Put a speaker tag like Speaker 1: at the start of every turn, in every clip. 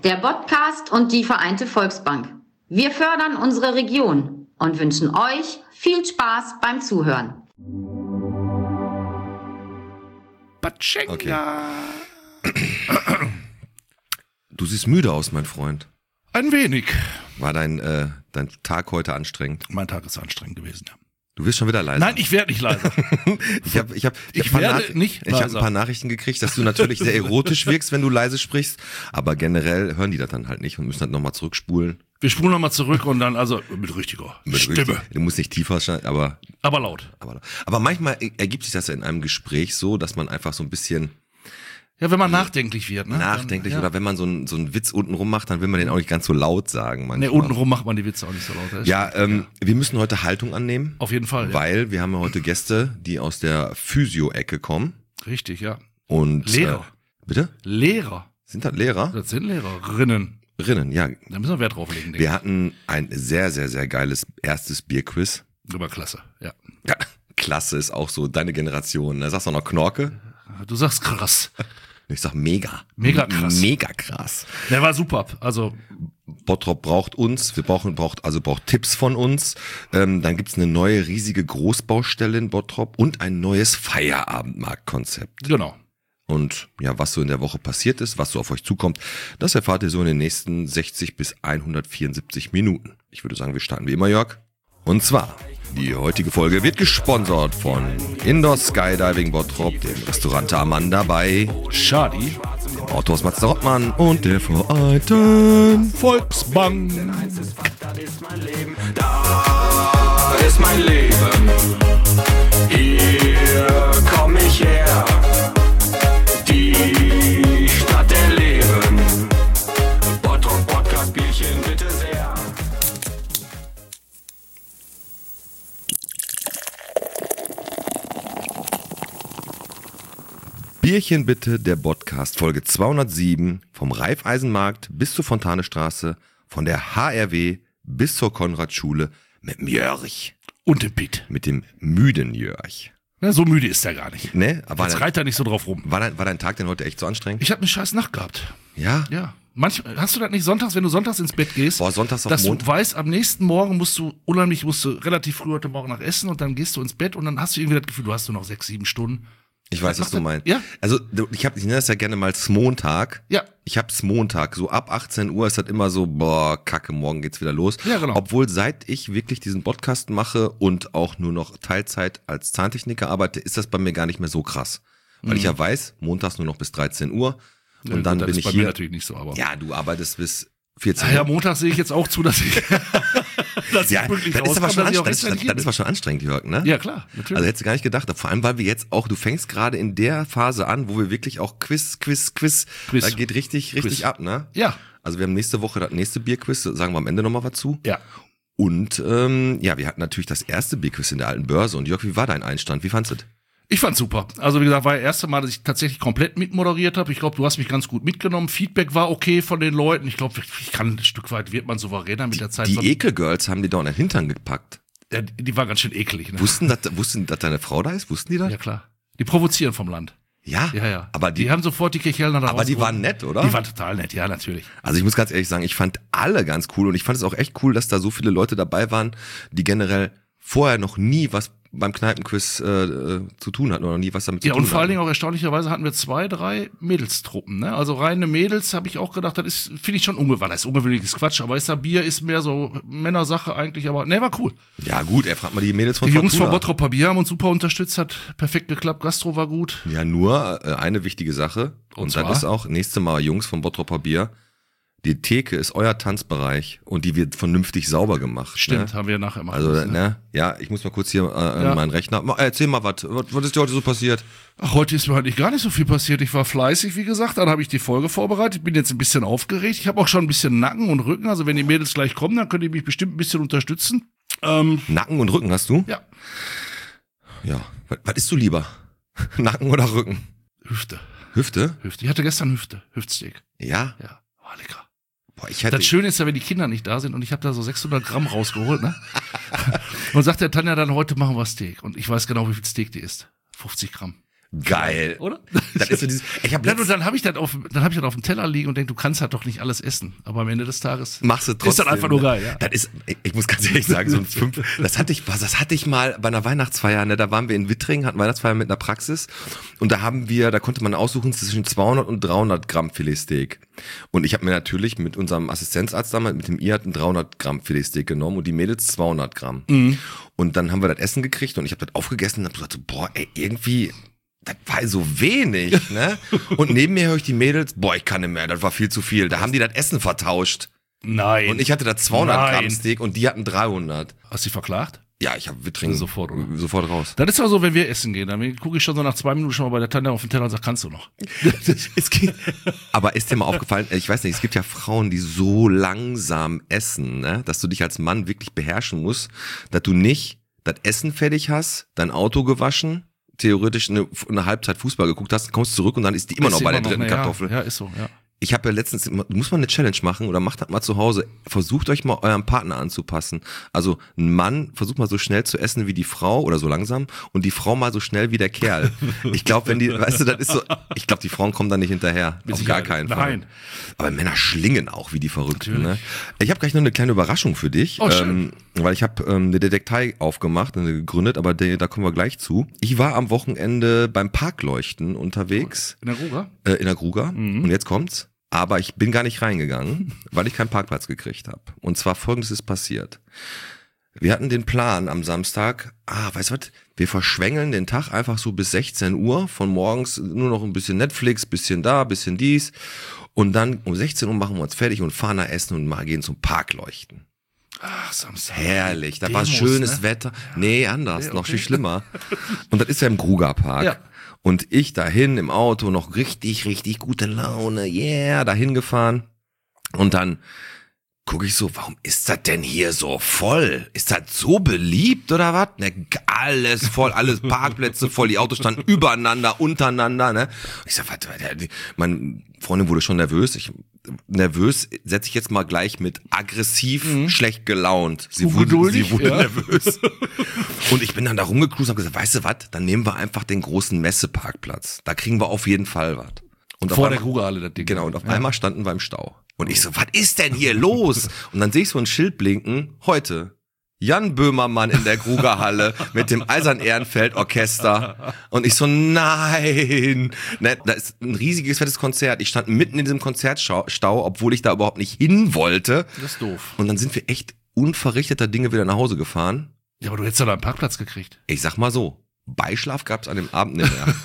Speaker 1: der Podcast und die Vereinte Volksbank. Wir fördern unsere Region und wünschen euch viel Spaß beim Zuhören.
Speaker 2: Batschenga.
Speaker 3: Okay. Du siehst müde aus, mein Freund.
Speaker 2: Ein wenig.
Speaker 3: War dein Tag heute anstrengend?
Speaker 2: Mein Tag ist anstrengend gewesen, ja.
Speaker 3: Du wirst schon wieder leiser.
Speaker 2: Nein, ich werde nicht leiser.
Speaker 3: Ich habe ein paar Nachrichten gekriegt, dass du natürlich sehr erotisch wirkst, wenn du leise sprichst, aber generell hören die das dann halt nicht und müssen dann nochmal zurückspulen.
Speaker 2: Wir spulen nochmal zurück und dann, also mit richtiger Stimme.
Speaker 3: Du musst nicht tiefer schneiden, aber
Speaker 2: laut.
Speaker 3: Aber manchmal ergibt sich das ja in einem Gespräch so, dass man einfach so ein bisschen
Speaker 2: Ja, wenn man nachdenklich wird, ne?
Speaker 3: Nachdenklich,
Speaker 2: dann, ja.
Speaker 3: Oder wenn man so einen Witz untenrum macht, dann will man den auch nicht ganz so laut sagen.
Speaker 2: Ne, untenrum macht man die Witze auch nicht so laut.
Speaker 3: Ja, wir müssen heute Haltung annehmen.
Speaker 2: Auf jeden Fall.
Speaker 3: Weil wir haben ja heute Gäste, die aus der Physio-Ecke kommen.
Speaker 2: Richtig, ja.
Speaker 3: Und
Speaker 2: Lehrer.
Speaker 3: Bitte?
Speaker 2: Lehrer.
Speaker 3: Sind das Lehrer?
Speaker 2: Das sind Lehrerinnen.
Speaker 3: Ja.
Speaker 2: Da müssen wir Wert drauf legen.
Speaker 3: Wir hatten ein sehr, sehr, sehr geiles erstes Bierquiz.
Speaker 2: Aber klasse, ja.
Speaker 3: Ja, klasse ist auch so deine Generation. Da sagst du auch noch Knorke.
Speaker 2: Du sagst krass.
Speaker 3: Ich sag mega.
Speaker 2: Mega krass.
Speaker 3: Mega krass.
Speaker 2: Der war super. Also
Speaker 3: Bottrop braucht uns, braucht Tipps von uns. Dann gibt's eine neue riesige Großbaustelle in Bottrop und ein neues Feierabendmarktkonzept.
Speaker 2: Genau.
Speaker 3: Und ja, was so in der Woche passiert ist, was so auf euch zukommt, das erfahrt ihr so in den nächsten 60 bis 174 Minuten. Ich würde sagen, wir starten wie immer, Jörg. Und zwar, die heutige Folge wird gesponsert von Indoor Skydiving Bottrop, dem Restaurant Amanda bei
Speaker 2: Schadi,
Speaker 3: dem Autohaus Mazda Rottmann und der Vereinten
Speaker 2: Volksbank.
Speaker 4: Da ist mein Leben, hier komm ich her, die Stadt der Leben, Bottrop Podcast Bierchen bitte sehr.
Speaker 3: Bierchen bitte, der Podcast, Folge 207, vom Raiffeisenmarkt bis zur Fontanestraße, von der HRW bis zur Konradschule mit dem Jörg.
Speaker 2: Und dem Pitt.
Speaker 3: Mit dem müden Jörg.
Speaker 2: Na, so müde ist er gar nicht.
Speaker 3: Ne? Aber
Speaker 2: Jetzt reiht er nicht so drauf rum.
Speaker 3: War dein Tag denn heute echt so anstrengend?
Speaker 2: Ich habe eine scheiß Nacht gehabt.
Speaker 3: Ja?
Speaker 2: Ja. Manchmal, hast du das nicht sonntags, wenn du sonntags ins Bett gehst?
Speaker 3: Boah, sonntags auf
Speaker 2: dass
Speaker 3: Montag.
Speaker 2: du weißt, am nächsten Morgen musst du relativ früh heute Morgen nach essen und dann gehst du ins Bett und dann hast du irgendwie das Gefühl, du hast nur noch 6-7 Stunden.
Speaker 3: Ich weiß, was du meinst.
Speaker 2: Ja?
Speaker 3: Also, ich nenne das ja gerne mal Smontag.
Speaker 2: Ja.
Speaker 3: Ich hab's Montag. So ab 18 Uhr ist das immer so, boah, Kacke, morgen geht's wieder los.
Speaker 2: Ja, genau.
Speaker 3: Obwohl, seit ich wirklich diesen Podcast mache und auch nur noch Teilzeit als Zahntechniker arbeite, ist das bei mir gar nicht mehr so krass. Weil ich ja weiß, montags nur noch bis 13 Uhr. Und dann
Speaker 2: das
Speaker 3: bin
Speaker 2: ist
Speaker 3: ich
Speaker 2: bei
Speaker 3: hier.
Speaker 2: mir natürlich nicht so, aber.
Speaker 3: Ja, du arbeitest bis 14
Speaker 2: Ja,
Speaker 3: Uhr.
Speaker 2: Montag sehe ich jetzt auch zu, dass ich
Speaker 3: Ja,
Speaker 2: pünktlich
Speaker 3: das ist aber schon
Speaker 2: rauskomme,
Speaker 3: anstrengend. Das ist aber schon anstrengend, Jörg, ne?
Speaker 2: Ja, klar, natürlich.
Speaker 3: Also hättest du gar nicht gedacht. Vor allem, weil wir jetzt auch, du fängst gerade in der Phase an, wo wir wirklich auch Quiz. Da geht richtig ab, ne?
Speaker 2: Ja.
Speaker 3: Also wir haben nächste Woche das nächste Bierquiz, sagen wir am Ende nochmal was zu.
Speaker 2: Ja.
Speaker 3: Und wir hatten natürlich das erste Bierquiz in der alten Börse. Und Jörg, wie war dein Einstand? Wie fandst du das?
Speaker 2: Ich fand's super. Also wie gesagt, war das erste Mal, dass ich tatsächlich komplett mitmoderiert habe. Ich glaube, du hast mich ganz gut mitgenommen. Feedback war okay von den Leuten. Ich glaube, ich kann ein Stück weit, wird man souveräner mit der Zeit.
Speaker 3: Die Ekelgirls haben die da in den Hintern gepackt.
Speaker 2: Ja, die war ganz schön ekelig. Ne?
Speaker 3: Wussten, dass deine Frau da ist? Wussten die das?
Speaker 2: Ja, klar. Die provozieren vom Land.
Speaker 3: Ja.
Speaker 2: Ja.
Speaker 3: Aber
Speaker 2: die haben sofort die Kechelner da
Speaker 3: Aber die
Speaker 2: rausgeholt.
Speaker 3: waren nett, oder?
Speaker 2: Die waren total nett, ja, natürlich.
Speaker 3: Also ich muss ganz ehrlich sagen, ich fand alle ganz cool und ich fand es auch echt cool, dass da so viele Leute dabei waren, die generell vorher noch nie was beim Kneipenquiz zu tun hatten oder noch nie was damit zu
Speaker 2: Ja,
Speaker 3: tun
Speaker 2: und vor allen
Speaker 3: hatten.
Speaker 2: Dingen auch erstaunlicherweise hatten wir 2, 3 Mädelstruppen, ne? Also reine Mädels, habe ich auch gedacht, das ist, finde ich schon ungewöhnlich. Das ist ungewöhnliches Quatsch, aber ist da Bier ist mehr so Männersache eigentlich, aber ne, war cool.
Speaker 3: Ja gut, fragt mal die Mädels von
Speaker 2: Die Jungs
Speaker 3: Fortuna.
Speaker 2: von Bottrop Bier haben uns super unterstützt, hat perfekt geklappt, Gastro war gut.
Speaker 3: Ja, nur eine wichtige Sache und
Speaker 2: zwar?
Speaker 3: das ist auch, nächste Mal Jungs vom Bottroper Bier, die Theke ist euer Tanzbereich und die wird vernünftig sauber gemacht.
Speaker 2: Stimmt,
Speaker 3: Ne?
Speaker 2: haben wir nachher gemacht.
Speaker 3: Also, ne? Ja, ich muss mal kurz hier an meinen Rechner. Erzähl mal was ist dir heute so passiert?
Speaker 2: Ach, heute ist mir eigentlich gar nicht so viel passiert. Ich war fleißig, wie gesagt, dann habe ich die Folge vorbereitet, bin jetzt ein bisschen aufgeregt. Ich habe auch schon ein bisschen Nacken und Rücken, also wenn die Mädels gleich kommen, dann könnt ihr mich bestimmt ein bisschen unterstützen.
Speaker 3: Nacken und Rücken hast du?
Speaker 2: Ja,
Speaker 3: Ja. Was isst du lieber? Nacken oder Rücken?
Speaker 2: Hüfte.
Speaker 3: Hüfte?
Speaker 2: Ich hatte gestern Hüftsteak.
Speaker 3: Ja?
Speaker 2: Ja, war lecker.
Speaker 3: Boah, ich hätte...
Speaker 2: Das Schöne ist ja, wenn die Kinder nicht da sind und ich habe da so 600 Gramm rausgeholt, ne? Und sagt der Tanja dann, heute machen wir Steak. Und ich weiß genau, wie viel Steak die isst. 50 Gramm.
Speaker 3: Geil.
Speaker 2: Oder?
Speaker 3: Das ist so dieses,
Speaker 2: Und dann habe ich das auf dem Teller liegen und denke, du kannst halt doch nicht alles essen. Aber am Ende des Tages
Speaker 3: machst du trotzdem.
Speaker 2: ist das einfach nur geil, ja.
Speaker 3: Das ist, ich muss ganz ehrlich sagen, so ein 5, das hatte ich mal bei einer Weihnachtsfeier, ne, da waren wir in Wittringen, hatten Weihnachtsfeier mit einer Praxis und da konnte man aussuchen zwischen 200 und 300 Gramm Filetsteak. Und ich habe mir natürlich mit unserem Assistenzarzt damals, mit dem Iat, ein 300 Gramm Filetsteak genommen und die Mädels 200 Gramm. Mhm. Und dann haben wir das Essen gekriegt und ich habe das aufgegessen und hab gesagt, so, boah, ey, irgendwie, das war so wenig, ne? Und neben mir höre ich die Mädels, boah, ich kann nicht mehr, das war viel zu viel. Da haben die das Essen vertauscht.
Speaker 2: Nein.
Speaker 3: Und ich hatte da 200 Gramm Steak und die hatten 300.
Speaker 2: Hast du die verklagt?
Speaker 3: Ja, ich habe Wittringen
Speaker 2: sofort
Speaker 3: raus.
Speaker 2: Das ist ja so, wenn wir essen gehen, dann gucke ich schon so nach 2 Minuten schon mal bei der Tante auf den Teller und sage, kannst du noch?
Speaker 3: Aber ist dir mal aufgefallen, ich weiß nicht, es gibt ja Frauen, die so langsam essen, ne, dass du dich als Mann wirklich beherrschen musst, dass du nicht das Essen fertig hast, dein Auto gewaschen, theoretisch eine Halbzeit Fußball geguckt hast, kommst zurück und dann ist die immer noch bei der dritten Kartoffel.
Speaker 2: Ja, ist so, ja.
Speaker 3: Ich habe ja letztens, muss man eine Challenge machen oder macht das mal zu Hause, versucht euch mal euren Partner anzupassen. Also ein Mann versucht mal so schnell zu essen wie die Frau oder so langsam und die Frau mal so schnell wie der Kerl. Ich glaube, ich glaube, die Frauen kommen da nicht hinterher. Auf gar keinen Fall. Nein. Aber Männer schlingen auch wie die Verrückten. Ne? Ich habe gleich noch eine kleine Überraschung für dich, weil ich habe eine Detektei aufgemacht, eine gegründet, aber da kommen wir gleich zu. Ich war am Wochenende beim Parkleuchten unterwegs.
Speaker 2: In der Gruger?
Speaker 3: In der Gruger. Mhm. Und jetzt kommt's. Aber ich bin gar nicht reingegangen, weil ich keinen Parkplatz gekriegt habe. Und zwar Folgendes ist passiert. Wir hatten den Plan am Samstag, weißt du was, wir verschwängeln den Tag einfach so bis 16 Uhr, von morgens nur noch ein bisschen Netflix, bisschen da, bisschen dies. Und dann um 16 Uhr machen wir uns fertig und fahren da essen und gehen zum Parkleuchten.
Speaker 2: Ach, Samstag.
Speaker 3: Herrlich, da war schönes Wetter. Nee, anders, noch viel schlimmer. Und das ist ja im Grugerpark. Ja. Und ich dahin im Auto noch richtig, richtig gute Laune, dahin gefahren. Und dann gucke ich so, warum ist das denn hier so voll? Ist das so beliebt oder was? Ne, alles voll, alles Parkplätze voll, die Autos standen übereinander, untereinander, ne? Ich sag, meine Freundin wurde schon nervös. Nervös setze ich jetzt mal gleich mit aggressiv, schlecht gelaunt. Sie wurde nervös. Und ich bin dann da rumgecruised und hab gesagt, weißt du was, dann nehmen wir einfach den großen Messeparkplatz. Da kriegen wir auf jeden Fall was. Und
Speaker 2: vor der Grugerhalle, das Ding.
Speaker 3: Genau, und auf einmal standen wir im Stau. Und ich so, was ist denn hier los? Und dann sehe ich so ein Schild blinken, heute Jan Böhmermann in der Grugerhalle mit dem Eisern-Ehrenfeld-Orchester. Und ich so, nein. Ne, da ist ein riesiges, fettes Konzert. Ich stand mitten in diesem Konzertstau, obwohl ich da überhaupt nicht hin wollte.
Speaker 2: Das ist doof.
Speaker 3: Und dann sind wir echt unverrichteter Dinge wieder nach Hause gefahren.
Speaker 2: Ja, aber du hättest ja da einen Parkplatz gekriegt.
Speaker 3: Ich sag mal so, Beischlaf gab's an dem Abend nicht mehr.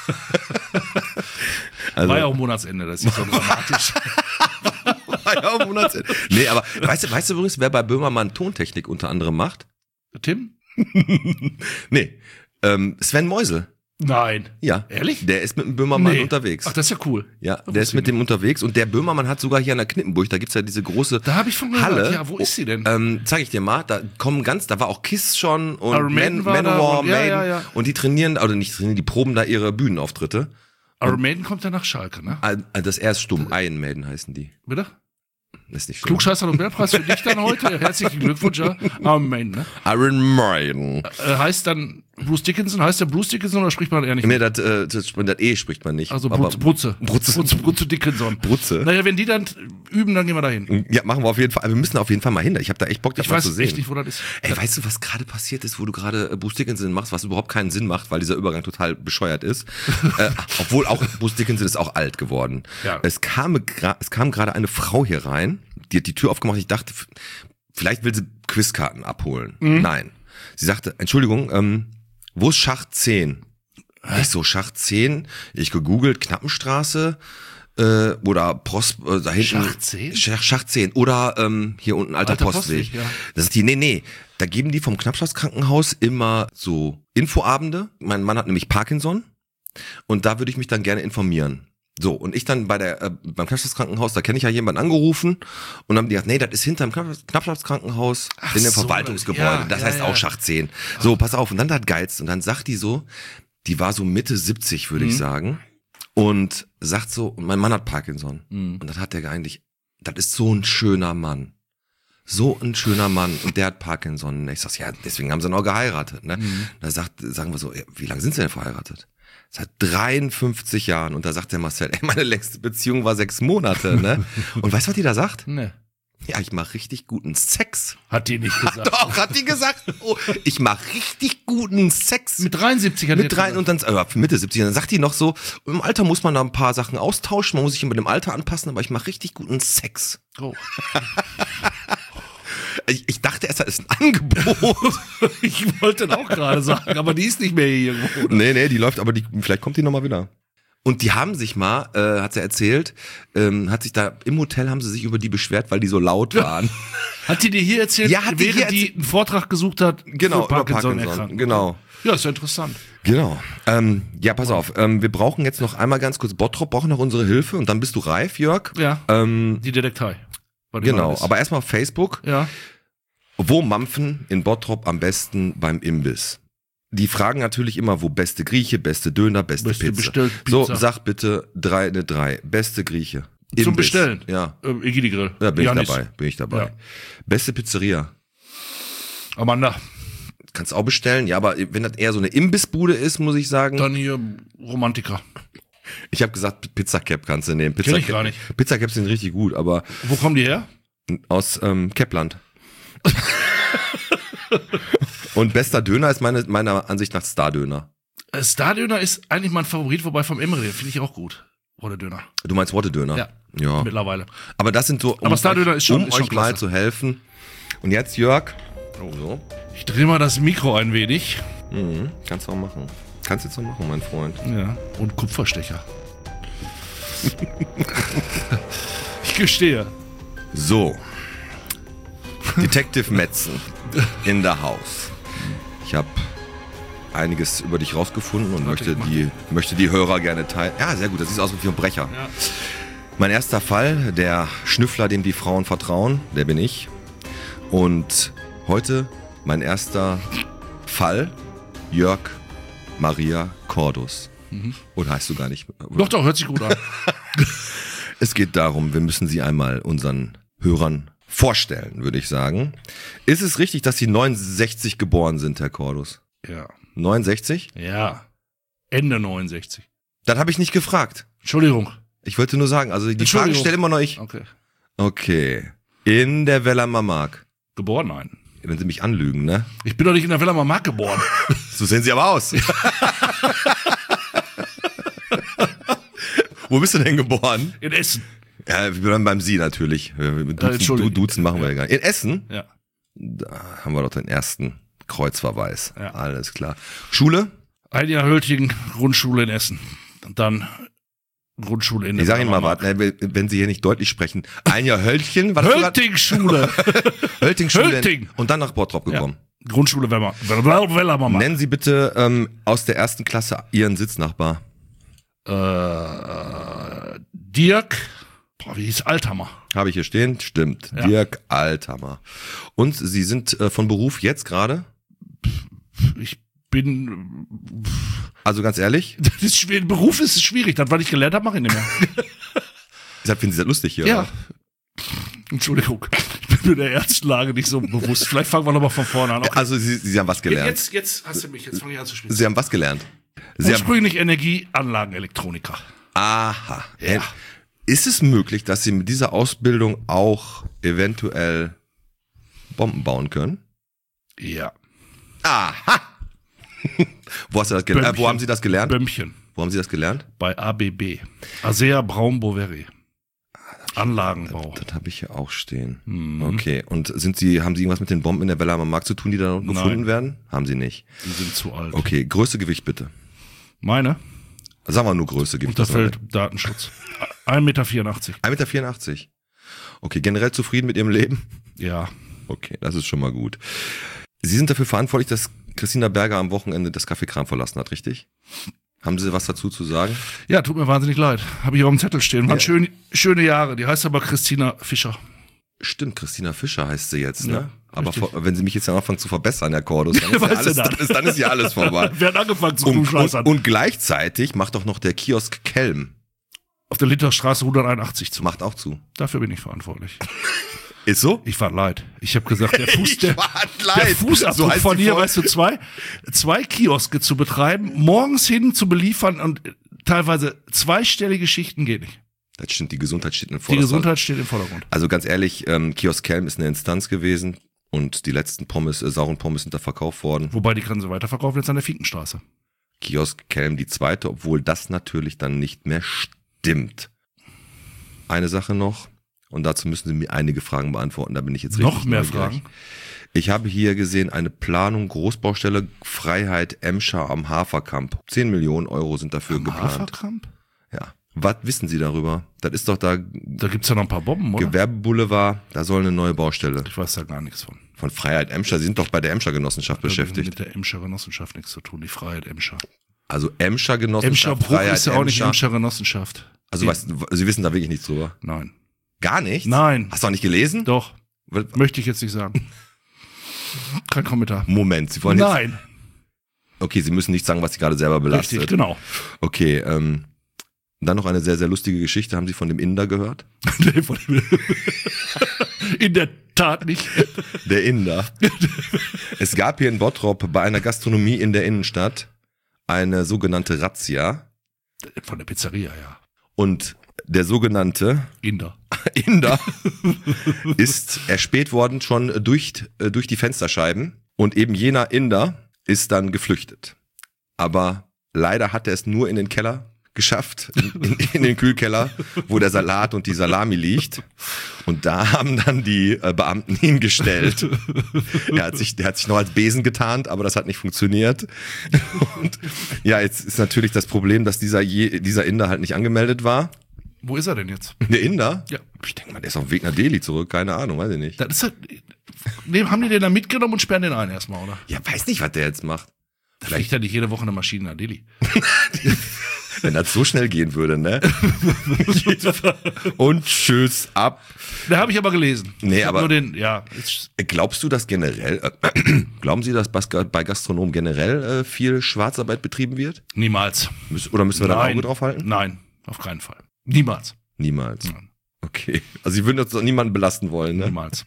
Speaker 2: Also, war ja auch Monatsende, das ist nicht so dramatisch.
Speaker 3: War ja auch Monatsende. Nee, aber weißt du übrigens, wer bei Böhmermann Tontechnik unter anderem macht?
Speaker 2: Tim?
Speaker 3: Nee, Sven Meusel.
Speaker 2: Nein.
Speaker 3: Ja.
Speaker 2: Ehrlich?
Speaker 3: Der ist mit dem Böhmermann unterwegs.
Speaker 2: Ach, das ist ja cool.
Speaker 3: Ja, der ist mit dem unterwegs und der Böhmermann hat sogar hier an der Knippenburg, da gibt's ja diese große
Speaker 2: Da habe ich von gehört.
Speaker 3: Halle.
Speaker 2: Ja, wo ist sie denn?
Speaker 3: Zeig ich dir mal, da war auch Kiss schon und
Speaker 2: Iron Maiden war
Speaker 3: Manowar,
Speaker 2: da,
Speaker 3: Maiden
Speaker 2: ja.
Speaker 3: und die trainieren, oder nicht trainieren, die proben da ihre Bühnenauftritte.
Speaker 2: Iron Maiden kommt ja nach Schalke, ne?
Speaker 3: Das ist erst stumm, Iron Maiden heißen die.
Speaker 2: Bitte?
Speaker 3: Das ist nicht schlimm.
Speaker 2: Klugscheißer Nobelpreis für dich dann heute. Herzlichen Glückwunsch, ja. Iron Maiden, ne?
Speaker 3: Iron Maiden.
Speaker 2: Heißt dann Bruce Dickinson? Heißt der Bruce Dickinson oder spricht man eher nicht?
Speaker 3: Nee, das E spricht man nicht.
Speaker 2: Also Brutze Dickinson.
Speaker 3: Brutze.
Speaker 2: Naja, wenn die dann üben, dann gehen wir da hin.
Speaker 3: Ja, machen wir auf jeden Fall. Wir müssen auf jeden Fall mal hin. Ich habe da echt Bock, das mal zu sehen.
Speaker 2: Ich weiß echt nicht, wo das ist.
Speaker 3: Ey, weißt du, was gerade passiert ist, wo du gerade Bruce Dickinson machst, was überhaupt keinen Sinn macht, weil dieser Übergang total bescheuert ist. Obwohl auch Bruce Dickinson ist auch alt geworden. Ja. Es kam gerade eine Frau hier rein, die hat die Tür aufgemacht. Ich dachte, vielleicht will sie Quizkarten abholen. Nein. Sie sagte, Entschuldigung, wo ist Schacht 10? Ich so, Schacht 10, ich gegoogelt, Knappenstraße, oder da hinten.
Speaker 2: Schacht 10?
Speaker 3: Schacht 10. Oder hier unten Alter Postweg. Ja. Das ist nee. Da geben die vom Knappschaftskrankenhaus immer so Infoabende. Mein Mann hat nämlich Parkinson. Und da würde ich mich dann gerne informieren. So, und ich dann beim Knappschaftskrankenhaus, da kenne ich ja jemanden angerufen und haben die gesagt, nee, das ist hinterm Knappschaftskrankenhaus in dem Verwaltungsgebäude. Ja, das heißt auch Schacht 10. So, pass auf. Und dann das Geilste. Und dann sagt die so, die war so Mitte 70, würde ich sagen. Und sagt so, mein Mann hat Parkinson. Und das hat der eigentlich, das ist so ein schöner Mann. So ein schöner Mann. Und der hat Parkinson. Und ich sag, ja, deswegen haben sie noch geheiratet. Ne? Da sagen wir so, wie lange sind sie denn verheiratet? Seit 53 Jahren. Und da sagt der Marcel, ey, meine längste Beziehung war 6 Monate, ne? Und weißt du, was die da sagt?
Speaker 2: Ne.
Speaker 3: Ja, ich mache richtig guten Sex.
Speaker 2: Hat die nicht gesagt.
Speaker 3: Doch, hat die gesagt. Oh, ich mache richtig guten Sex.
Speaker 2: Mit 73 hat
Speaker 3: Mit
Speaker 2: die
Speaker 3: 3 und dann Mitte 70. Dann sagt die noch so, im Alter muss man da ein paar Sachen austauschen, man muss sich immer dem Alter anpassen, aber ich mache richtig guten Sex.
Speaker 2: Oh.
Speaker 3: Ich dachte erst, das ist ein Angebot.
Speaker 2: Ich wollte auch gerade sagen, aber die ist nicht mehr hier irgendwo. Oder?
Speaker 3: Nee, die läuft, aber vielleicht kommt die nochmal wieder. Und die haben sich mal, hat sie erzählt, hat sich da im Hotel haben sie sich über die beschwert, weil die so laut waren.
Speaker 2: Hat die dir hier erzählt,
Speaker 3: Ja, hat die
Speaker 2: während
Speaker 3: hier
Speaker 2: die einen Vortrag gesucht hat
Speaker 3: Genau,
Speaker 2: für Parkinson-Erkrankten?
Speaker 3: genau.
Speaker 2: Ja, ist ja interessant.
Speaker 3: Genau. Ja, pass auf, wir brauchen jetzt noch einmal ganz kurz, Bottrop braucht noch unsere Hilfe und dann bist du reif, Jörg.
Speaker 2: Ja, die Detektei.
Speaker 3: Genau, aber erstmal auf Facebook.
Speaker 2: Ja.
Speaker 3: Wo mampfen in Bottrop am besten beim Imbiss? Die fragen natürlich immer, wo beste Grieche, beste Döner, beste Pizza.
Speaker 2: Bestellt
Speaker 3: So,
Speaker 2: Pizza.
Speaker 3: sag bitte 3. Beste Grieche.
Speaker 2: Zum
Speaker 3: Imbiss.
Speaker 2: Bestellen.
Speaker 3: Ja.
Speaker 2: Igidi Grill.
Speaker 3: Ja, bin
Speaker 2: Janis.
Speaker 3: ich dabei.
Speaker 2: Ja.
Speaker 3: Beste Pizzeria.
Speaker 2: Amanda.
Speaker 3: Kannst auch bestellen, ja, aber wenn das eher so eine Imbissbude ist, muss ich sagen.
Speaker 2: Dann hier Romantiker.
Speaker 3: Ich habe gesagt, Pizzacap kannst du nehmen.
Speaker 2: Kenn ich gar nicht.
Speaker 3: Pizzacaps sind richtig gut, aber
Speaker 2: Wo kommen die her?
Speaker 3: aus Cappland. Und bester Döner ist meiner Ansicht nach Star-Döner.
Speaker 2: Star-Döner ist eigentlich mein Favorit, wobei vom Emre, finde ich auch gut. Oder Döner.
Speaker 3: Du meinst Worte-Döner?
Speaker 2: Ja. Mittlerweile.
Speaker 3: Aber das sind so,
Speaker 2: Aber Star-Döner ist schon
Speaker 3: euch mal
Speaker 2: klasse.
Speaker 3: zu helfen. Und jetzt, Jörg. So.
Speaker 2: Ich drehe mal das Mikro ein wenig.
Speaker 3: Kannst du auch machen. Kannst jetzt auch machen, mein Freund.
Speaker 2: Ja. Und Kupferstecher. Ich gestehe.
Speaker 3: So. Detective Metzen in der Haus. Ich habe einiges über dich rausgefunden und möchte die Hörer gerne teilen. Ja, sehr gut, das sieht aus wie ein Brecher.
Speaker 2: Ja.
Speaker 3: Mein erster Fall, der Schnüffler, dem die Frauen vertrauen, der bin ich. Und heute mein erster Fall, Jörg Maria Cordus. Oder heißt du gar nicht? Oder?
Speaker 2: Doch, hört sich gut an.
Speaker 3: Es geht darum, wir müssen sie einmal unseren Hörern vorstellen, würde ich sagen. Ist es richtig, dass Sie 69 geboren sind, Herr Cordus?
Speaker 2: Ja.
Speaker 3: 69?
Speaker 2: Ja. Ende 69.
Speaker 3: Das habe ich nicht gefragt.
Speaker 2: Entschuldigung.
Speaker 3: Ich wollte nur sagen, also die Frage stelle immer noch ich.
Speaker 2: Okay.
Speaker 3: Okay. In der Wellermer Mark.
Speaker 2: Geboren? Nein.
Speaker 3: Wenn Sie mich anlügen, ne?
Speaker 2: Ich bin doch nicht in der Wellermer Mark geboren.
Speaker 3: So sehen Sie aber aus. Wo bist du denn geboren?
Speaker 2: In Essen.
Speaker 3: Ja, wir bleiben beim Sie natürlich.
Speaker 2: Entschuldigung.
Speaker 3: Duzen machen wir ja gar nicht. In Essen?
Speaker 2: Ja.
Speaker 3: Da haben wir doch den ersten Kreuzverweis.
Speaker 2: Ja.
Speaker 3: Alles klar. Schule?
Speaker 2: Ein Jahr Höltingen, Grundschule in Essen. Und dann Grundschule in
Speaker 3: Ich sag Ihnen mal
Speaker 2: Mark.
Speaker 3: was, wenn Sie hier nicht deutlich sprechen. Ein Jahr Höltchen. Was hast du grad?
Speaker 2: Hölting-Schule.
Speaker 3: Hölting-Schule.
Speaker 2: Hölting.
Speaker 3: Und dann nach Bottrop gekommen.
Speaker 2: Ja. Grundschule Wellermer Mark.
Speaker 3: Nennen Sie bitte aus der ersten Klasse Ihren Sitznachbar.
Speaker 2: Dirk. Boah, wie hieß Althammer?
Speaker 3: Habe ich hier stehen? Stimmt.
Speaker 2: Ja.
Speaker 3: Dirk Althammer. Und Sie sind von Beruf jetzt gerade?
Speaker 2: Ich bin.
Speaker 3: Also ganz ehrlich?
Speaker 2: Das ist schwierig. Beruf ist schwierig. Das, was ich gelernt habe, mache ich nicht mehr.
Speaker 3: Deshalb finden Sie das lustig hier,
Speaker 2: Ja.
Speaker 3: oder?
Speaker 2: Entschuldigung. Ich bin mir der Ernstlage nicht so bewusst. Vielleicht fangen wir nochmal von vorne an. Okay.
Speaker 3: Also Sie haben was gelernt.
Speaker 2: Jetzt hast du mich. Jetzt fange ich an zu spielen.
Speaker 3: Sie haben was gelernt. Sie haben,
Speaker 2: Ursprünglich Energieanlagenelektroniker.
Speaker 3: aha.
Speaker 2: Ja.
Speaker 3: Ist es möglich, dass Sie mit dieser Ausbildung auch eventuell Bomben bauen können?
Speaker 2: Ja.
Speaker 3: Aha. Wo hast du das gelernt? Wo haben Sie das gelernt?
Speaker 2: Bömmchen.
Speaker 3: Wo haben Sie das gelernt?
Speaker 2: Bei ABB. Asea Braun-Boveri. Anlagenbau.
Speaker 3: Das habe ich hier auch stehen.
Speaker 2: Mhm.
Speaker 3: Okay. Und haben Sie irgendwas mit den Bomben in der Wellermer Mark zu tun, die da noch gefunden werden? Haben Sie nicht.
Speaker 2: Die sind zu alt.
Speaker 3: Okay. Größte Gewicht bitte.
Speaker 2: Meine?
Speaker 3: Sagen wir nur Größe Gewicht.
Speaker 2: Unterfeld Datenschutz. 1,84 Meter.
Speaker 3: 1,84 Meter. Okay. Generell zufrieden mit Ihrem Leben?
Speaker 2: Ja.
Speaker 3: Okay. Das ist schon mal gut. Sie sind dafür verantwortlich, dass Christina Berger am Wochenende das Café Kram verlassen hat, richtig? Haben Sie was dazu zu sagen?
Speaker 2: Ja, tut mir wahnsinnig leid. Habe ich auf dem Zettel stehen. Waren schöne Jahre. Die heißt aber Christina Fischer.
Speaker 3: Stimmt, Christina Fischer heißt sie jetzt, ne?
Speaker 2: Ja,
Speaker 3: aber
Speaker 2: richtig.
Speaker 3: wenn Sie mich jetzt anfangen zu verbessern, Herr Cordus, dann ist, ja
Speaker 2: Was
Speaker 3: alles,
Speaker 2: denn
Speaker 3: dann ist ja alles vorbei.
Speaker 2: Wer hat angefangen zu
Speaker 3: Und,
Speaker 2: klugscheißern?
Speaker 3: und gleichzeitig macht doch noch der Kiosk Kelm.
Speaker 2: Auf der Literstraße 181 zu.
Speaker 3: Macht auch zu.
Speaker 2: Dafür bin ich verantwortlich.
Speaker 3: Ist so?
Speaker 2: Ich war leid. Ich habe gesagt, der
Speaker 3: leid.
Speaker 2: Fußabdruck
Speaker 3: So heißt
Speaker 2: von
Speaker 3: die
Speaker 2: hier,
Speaker 3: Folge.
Speaker 2: weißt du, zwei Kioske zu betreiben, morgens hin zu beliefern und teilweise zweistellige Schichten geht nicht.
Speaker 3: Das stimmt, die Gesundheit steht im
Speaker 2: Die
Speaker 3: Vordergrund.
Speaker 2: Gesundheit steht im Vordergrund.
Speaker 3: Also ganz ehrlich, Kiosk Kelm ist eine Instanz gewesen und die letzten sauren Pommes sind da verkauft worden.
Speaker 2: Wobei die können sie weiterverkaufen jetzt an der Finkenstraße.
Speaker 3: Kiosk Kelm die zweite, obwohl das natürlich dann nicht mehr stimmt. Eine Sache noch, und dazu müssen Sie mir einige Fragen beantworten, da bin ich jetzt richtig
Speaker 2: Noch mehr
Speaker 3: neugierig.
Speaker 2: Fragen?
Speaker 3: Ich habe hier gesehen, eine Planung, Großbaustelle Freiheit Emscher am Haferkamp. 10 Millionen Euro sind dafür geplant.
Speaker 2: Haferkamp?
Speaker 3: Ja. Was wissen Sie darüber? Das ist doch da
Speaker 2: Da gibt's ja noch ein paar Bomben, oder?
Speaker 3: Gewerbeboulevard, da soll eine neue Baustelle.
Speaker 2: Ich weiß da gar nichts von.
Speaker 3: Von Freiheit Emscher, Sie sind doch bei der Emscher Genossenschaft beschäftigt.
Speaker 2: Mit der Emscher Genossenschaft nichts zu tun, die Freiheit Emscher.
Speaker 3: Also Emscher Genossenschaft,
Speaker 2: Emscher Bruch
Speaker 3: Freiheit
Speaker 2: ist ja auch nicht
Speaker 3: Emscher.
Speaker 2: Emscher Genossenschaft.
Speaker 3: Also Sie wissen da wirklich nichts drüber?
Speaker 2: Nein.
Speaker 3: Gar nichts?
Speaker 2: Nein.
Speaker 3: Hast du auch nicht gelesen?
Speaker 2: Doch.
Speaker 3: Weil-
Speaker 2: Möchte ich jetzt nicht sagen. Kein Kommentar.
Speaker 3: Moment, Sie wollen jetzt...
Speaker 2: Nein.
Speaker 3: Okay, Sie müssen nicht sagen, was Sie gerade selber belastet.
Speaker 2: Richtig, genau.
Speaker 3: Okay, dann noch eine sehr, sehr lustige Geschichte. Haben Sie von dem Inder gehört?
Speaker 2: In der Tat nicht.
Speaker 3: Der Inder. Es gab hier in Bottrop bei einer Gastronomie in der Innenstadt eine sogenannte Razzia.
Speaker 2: Von der Pizzeria, ja.
Speaker 3: Und der sogenannte
Speaker 2: Inder.
Speaker 3: Inder ist erspäht worden schon durch die Fensterscheiben. Und eben jener Inder ist dann geflüchtet. Aber leider hat er es nur in den Keller geschafft, in den Kühlkeller, wo der Salat und die Salami liegt. Und da haben dann die Beamten ihn gestellt. Der hat sich noch als Besen getarnt, aber das hat nicht funktioniert. Und ja, jetzt ist natürlich das Problem, dass dieser Inder halt nicht angemeldet war.
Speaker 2: Wo ist er denn jetzt?
Speaker 3: Der Inder?
Speaker 2: Ja.
Speaker 3: Ich denke mal, der ist auf dem Weg nach Delhi zurück. Keine Ahnung, weiß ich nicht.
Speaker 2: Das ist halt, haben die den da mitgenommen und sperren den ein erstmal, oder?
Speaker 3: Ja, weiß nicht, was der jetzt macht.
Speaker 2: Vielleicht ja nicht jede Woche eine Maschine nach Delhi.
Speaker 3: Wenn das so schnell gehen würde, ne? Und tschüss, ab.
Speaker 2: Da habe ich aber gelesen.
Speaker 3: Nee,
Speaker 2: Ich hab
Speaker 3: aber-
Speaker 2: nur den, ja.
Speaker 3: Glaubst du, dass generell, glauben Sie, dass bei Gastronomen generell viel Schwarzarbeit betrieben wird?
Speaker 2: Niemals.
Speaker 3: Oder müssen wir da ein
Speaker 2: Nein.
Speaker 3: Auge drauf halten?
Speaker 2: Nein, auf keinen Fall. Niemals.
Speaker 3: Niemals.
Speaker 2: Nein.
Speaker 3: Okay. Also Sie würden jetzt doch niemanden belasten wollen, ne?
Speaker 2: Niemals.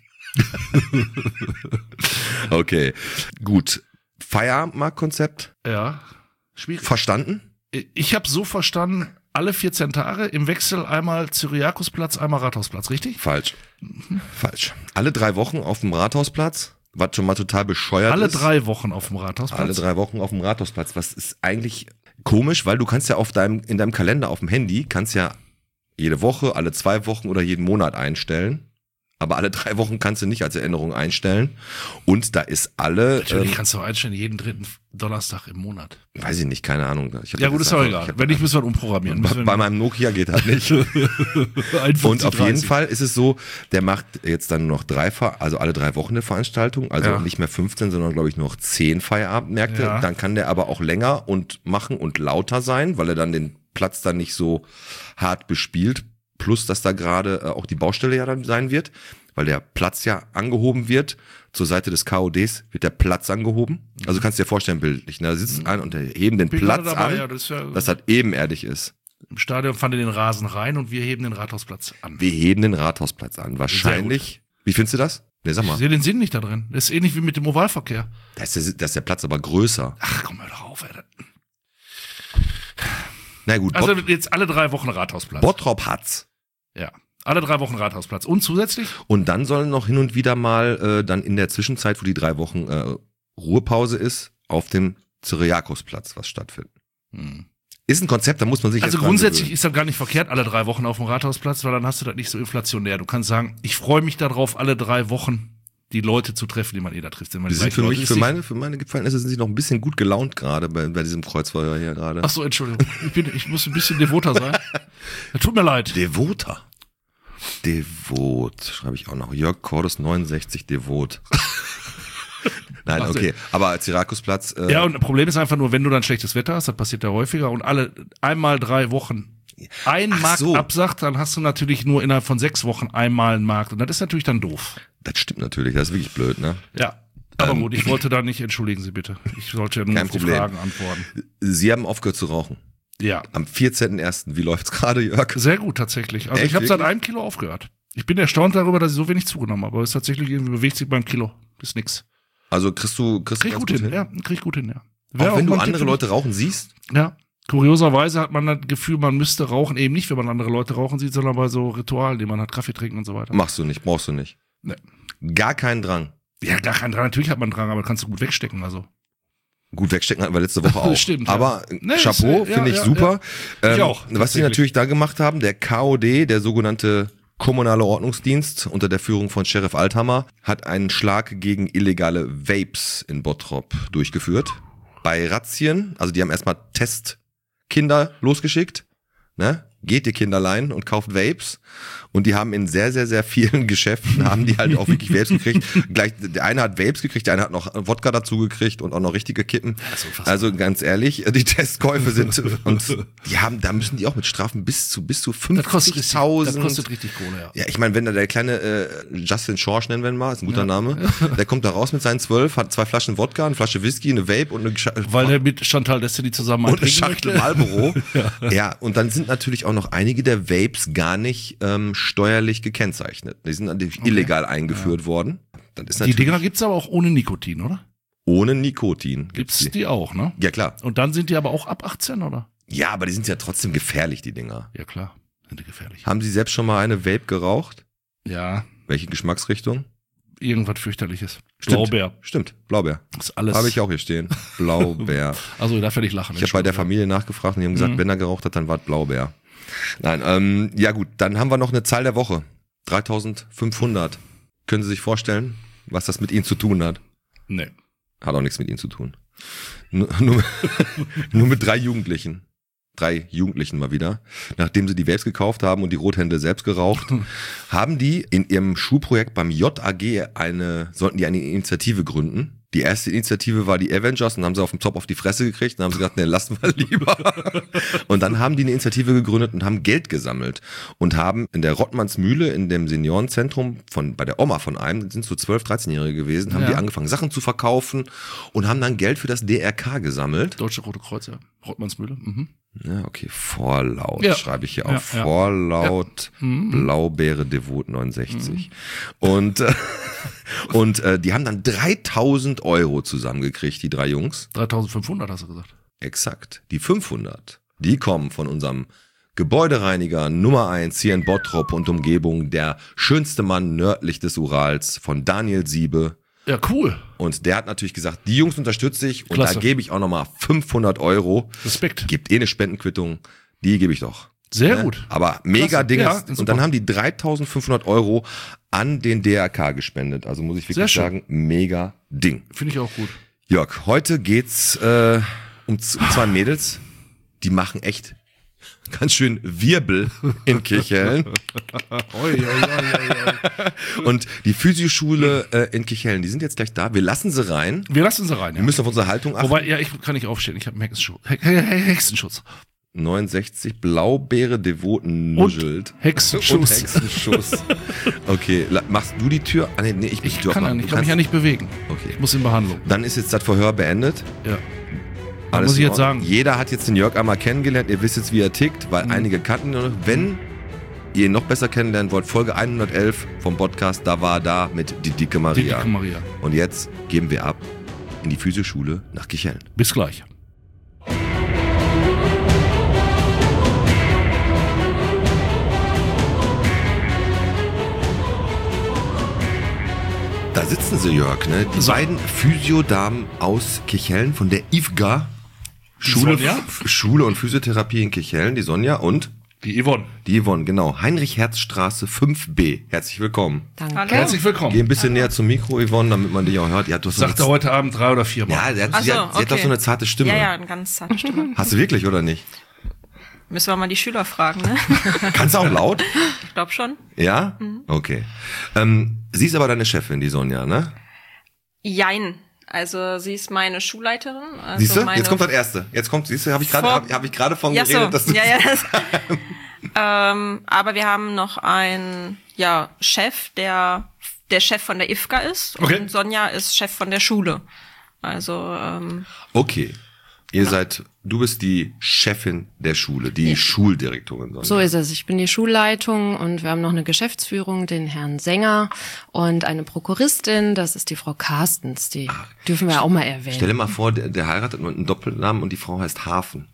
Speaker 3: Okay. Gut. Feierabendmarktkonzept
Speaker 2: Ja. Schwierig.
Speaker 3: verstanden?
Speaker 2: Ich habe so verstanden, alle 14 Tage im Wechsel einmal Cyriakusplatz, einmal Rathausplatz, richtig?
Speaker 3: Falsch. Falsch. Alle 3 Wochen auf dem Rathausplatz, was schon mal total bescheuert
Speaker 2: Alle
Speaker 3: ist.
Speaker 2: 3 Wochen auf dem Rathausplatz.
Speaker 3: Alle 3 Wochen auf dem Rathausplatz. Was ist eigentlich komisch, weil du kannst ja in deinem Kalender auf dem Handy, kannst ja jede Woche, alle 2 Wochen oder jeden Monat einstellen. Aber alle 3 Wochen kannst du nicht als Erinnerung einstellen. Und da ist alle,
Speaker 2: Natürlich kannst du auch einstellen, jeden 3. Donnerstag im Monat.
Speaker 3: weiß ich nicht, keine Ahnung. Ich hab
Speaker 2: Ja
Speaker 3: das
Speaker 2: gut, ist
Speaker 3: jetzt
Speaker 2: doch
Speaker 3: einfach-
Speaker 2: egal.
Speaker 3: ich hab-
Speaker 2: Wenn nicht, müssen wir es umprogrammieren.
Speaker 3: bei meinem Nokia geht das nicht.
Speaker 2: 51,
Speaker 3: Und auf jeden
Speaker 2: 30.
Speaker 3: Fall ist es so, der macht jetzt dann nur noch also alle 3 Wochen eine Veranstaltung, also
Speaker 2: Ja.
Speaker 3: nicht mehr 15, sondern glaube ich nur noch 10 Feierabendmärkte.
Speaker 2: Ja.
Speaker 3: Dann kann der aber auch länger und machen und lauter sein, weil er dann den Platz dann nicht so hart bespielt. Plus, dass da gerade auch die Baustelle ja dann sein wird, weil der Platz ja angehoben wird. Zur Seite des KODs wird der Platz angehoben. Also kannst du dir vorstellen, bildlich. Ne? Da sitzt einer und heben den
Speaker 2: Bin
Speaker 3: Platz
Speaker 2: gerade dabei,
Speaker 3: an,
Speaker 2: ja, das ist ja,
Speaker 3: dass das ebenerdig ist.
Speaker 2: im Stadion fand den Rasen rein und wir heben den Rathausplatz an.
Speaker 3: Wir heben den Rathausplatz an. Wahrscheinlich. Wie findest du das? Ne, sag
Speaker 2: Ich
Speaker 3: mal.
Speaker 2: sehe den Sinn nicht da drin. Das ist ähnlich wie mit dem Ovalverkehr.
Speaker 3: Da ist der Platz aber größer.
Speaker 2: Ach, komm mal doch auf, ey.
Speaker 3: Na gut,
Speaker 2: Also jetzt alle 3 Wochen Rathausplatz.
Speaker 3: Bottrop hat's.
Speaker 2: Ja. Alle 3 Wochen Rathausplatz. Und zusätzlich?
Speaker 3: Und dann sollen noch hin und wieder mal dann in der Zwischenzeit, wo die 3 Wochen Ruhepause ist, auf dem Cyriakusplatz was stattfinden. Ist ein Konzept, da muss man sich
Speaker 2: Also
Speaker 3: jetzt dran
Speaker 2: grundsätzlich
Speaker 3: gewöhnen.
Speaker 2: ist das gar nicht verkehrt, alle 3 Wochen auf dem Rathausplatz, weil dann hast du das nicht so inflationär. Du kannst sagen, ich freue mich darauf, alle 3 Wochen die Leute zu treffen, die man da trifft.
Speaker 3: Die sind für mich, für meine Verhältnisse sind sie noch ein bisschen gut gelaunt gerade bei diesem Kreuzfeuer hier gerade.
Speaker 2: Ach so, Entschuldigung. Ich muss ein bisschen devoter sein. Ja, tut mir leid.
Speaker 3: Devoter. Devot, schreibe ich auch noch. Jörg Cordes 69 Devot. Nein,
Speaker 2: Also-
Speaker 3: okay. Aber Cyriakusplatz,
Speaker 2: Ja, und das Problem ist einfach nur, wenn du dann schlechtes Wetter hast, das passiert ja häufiger, und einmal 3 Wochen ein
Speaker 3: Ach
Speaker 2: Markt
Speaker 3: so.
Speaker 2: absagt, dann hast du natürlich nur innerhalb von 6 Wochen einmal einen Markt. Und das ist natürlich dann doof.
Speaker 3: das stimmt natürlich, das ist wirklich blöd, ne?
Speaker 2: Ja. Aber gut, ich wollte da nicht, entschuldigen Sie bitte. Ich sollte ja nur
Speaker 3: Kein
Speaker 2: auf die
Speaker 3: Problem.
Speaker 2: Fragen antworten.
Speaker 3: Sie haben aufgehört zu rauchen.
Speaker 2: Ja.
Speaker 3: Am 14.01. Wie läuft's gerade, Jörg?
Speaker 2: Sehr gut, tatsächlich. Also
Speaker 3: Echt,
Speaker 2: ich habe seit
Speaker 3: wirklich?
Speaker 2: 1 Kilo aufgehört. Ich bin erstaunt darüber, dass ich so wenig zugenommen habe. Aber es ist tatsächlich irgendwie bewegt sich beim Kilo. Ist nix.
Speaker 3: Also kriegst du
Speaker 2: Krieg
Speaker 3: ganz
Speaker 2: gut hin, ja. Krieg gut hin, ja.
Speaker 3: Auch wenn du
Speaker 2: mal ein
Speaker 3: andere
Speaker 2: Tipp für
Speaker 3: Leute rauchen siehst?
Speaker 2: mich. Ja. Kurioserweise hat man das Gefühl, man müsste rauchen, eben nicht, wenn man andere Leute rauchen sieht, sondern bei so Ritualen, die man hat, Kaffee trinken und so weiter.
Speaker 3: Machst du nicht, brauchst du nicht.
Speaker 2: Nee.
Speaker 3: Gar keinen Drang.
Speaker 2: Ja, gar kein Drang. Natürlich hat man Drang, aber kannst du gut wegstecken, also.
Speaker 3: Gut, wegstecken hatten wir letzte Woche auch.
Speaker 2: Stimmt, ja.
Speaker 3: Aber
Speaker 2: Nee,
Speaker 3: Chapeau,
Speaker 2: ist,
Speaker 3: finde ich
Speaker 2: ja,
Speaker 3: super.
Speaker 2: Ich auch,
Speaker 3: Was sie
Speaker 2: tatsächlich.
Speaker 3: natürlich da gemacht haben, der KOD, der sogenannte Kommunale Ordnungsdienst unter der Führung von Sheriff Althammer, hat einen Schlag gegen illegale Vapes in Bottrop durchgeführt. Bei Razzien, also die haben erstmal Testkinder losgeschickt, ne? Geht ihr Kinderlein und kauft Vapes. Und die haben in sehr, sehr, sehr vielen Geschäften, haben die halt auch wirklich Vapes gekriegt. Gleich, der eine hat Vapes gekriegt, der eine hat noch Wodka dazu gekriegt und auch noch richtige Kippen. Also ganz ehrlich, die Testkäufe sind, und die haben, da müssen die auch mit Strafen bis zu
Speaker 2: Das kostet
Speaker 3: 50.000.
Speaker 2: richtig Kohle, ja.
Speaker 3: Ja, ich meine, wenn da der kleine Justin Schorsch, nennen wir ihn mal, ist ein guter Name, der kommt da raus mit seinen 12, hat 2 Flaschen Wodka, eine Flasche Whisky, eine Vape und eine
Speaker 2: Weil der mit Chantal Destiny zusammen
Speaker 3: und eine
Speaker 2: trinken
Speaker 3: Schachtel
Speaker 2: möchte.
Speaker 3: Marlboro. Ja, und dann sind natürlich auch noch einige der Vapes gar nicht steuerlich gekennzeichnet. Die sind natürlich illegal eingeführt worden. Dann ist
Speaker 2: Die
Speaker 3: natürlich
Speaker 2: Dinger gibt's aber auch ohne Nikotin, oder?
Speaker 3: ohne Nikotin.
Speaker 2: Gibt's die auch, ne?
Speaker 3: Ja, klar.
Speaker 2: Und dann sind die aber auch ab 18, oder?
Speaker 3: Ja, aber die sind ja trotzdem gefährlich, die Dinger.
Speaker 2: Ja, klar. Sind die gefährlich.
Speaker 3: Haben Sie selbst schon mal eine Vape geraucht?
Speaker 2: Ja,
Speaker 3: Welche Geschmacksrichtung?
Speaker 2: irgendwas fürchterliches.
Speaker 3: Stimmt.
Speaker 2: Blaubeer.
Speaker 3: Stimmt, Blaubeer.
Speaker 2: Das ist alles.
Speaker 3: Habe ich auch hier stehen. Blaubeer.
Speaker 2: Also, da werde ich lachen.
Speaker 3: Ich habe bei der Familie nachgefragt und die haben gesagt, wenn er geraucht hat, dann war es Blaubeer. Nein, ja gut, dann haben wir noch eine Zahl der Woche. 3.500. Können Sie sich vorstellen, was das mit Ihnen zu tun hat?
Speaker 2: Nee.
Speaker 3: Hat auch nichts mit Ihnen zu tun. Nur mit 3 Jugendlichen. 3 Jugendlichen mal wieder. Nachdem sie die Vapes gekauft haben und die Rothände selbst geraucht, haben die in ihrem Schulprojekt beim JAG sollten die eine Initiative gründen. Die erste Initiative war die Avengers und haben sie auf dem Top auf die Fresse gekriegt und haben sie gesagt, nee, lassen wir lieber. Und dann haben die eine Initiative gegründet und haben Geld gesammelt und haben in der Rottmannsmühle, in dem Seniorenzentrum bei der Oma von einem, das sind so 12-, 13-Jährige gewesen, haben die angefangen, Sachen zu verkaufen und haben dann Geld für das DRK gesammelt.
Speaker 2: Deutsche Rote Kreuz, ja. Rottmannsmühle. Mhm.
Speaker 3: Ja, okay, Vorlaut schreibe ich hier auf.
Speaker 2: Ja.
Speaker 3: Vorlaut, Blaubeere Devot 69. Und die haben dann 3.000 Euro zusammengekriegt, die 3 Jungs.
Speaker 2: 3.500 hast du gesagt.
Speaker 3: Exakt. Die 500, die kommen von unserem Gebäudereiniger Nummer 1 hier in Bottrop und Umgebung, der schönste Mann nördlich des Urals, von Daniel Siebe.
Speaker 2: Ja, cool.
Speaker 3: Und der hat natürlich gesagt, die Jungs unterstütze ich und
Speaker 2: Klasse.
Speaker 3: da gebe ich auch nochmal 500 Euro.
Speaker 2: Respekt.
Speaker 3: Gibt eine Spendenquittung, die gebe ich doch.
Speaker 2: Sehr
Speaker 3: Ne?
Speaker 2: gut.
Speaker 3: Aber mega
Speaker 2: Klasse.
Speaker 3: Ding.
Speaker 2: Ja,
Speaker 3: Und
Speaker 2: super.
Speaker 3: dann haben die 3.500 Euro an den DRK gespendet. Also muss ich
Speaker 2: Sehr
Speaker 3: wirklich
Speaker 2: schön.
Speaker 3: sagen, mega Ding.
Speaker 2: Finde ich auch gut.
Speaker 3: Jörg, heute geht's um 2 Mädels, die machen echt ganz schön Wirbel in Kirchhellen. Und die Physioschule in Kirchhellen, die sind jetzt gleich da. Wir lassen sie rein.
Speaker 2: Wir lassen sie rein, ja.
Speaker 3: Wir müssen auf unsere Haltung achten.
Speaker 2: Wobei, ja, ich kann nicht aufstehen. Ich habe einen Hexenschutz.
Speaker 3: 69, Blaubeere Devoten nuschelt.
Speaker 2: Hexenschuss.
Speaker 3: Und Hexenschuss. Okay, machst du die Tür? Ah, nee, ich
Speaker 2: Ich
Speaker 3: muss
Speaker 2: kann,
Speaker 3: aufmachen.
Speaker 2: ich kann mich ja nicht bewegen.
Speaker 3: Okay.
Speaker 2: Ich muss in Behandlung.
Speaker 3: Dann ist jetzt das Verhör beendet.
Speaker 2: Ja.
Speaker 3: Alles
Speaker 2: muss ich
Speaker 3: in
Speaker 2: jetzt
Speaker 3: Ordnung.
Speaker 2: sagen.
Speaker 3: Jeder hat jetzt den Jörg einmal kennengelernt. Ihr wisst jetzt, wie er tickt, weil einige kannten ihn noch. Wenn ihr ihn noch besser kennenlernen wollt, Folge 111 vom Podcast, da war da mit die dicke
Speaker 2: Die
Speaker 3: Maria.
Speaker 2: dicke Maria.
Speaker 3: Und jetzt geben wir ab in die Physioschule nach Kirchhellen.
Speaker 2: Bis gleich.
Speaker 3: Da sitzen sie, Jörg, ne? Die beiden Physiodamen aus Kirchhellen von der IFGA.
Speaker 2: Sonja?
Speaker 3: Schule und Physiotherapie in Kirchhellen, die Sonja und
Speaker 2: Die Yvonne.
Speaker 3: die Yvonne, genau. Heinrich-Herz-Straße 5b. Herzlich willkommen.
Speaker 5: Danke.
Speaker 2: Herzlich willkommen.
Speaker 3: Geh ein bisschen näher zum Mikro, Yvonne, damit man dich auch hört. Ja, du hast so
Speaker 2: Sagt er heute Abend 3 oder 4 Mal.
Speaker 3: ja, sie
Speaker 5: Ach so,
Speaker 3: hat doch
Speaker 5: okay.
Speaker 3: so eine zarte Stimme.
Speaker 5: Ja, eine ganz zarte Stimme.
Speaker 3: Hast du wirklich oder nicht?
Speaker 5: Müssen wir mal die Schüler fragen, ne?
Speaker 3: Kannst du auch laut?
Speaker 5: Ich glaube schon.
Speaker 3: Ja? Okay. Sie ist aber deine Chefin, die Sonja, ne?
Speaker 5: Jein. Also sie ist meine Schulleiterin. Also
Speaker 3: Siehst du?
Speaker 5: meine
Speaker 3: Jetzt kommt das Erste. Jetzt kommt, siehst du, habe ich gerade von
Speaker 5: ja,
Speaker 3: geredet,
Speaker 5: so.
Speaker 3: dass du
Speaker 5: Aber wir haben noch einen Chef, der Chef von der IFGA ist.
Speaker 2: Okay.
Speaker 5: Und Sonja ist Chef von der Schule. Also
Speaker 3: Okay. Du bist die Chefin der Schule, die Schuldirektorin.
Speaker 6: So ist es. Ich bin die Schulleitung und wir haben noch eine Geschäftsführung, den Herrn Sänger und eine Prokuristin, das ist die Frau Carstens, die dürfen wir auch mal erwähnen.
Speaker 3: Stell dir mal vor, der heiratet mit einem Doppelnamen und die Frau heißt Hafen.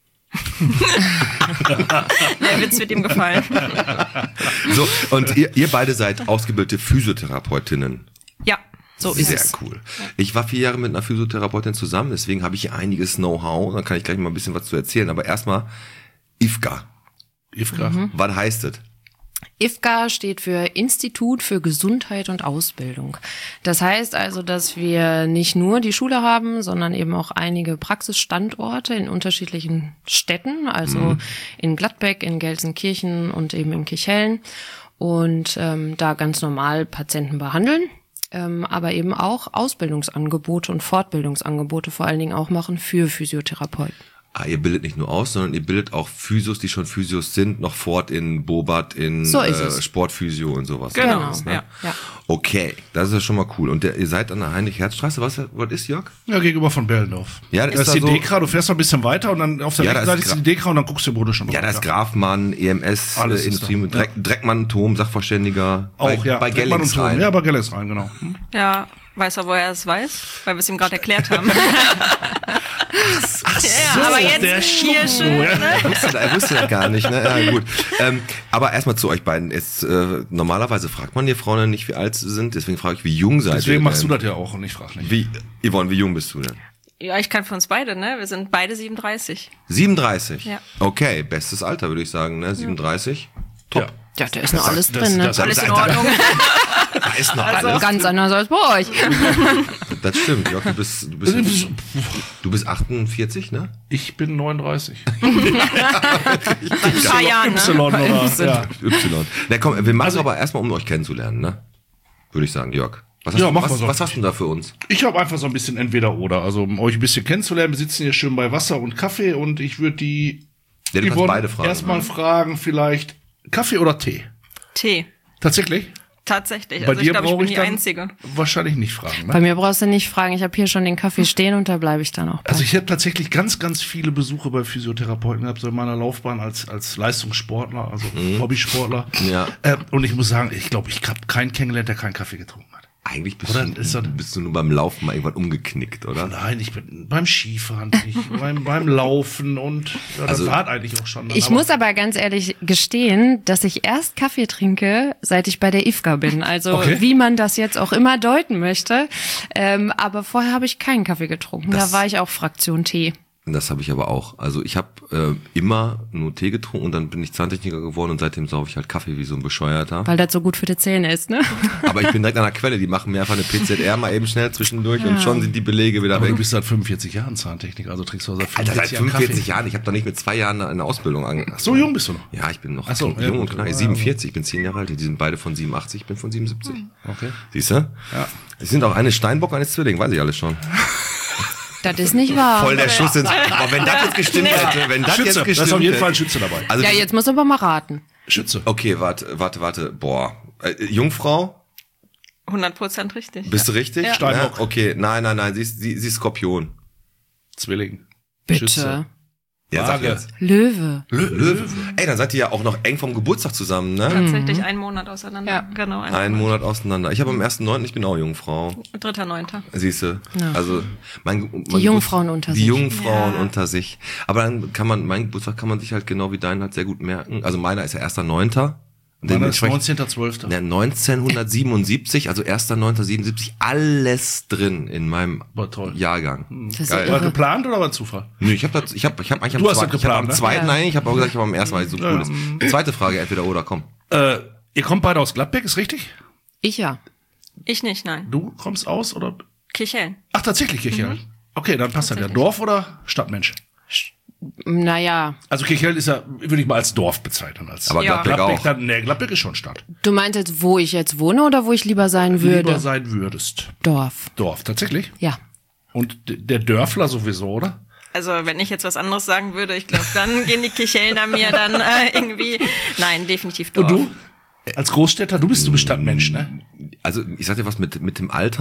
Speaker 5: Der Witz wird ihm gefallen.
Speaker 3: So, und ihr beide seid ausgebildete Physiotherapeutinnen.
Speaker 5: Ja, so ist
Speaker 3: Sehr
Speaker 5: es.
Speaker 3: cool. Ich war 4 Jahre mit einer Physiotherapeutin zusammen, deswegen habe ich hier einiges Know-how. Dann kann ich gleich mal ein bisschen was zu erzählen. Aber erstmal IFGA. Was heißt das?
Speaker 6: IFGA steht für Institut für Gesundheit und Ausbildung. Das heißt also, dass wir nicht nur die Schule haben, sondern eben auch einige Praxisstandorte in unterschiedlichen Städten, also in Gladbeck, in Gelsenkirchen und eben in Kirchhellen und da ganz normal Patienten behandeln. Aber eben auch Ausbildungsangebote und Fortbildungsangebote vor allen Dingen auch machen für Physiotherapeuten.
Speaker 3: Ihr bildet nicht nur aus, sondern ihr bildet auch Physios, die schon Physios sind, noch fort in Bobat, in
Speaker 6: So ist es.
Speaker 3: Sportphysio und sowas.
Speaker 5: Genau,
Speaker 3: Alles, ne?
Speaker 5: ja.
Speaker 3: Okay, das ist ja schon mal cool. Und ihr seid an der Heinrich-Herz-Straße, was ist, Jörg?
Speaker 2: Ja, gegenüber von Bellendorf.
Speaker 3: Ja,
Speaker 2: Das ist die
Speaker 3: so,
Speaker 2: Dekra, du fährst noch ein bisschen weiter und dann auf der
Speaker 3: Ja,
Speaker 2: rechten
Speaker 3: da
Speaker 2: Seite
Speaker 3: ist
Speaker 2: ist die Dekra und dann guckst du im Boden schon
Speaker 3: ja,
Speaker 2: drauf.
Speaker 3: da ist Grafmann, EMS,
Speaker 2: Alles ist
Speaker 3: Industrie,
Speaker 2: da.
Speaker 3: Dreckmann, Tom, Sachverständiger.
Speaker 2: Auch,
Speaker 3: bei
Speaker 2: ja.
Speaker 3: Bei
Speaker 2: Dreckmann
Speaker 3: Gellings
Speaker 2: und Ton.
Speaker 3: rein.
Speaker 2: Ja, bei Gellings rein, genau.
Speaker 5: Ja, weiß er, woher er es weiß? Weil wir es ihm gerade erklärt haben. Ja, aber jetzt
Speaker 2: der
Speaker 5: hier
Speaker 2: Schmuck,
Speaker 5: schön,
Speaker 2: ja.
Speaker 5: ne?
Speaker 3: Er wusste das gar nicht, ne? Ja, gut. Aber erstmal zu euch beiden. Normalerweise fragt man die Frauen nicht, wie alt sie sind, deswegen frage ich, wie jung seid ihr
Speaker 2: Deswegen
Speaker 3: denn?
Speaker 2: machst du das ja auch und ich frage nicht.
Speaker 3: Yvonne, wie jung bist du denn?
Speaker 5: Ja, ich kann für uns beide, ne? Wir sind beide 37.
Speaker 3: 37?
Speaker 5: Ja.
Speaker 3: Okay, bestes Alter, würde ich sagen, ne? 37? Top.
Speaker 2: Ja.
Speaker 6: Ja, da ist noch alles drin, ne?
Speaker 5: Alles in Ordnung.
Speaker 3: Da ist noch
Speaker 6: Also
Speaker 3: alles.
Speaker 6: ganz anders als bei euch.
Speaker 3: Das stimmt, Jörg, du bist 48, ne?
Speaker 2: Ich bin 39.
Speaker 5: Ein paar Jahren, ne?
Speaker 2: Y oder, ja.
Speaker 3: Y. Na komm, wir machen es aber erstmal, um euch kennenzulernen, ne? Würde ich sagen, Jörg. Was hast,
Speaker 2: Ja,
Speaker 3: du,
Speaker 2: machen wir so.
Speaker 3: was hast du denn da für uns?
Speaker 2: Ich habe einfach so ein bisschen entweder oder. Also um euch ein bisschen kennenzulernen, wir sitzen hier schön bei Wasser und Kaffee und ich würde die
Speaker 3: Ja, du kannst
Speaker 2: Yvonne
Speaker 3: beide fragen.
Speaker 2: erstmal fragen, vielleicht Kaffee oder Tee?
Speaker 5: Tee.
Speaker 2: Tatsächlich?
Speaker 5: Tatsächlich.
Speaker 2: Bei
Speaker 5: Also ich
Speaker 2: dir
Speaker 5: glaube, ich
Speaker 2: brauche
Speaker 5: bin
Speaker 2: ich
Speaker 5: die
Speaker 2: dann
Speaker 5: Einzige.
Speaker 2: wahrscheinlich nicht fragen. Ne?
Speaker 6: Bei mir brauchst du nicht fragen, ich habe hier schon den Kaffee stehen und da bleibe ich dann auch bei.
Speaker 2: Also ich habe tatsächlich ganz, ganz viele Besuche bei Physiotherapeuten gehabt, so in meiner Laufbahn als Leistungssportler, also Hobbysportler.
Speaker 3: Ja.
Speaker 2: Und ich muss sagen, ich glaube, ich habe keinen kennengelernt, der keinen Kaffee getrunken hat.
Speaker 3: Eigentlich
Speaker 2: Oder ist das-
Speaker 3: bist du nur beim Laufen mal irgendwann umgeknickt, oder?
Speaker 2: Nein, ich bin beim Skifahren, beim Laufen und ja, das
Speaker 3: Also-
Speaker 2: war eigentlich auch schon. Dann,
Speaker 6: Ich muss aber ganz ehrlich gestehen, dass ich erst Kaffee trinke, seit ich bei der IFGA bin. Also
Speaker 2: Okay.
Speaker 6: wie man das jetzt auch immer deuten möchte. Aber vorher habe ich keinen Kaffee getrunken.
Speaker 3: Das-
Speaker 6: Da war ich auch Fraktion Tee.
Speaker 3: Das habe ich aber auch. Also ich habe immer nur Tee getrunken und dann bin ich Zahntechniker geworden und seitdem saufe ich halt Kaffee wie so ein Bescheuerter.
Speaker 6: Weil das so gut für die Zähne ist, ne?
Speaker 3: Aber ich bin direkt an der Quelle. Die machen mir einfach eine PZR mal eben schnell zwischendurch und schon sind die Belege wieder
Speaker 2: aber du
Speaker 3: weg.
Speaker 2: bist seit 45 Jahren Zahntechniker, also trinkst du seit
Speaker 3: Alter,
Speaker 2: 45
Speaker 3: seit
Speaker 2: Jahren
Speaker 3: 45
Speaker 2: Kaffee.
Speaker 3: Jahren. Ich habe doch nicht mit 2 Jahren eine Ausbildung angefangen.
Speaker 2: So jung bist du noch.
Speaker 3: Ja, ich bin noch
Speaker 2: Ach so, ja,
Speaker 3: jung und
Speaker 2: gut.
Speaker 3: knackig.
Speaker 2: Ja,
Speaker 3: 47, ich bin 10 Jahre alt. Die sind beide von 87, ich bin von 77.
Speaker 2: Okay.
Speaker 3: Siehst du?
Speaker 2: Ja.
Speaker 3: Sie sind auch eine Steinbock, eine Zwilling, weiß ich alles schon.
Speaker 6: Das ist nicht wahr.
Speaker 3: Voll der Schuss ins... Aber wenn das jetzt gestimmt hätte, wenn das
Speaker 2: Schütze,
Speaker 3: jetzt
Speaker 2: da
Speaker 3: gestimmt
Speaker 2: ist auf jeden
Speaker 3: hätte-
Speaker 2: Fall ein Schütze dabei.
Speaker 3: Also,
Speaker 6: Ja, jetzt muss aber mal raten.
Speaker 2: Schütze.
Speaker 3: okay, warte. Boah. Jungfrau?
Speaker 5: 100% richtig.
Speaker 3: Bist du richtig?
Speaker 2: Ja. Steinbock.
Speaker 3: Ja, okay, nein, sie ist Skorpion.
Speaker 2: Zwilling.
Speaker 6: Bitte.
Speaker 2: Schütze.
Speaker 3: Ja, sag
Speaker 2: Waage.
Speaker 3: jetzt.
Speaker 6: Löwe.
Speaker 3: Löwe. Ey, dann seid ihr ja auch noch eng vom Geburtstag zusammen, ne?
Speaker 5: Tatsächlich einen Monat auseinander.
Speaker 6: Ja.
Speaker 5: Genau.
Speaker 3: Einen Monat auseinander. Ich habe am 1.9., ich bin auch Jungfrau.
Speaker 5: 3.9.
Speaker 3: Siehst du?
Speaker 6: Ja.
Speaker 3: Also mein
Speaker 6: Jungfrauen unter
Speaker 3: die
Speaker 6: sich.
Speaker 3: Jungfrauen
Speaker 5: Ja.
Speaker 3: unter sich. Aber dann mein Geburtstag kann man sich halt genau wie deinen halt sehr gut merken. Also meiner ist ja 1.9. Und
Speaker 2: Meiner ist
Speaker 3: dementsprechend-
Speaker 2: 19.12.
Speaker 3: Ja, 1977, also 1.9.77, alles drin in meinem
Speaker 2: War toll.
Speaker 3: Jahrgang.
Speaker 6: Das ist
Speaker 3: Geil.
Speaker 6: ja
Speaker 2: War
Speaker 6: irre.
Speaker 2: geplant oder war Zufall?
Speaker 3: Nö, ich habe eigentlich am
Speaker 2: Du hast das
Speaker 3: zweiten,
Speaker 2: geplant, ne?
Speaker 3: zweiten,
Speaker 6: Ja.
Speaker 3: nein, ich habe auch gesagt, ich habe am ersten, weil es so cool ist. Zweite Frage, entweder oder, komm.
Speaker 2: Ihr kommt beide aus Gladbeck, ist richtig?
Speaker 6: Ich ja.
Speaker 5: Ich nicht, nein.
Speaker 2: Du kommst aus oder?
Speaker 5: Kirchhellen.
Speaker 2: Ach, tatsächlich Kirchhellen. Okay, dann passt das ja. Dorf oder Stadtmensch?
Speaker 6: Naja,
Speaker 2: Also Kirchhellen ist ja, würde ich mal als Dorf bezeichnen. Als
Speaker 3: Aber
Speaker 5: Ja.
Speaker 3: Gladbeck auch.
Speaker 2: Dann, nee, Gladbeck ist schon Stadt.
Speaker 6: du meintest, wo ich jetzt wohne oder wo ich lieber sein würde?
Speaker 2: Lieber sein würdest.
Speaker 6: Dorf.
Speaker 2: Dorf, tatsächlich?
Speaker 6: Ja.
Speaker 2: Und der Dörfler sowieso, oder?
Speaker 5: Also wenn ich jetzt was anderes sagen würde, ich glaube, dann gehen die Kirchhellner mir dann irgendwie... Nein, definitiv Dorf.
Speaker 2: Und du? Als Großstädter, du bist Stadtmensch, ne?
Speaker 3: Also ich sag dir was mit dem Alter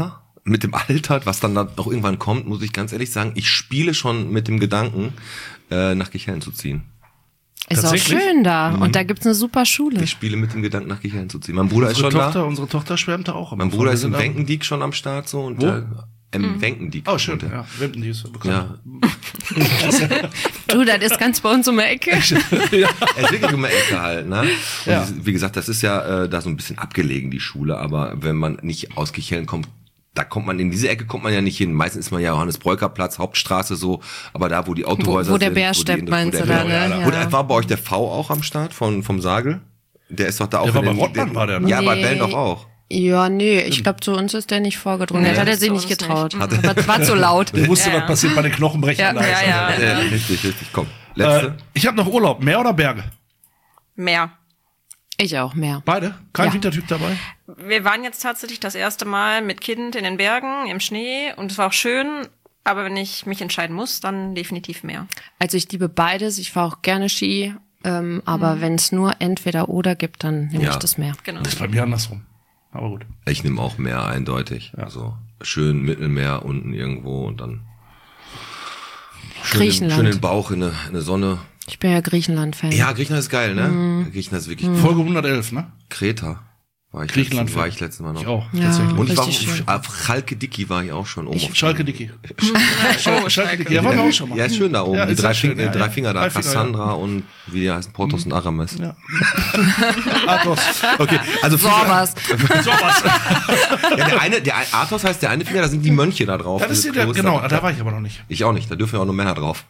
Speaker 3: mit dem Alter, was dann noch irgendwann kommt, muss ich ganz ehrlich sagen, ich spiele schon mit dem Gedanken, nach Kichellen zu ziehen.
Speaker 6: Ist auch
Speaker 2: Tatsächlich?
Speaker 6: schön da. Und da gibt's eine super Schule.
Speaker 3: Ich spiele mit dem Gedanken, nach Kichellen zu ziehen. Mein Bruder ist schon da.
Speaker 2: Unsere Tochter schwärmt da auch.
Speaker 3: Mein Bruder ist im Wenkendiek schon am Start so und im Wenkendiek.
Speaker 2: Oh, schön. Ja, Wenkendiek ist bekannt.
Speaker 3: Ja.
Speaker 6: Du, das ist ganz bei uns um die Ecke.
Speaker 3: Er ist wirklich um die Ecke halt, ne? Und
Speaker 2: Ja.
Speaker 3: wie gesagt, das ist ja da so ein bisschen abgelegen, die Schule, aber wenn man nicht aus Kichellen kommt, da kommt man, in diese Ecke kommt man ja nicht hin. Meistens ist man ja Johannes-Breuker-Platz, Hauptstraße so, aber da, wo die Autohäuser
Speaker 6: Wo der
Speaker 3: sind.
Speaker 6: Bär
Speaker 3: wo
Speaker 6: steppt,
Speaker 3: die-
Speaker 6: meinst
Speaker 3: wo
Speaker 6: du
Speaker 3: der
Speaker 6: da,
Speaker 3: Bär-
Speaker 6: ne?
Speaker 3: Und
Speaker 6: Ja.
Speaker 3: war bei euch der V auch am Start vom Sagel? Der ist doch da auch.
Speaker 2: Der war
Speaker 3: in
Speaker 2: bei
Speaker 3: den-
Speaker 2: Rottmann, war der, ne?
Speaker 3: Ja, bei
Speaker 6: Nee.
Speaker 3: Bell doch auch.
Speaker 6: Ja, nee, ich glaube, zu uns ist der nicht vorgedrungen. Das hat er sich
Speaker 5: Zu
Speaker 6: nicht
Speaker 5: uns
Speaker 6: getraut.
Speaker 5: nicht.
Speaker 6: Aber es war zu laut.
Speaker 2: Ich wusste,
Speaker 5: Ja,
Speaker 2: was passiert bei den Knochenbrechern.
Speaker 6: Ja,
Speaker 5: ja.
Speaker 3: Richtig, komm. Letzte.
Speaker 2: Ich habe noch Urlaub. Meer oder Berge?
Speaker 5: Mehr.
Speaker 6: Ich auch, mehr.
Speaker 2: Beide? Kein
Speaker 6: Ja.
Speaker 2: Wintertyp dabei?
Speaker 5: Wir waren jetzt tatsächlich das erste Mal mit Kind in den Bergen, im Schnee und es war auch schön. Aber wenn ich mich entscheiden muss, dann definitiv mehr.
Speaker 6: Also ich liebe beides. Ich fahre auch gerne Ski. Aber wenn es nur entweder oder gibt, dann nehme
Speaker 3: Ja.
Speaker 6: ich das mehr.
Speaker 5: Genau.
Speaker 2: Das ist bei mir andersrum. Aber gut.
Speaker 3: Ich nehme auch Meer eindeutig. Also schön Mittelmeer unten irgendwo und dann
Speaker 6: Griechenland.
Speaker 3: schön den Bauch in eine Sonne.
Speaker 6: Ich bin ja Griechenland-Fan.
Speaker 3: Ja, Griechenland ist geil, ne? Griechenland ist wirklich
Speaker 2: Folge 111, ne?
Speaker 3: Kreta. War ich
Speaker 2: Griechenland
Speaker 3: war ich letztes Mal noch.
Speaker 2: Ich auch,
Speaker 6: Ja.
Speaker 2: tatsächlich.
Speaker 3: Und ich war
Speaker 6: Richtig schön.
Speaker 3: auf Chalke-Diki war ich auch schon oben. auf
Speaker 2: Schalke Dicky.
Speaker 5: Oh,
Speaker 2: Schalke Dicky. Ja, waren wir auch schon mal.
Speaker 3: Ja, ist schön da oben.
Speaker 2: Ja,
Speaker 3: die
Speaker 2: ist
Speaker 3: drei,
Speaker 2: auch schön, ja,
Speaker 3: drei
Speaker 2: ja.
Speaker 3: Finger da.
Speaker 2: Drei Finger,
Speaker 3: Cassandra und wie die heißen, Porthos und Aramis.
Speaker 2: Ja. Athos.
Speaker 3: Okay, also
Speaker 6: Sorbas.
Speaker 2: Sowas.
Speaker 3: ja, der Athos heißt der eine Finger, da sind die Mönche da drauf.
Speaker 2: Das ist
Speaker 3: Diese
Speaker 2: der,
Speaker 3: Kloster.
Speaker 2: genau, da war ich aber noch nicht.
Speaker 3: Ich auch nicht, da dürfen ja auch nur Männer drauf.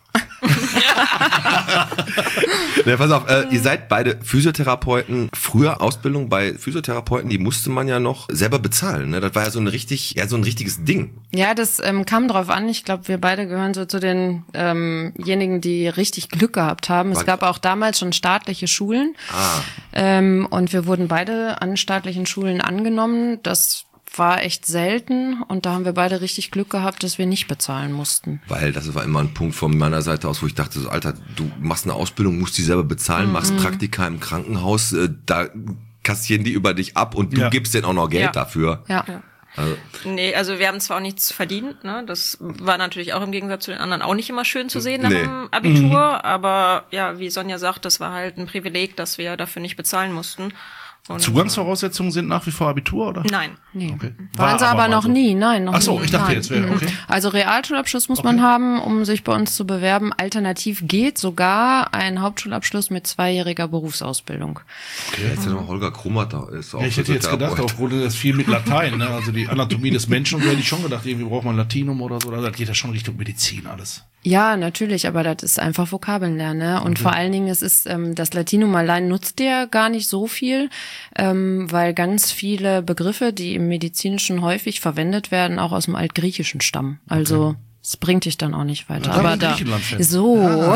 Speaker 3: Ja, pass auf, ihr seid beide Physiotherapeuten. Früher Ausbildung bei Physiotherapeuten, die musste man ja noch selber bezahlen. Ne? Das war ja so ein richtiges Ding.
Speaker 6: Ja, das kam drauf an. Ich glaube, wir beide gehören so zu denjenigen, die richtig Glück gehabt haben. Es gab auch damals schon staatliche Schulen. Und wir wurden beide an staatlichen Schulen angenommen. Das war echt selten und da haben wir beide richtig Glück gehabt, dass wir nicht bezahlen mussten.
Speaker 3: Weil das war immer ein Punkt von meiner Seite aus, wo ich dachte, so, Alter, du machst eine Ausbildung, musst die selber bezahlen, machst Praktika im Krankenhaus, da kassieren die über dich ab und du
Speaker 2: Ja.
Speaker 3: gibst denen auch noch Geld
Speaker 5: Ja.
Speaker 3: dafür.
Speaker 6: Ja.
Speaker 5: Nee, also wir haben zwar auch nichts verdient, ne? Das war natürlich auch im Gegensatz zu den anderen auch nicht immer schön zu sehen nach
Speaker 3: Nee.
Speaker 5: dem Abitur, aber ja, wie Sonja sagt, das war halt ein Privileg, dass wir dafür nicht bezahlen mussten. Und
Speaker 2: Zugangsvoraussetzungen sind nach wie vor Abitur, oder?
Speaker 5: Nein.
Speaker 6: Nee.
Speaker 2: Okay.
Speaker 6: Waren sie aber
Speaker 2: mal
Speaker 6: noch
Speaker 2: so.
Speaker 6: nie, nein, noch
Speaker 2: Ach so,
Speaker 6: nie.
Speaker 2: ich dachte
Speaker 6: Nein.
Speaker 2: jetzt wäre, okay.
Speaker 6: Also Realschulabschluss muss man haben, um sich bei uns zu bewerben. Alternativ geht sogar ein Hauptschulabschluss mit 2-jähriger Berufsausbildung.
Speaker 3: Jetzt ja noch Holger Krummert da ist auch
Speaker 2: Ja, ich hätte jetzt gedacht,
Speaker 3: Physiotherapeut.
Speaker 2: aufgrund das viel mit Latein, ne? Also die Anatomie des Menschen, und so hätte ich schon gedacht, irgendwie braucht man Latinum oder so. Also das geht ja schon Richtung Medizin alles.
Speaker 6: Ja, natürlich, aber das ist einfach Vokabeln lernen. Ne? Und vor allen Dingen, es ist das Latinum allein nutzt dir gar nicht so viel, weil ganz viele Begriffe, die im Medizinischen häufig verwendet werden, auch aus dem Altgriechischen stammen. Also es bringt dich dann auch nicht weiter.
Speaker 2: Dann
Speaker 6: Aber
Speaker 2: ein
Speaker 6: da
Speaker 2: Griechenland-Fan.
Speaker 6: so.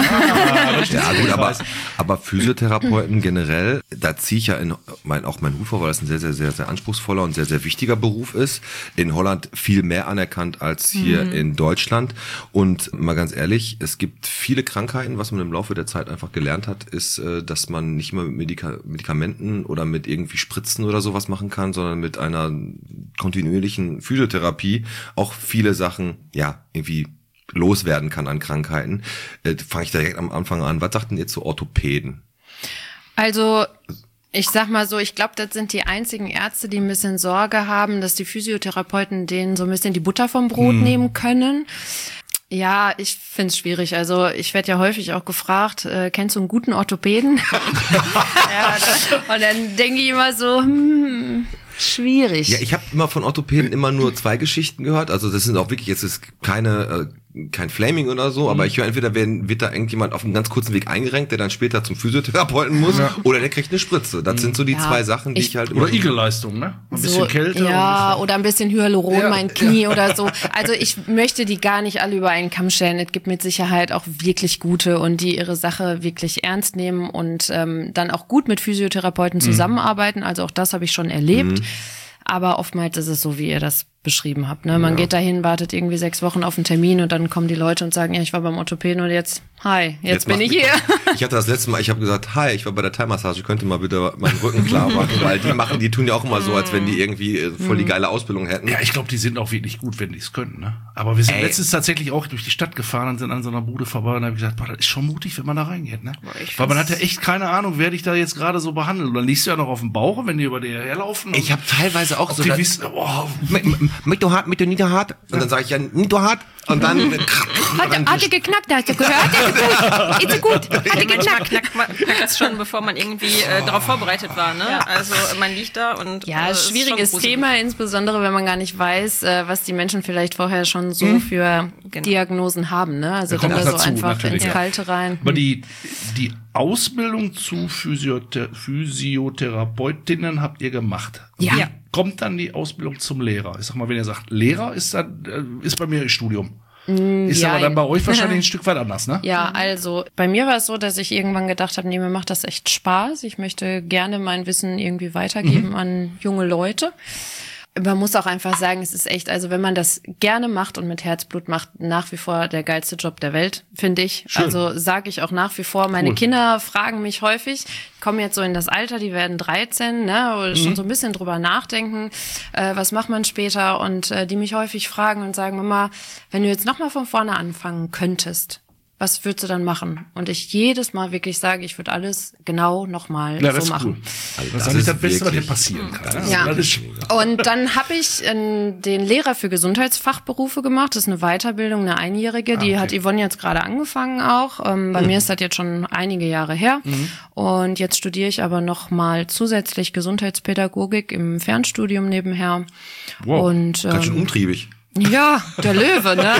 Speaker 3: Ja gut, aber Physiotherapeuten generell, da ziehe ich ja auch meinen Hut vor, weil das ein sehr, sehr, sehr, sehr anspruchsvoller und sehr, sehr wichtiger Beruf ist. In Holland viel mehr anerkannt als hier in Deutschland. Und mal ganz ehrlich, es gibt viele Krankheiten, was man im Laufe der Zeit einfach gelernt hat, ist, dass man nicht mehr mit Medikamenten oder mit irgendwie Spritzen oder sowas machen kann, sondern mit einer kontinuierlichen Physiotherapie auch viele Sachen, ja, irgendwie loswerden kann an Krankheiten. Fange ich direkt am Anfang an. Was sagten ihr zu Orthopäden?
Speaker 6: Also ich sag mal so, ich glaube, das sind die einzigen Ärzte, die ein bisschen Sorge haben, dass die Physiotherapeuten denen so ein bisschen die Butter vom Brot nehmen können. Ja, ich find's schwierig. Also ich werde ja häufig auch gefragt, kennst du einen guten Orthopäden? Und dann denke ich immer so, schwierig.
Speaker 3: Ja, ich habe immer von Orthopäden immer nur 2 Geschichten gehört. Also das sind auch wirklich, jetzt ist kein Flaming oder so, aber ich höre entweder wird da irgendjemand auf einem ganz kurzen Weg eingerenkt, der dann später zum Physiotherapeuten muss, oder der kriegt eine Spritze. Das sind so die 2 Sachen, die ich halt immer...
Speaker 2: Oder Igelleistung, ne? Ein bisschen Kälte.
Speaker 6: Ja, oder ein bisschen Hyaluron,
Speaker 2: Ja,
Speaker 6: mein Knie oder so. Also ich möchte die gar nicht alle über einen Kamm stellen. Es gibt mit Sicherheit auch wirklich gute und die ihre Sache wirklich ernst nehmen und dann auch gut mit Physiotherapeuten zusammenarbeiten. Also auch das habe ich schon erlebt. Aber oftmals ist es so, wie ihr das beschrieben habe. Ne? Man geht dahin, wartet irgendwie 6 Wochen auf einen Termin und dann kommen die Leute und sagen, ja, ich war beim Orthopäden und jetzt bin ich hier.
Speaker 3: Ich hatte das letzte Mal, ich habe gesagt, hi, ich war bei der Thai-Massage, könnt ihr mal bitte meinen Rücken klar machen, weil die tun ja auch immer so, als wenn die irgendwie voll die geile Ausbildung hätten.
Speaker 2: Ja, ich glaube, die sind auch wirklich gut, wenn die es könnten. Ne? Aber wir sind letztens tatsächlich auch durch die Stadt gefahren und sind an so einer Bude vorbei und da habe ich gesagt, boah, das ist schon mutig, wenn man da reingeht. Ne? Weil man hat ja echt keine Ahnung, wer dich da jetzt gerade so behandelt. Und dann liegst du ja noch auf dem Bauch, wenn die über dir herlaufen.
Speaker 3: Ich habe teilweise auch so,
Speaker 2: die wissen, oh,
Speaker 3: mit du hart, mit du nicht hart. Und dann sage ich ja, nicht du hart. Und dann
Speaker 6: hat er geknackt, hast du gehört? Ist gut. Hat er geknackt.
Speaker 5: Knackt schon, bevor man irgendwie darauf vorbereitet war. Ne? Ja. Also man liegt da und
Speaker 6: schwieriges Thema, insbesondere wenn man gar nicht weiß, was die Menschen vielleicht vorher schon so für Diagnosen haben. Ne? Also dann da so einfach ins Kalte rein.
Speaker 2: Aber die Ausbildung zu Physiotherapeutinnen habt ihr gemacht.
Speaker 6: Ja.
Speaker 2: Wie kommt dann die Ausbildung zum Lehrer? Ich sag mal, wenn ihr sagt, Lehrer ist bei mir Studium. Ist aber dann bei euch wahrscheinlich ein Stück weit anders, ne?
Speaker 6: Ja, also bei mir war es so, dass ich irgendwann gedacht habe, nee, mir macht das echt Spaß. Ich möchte gerne mein Wissen irgendwie weitergeben an junge Leute. Man muss auch einfach sagen, es ist echt, also wenn man das gerne macht und mit Herzblut macht, nach wie vor der geilste Job der Welt, finde ich.
Speaker 3: Schön.
Speaker 6: Also sage ich auch nach wie vor. Meine Kinder fragen mich häufig, kommen jetzt so in das Alter, die werden 13, ne, oder schon so ein bisschen drüber nachdenken, was macht man später, und die mich häufig fragen und sagen, Mama, wenn du jetzt nochmal von vorne anfangen könntest, was würdest du dann machen? Und ich jedes Mal wirklich sage, ich würde alles genau nochmal so machen.
Speaker 2: Cool. Also das ist eigentlich das Beste, was dir passieren kann.
Speaker 6: Ja. Und dann habe ich den Lehrer für Gesundheitsfachberufe gemacht. Das ist eine Weiterbildung, eine einjährige. Die hat Yvonne jetzt gerade angefangen auch. Bei mir ist das jetzt schon einige Jahre her. Und jetzt studiere ich aber nochmal zusätzlich Gesundheitspädagogik im Fernstudium nebenher.
Speaker 3: Wow,
Speaker 6: und,
Speaker 3: ganz schön umtriebig.
Speaker 6: Ja, der Löwe, ne?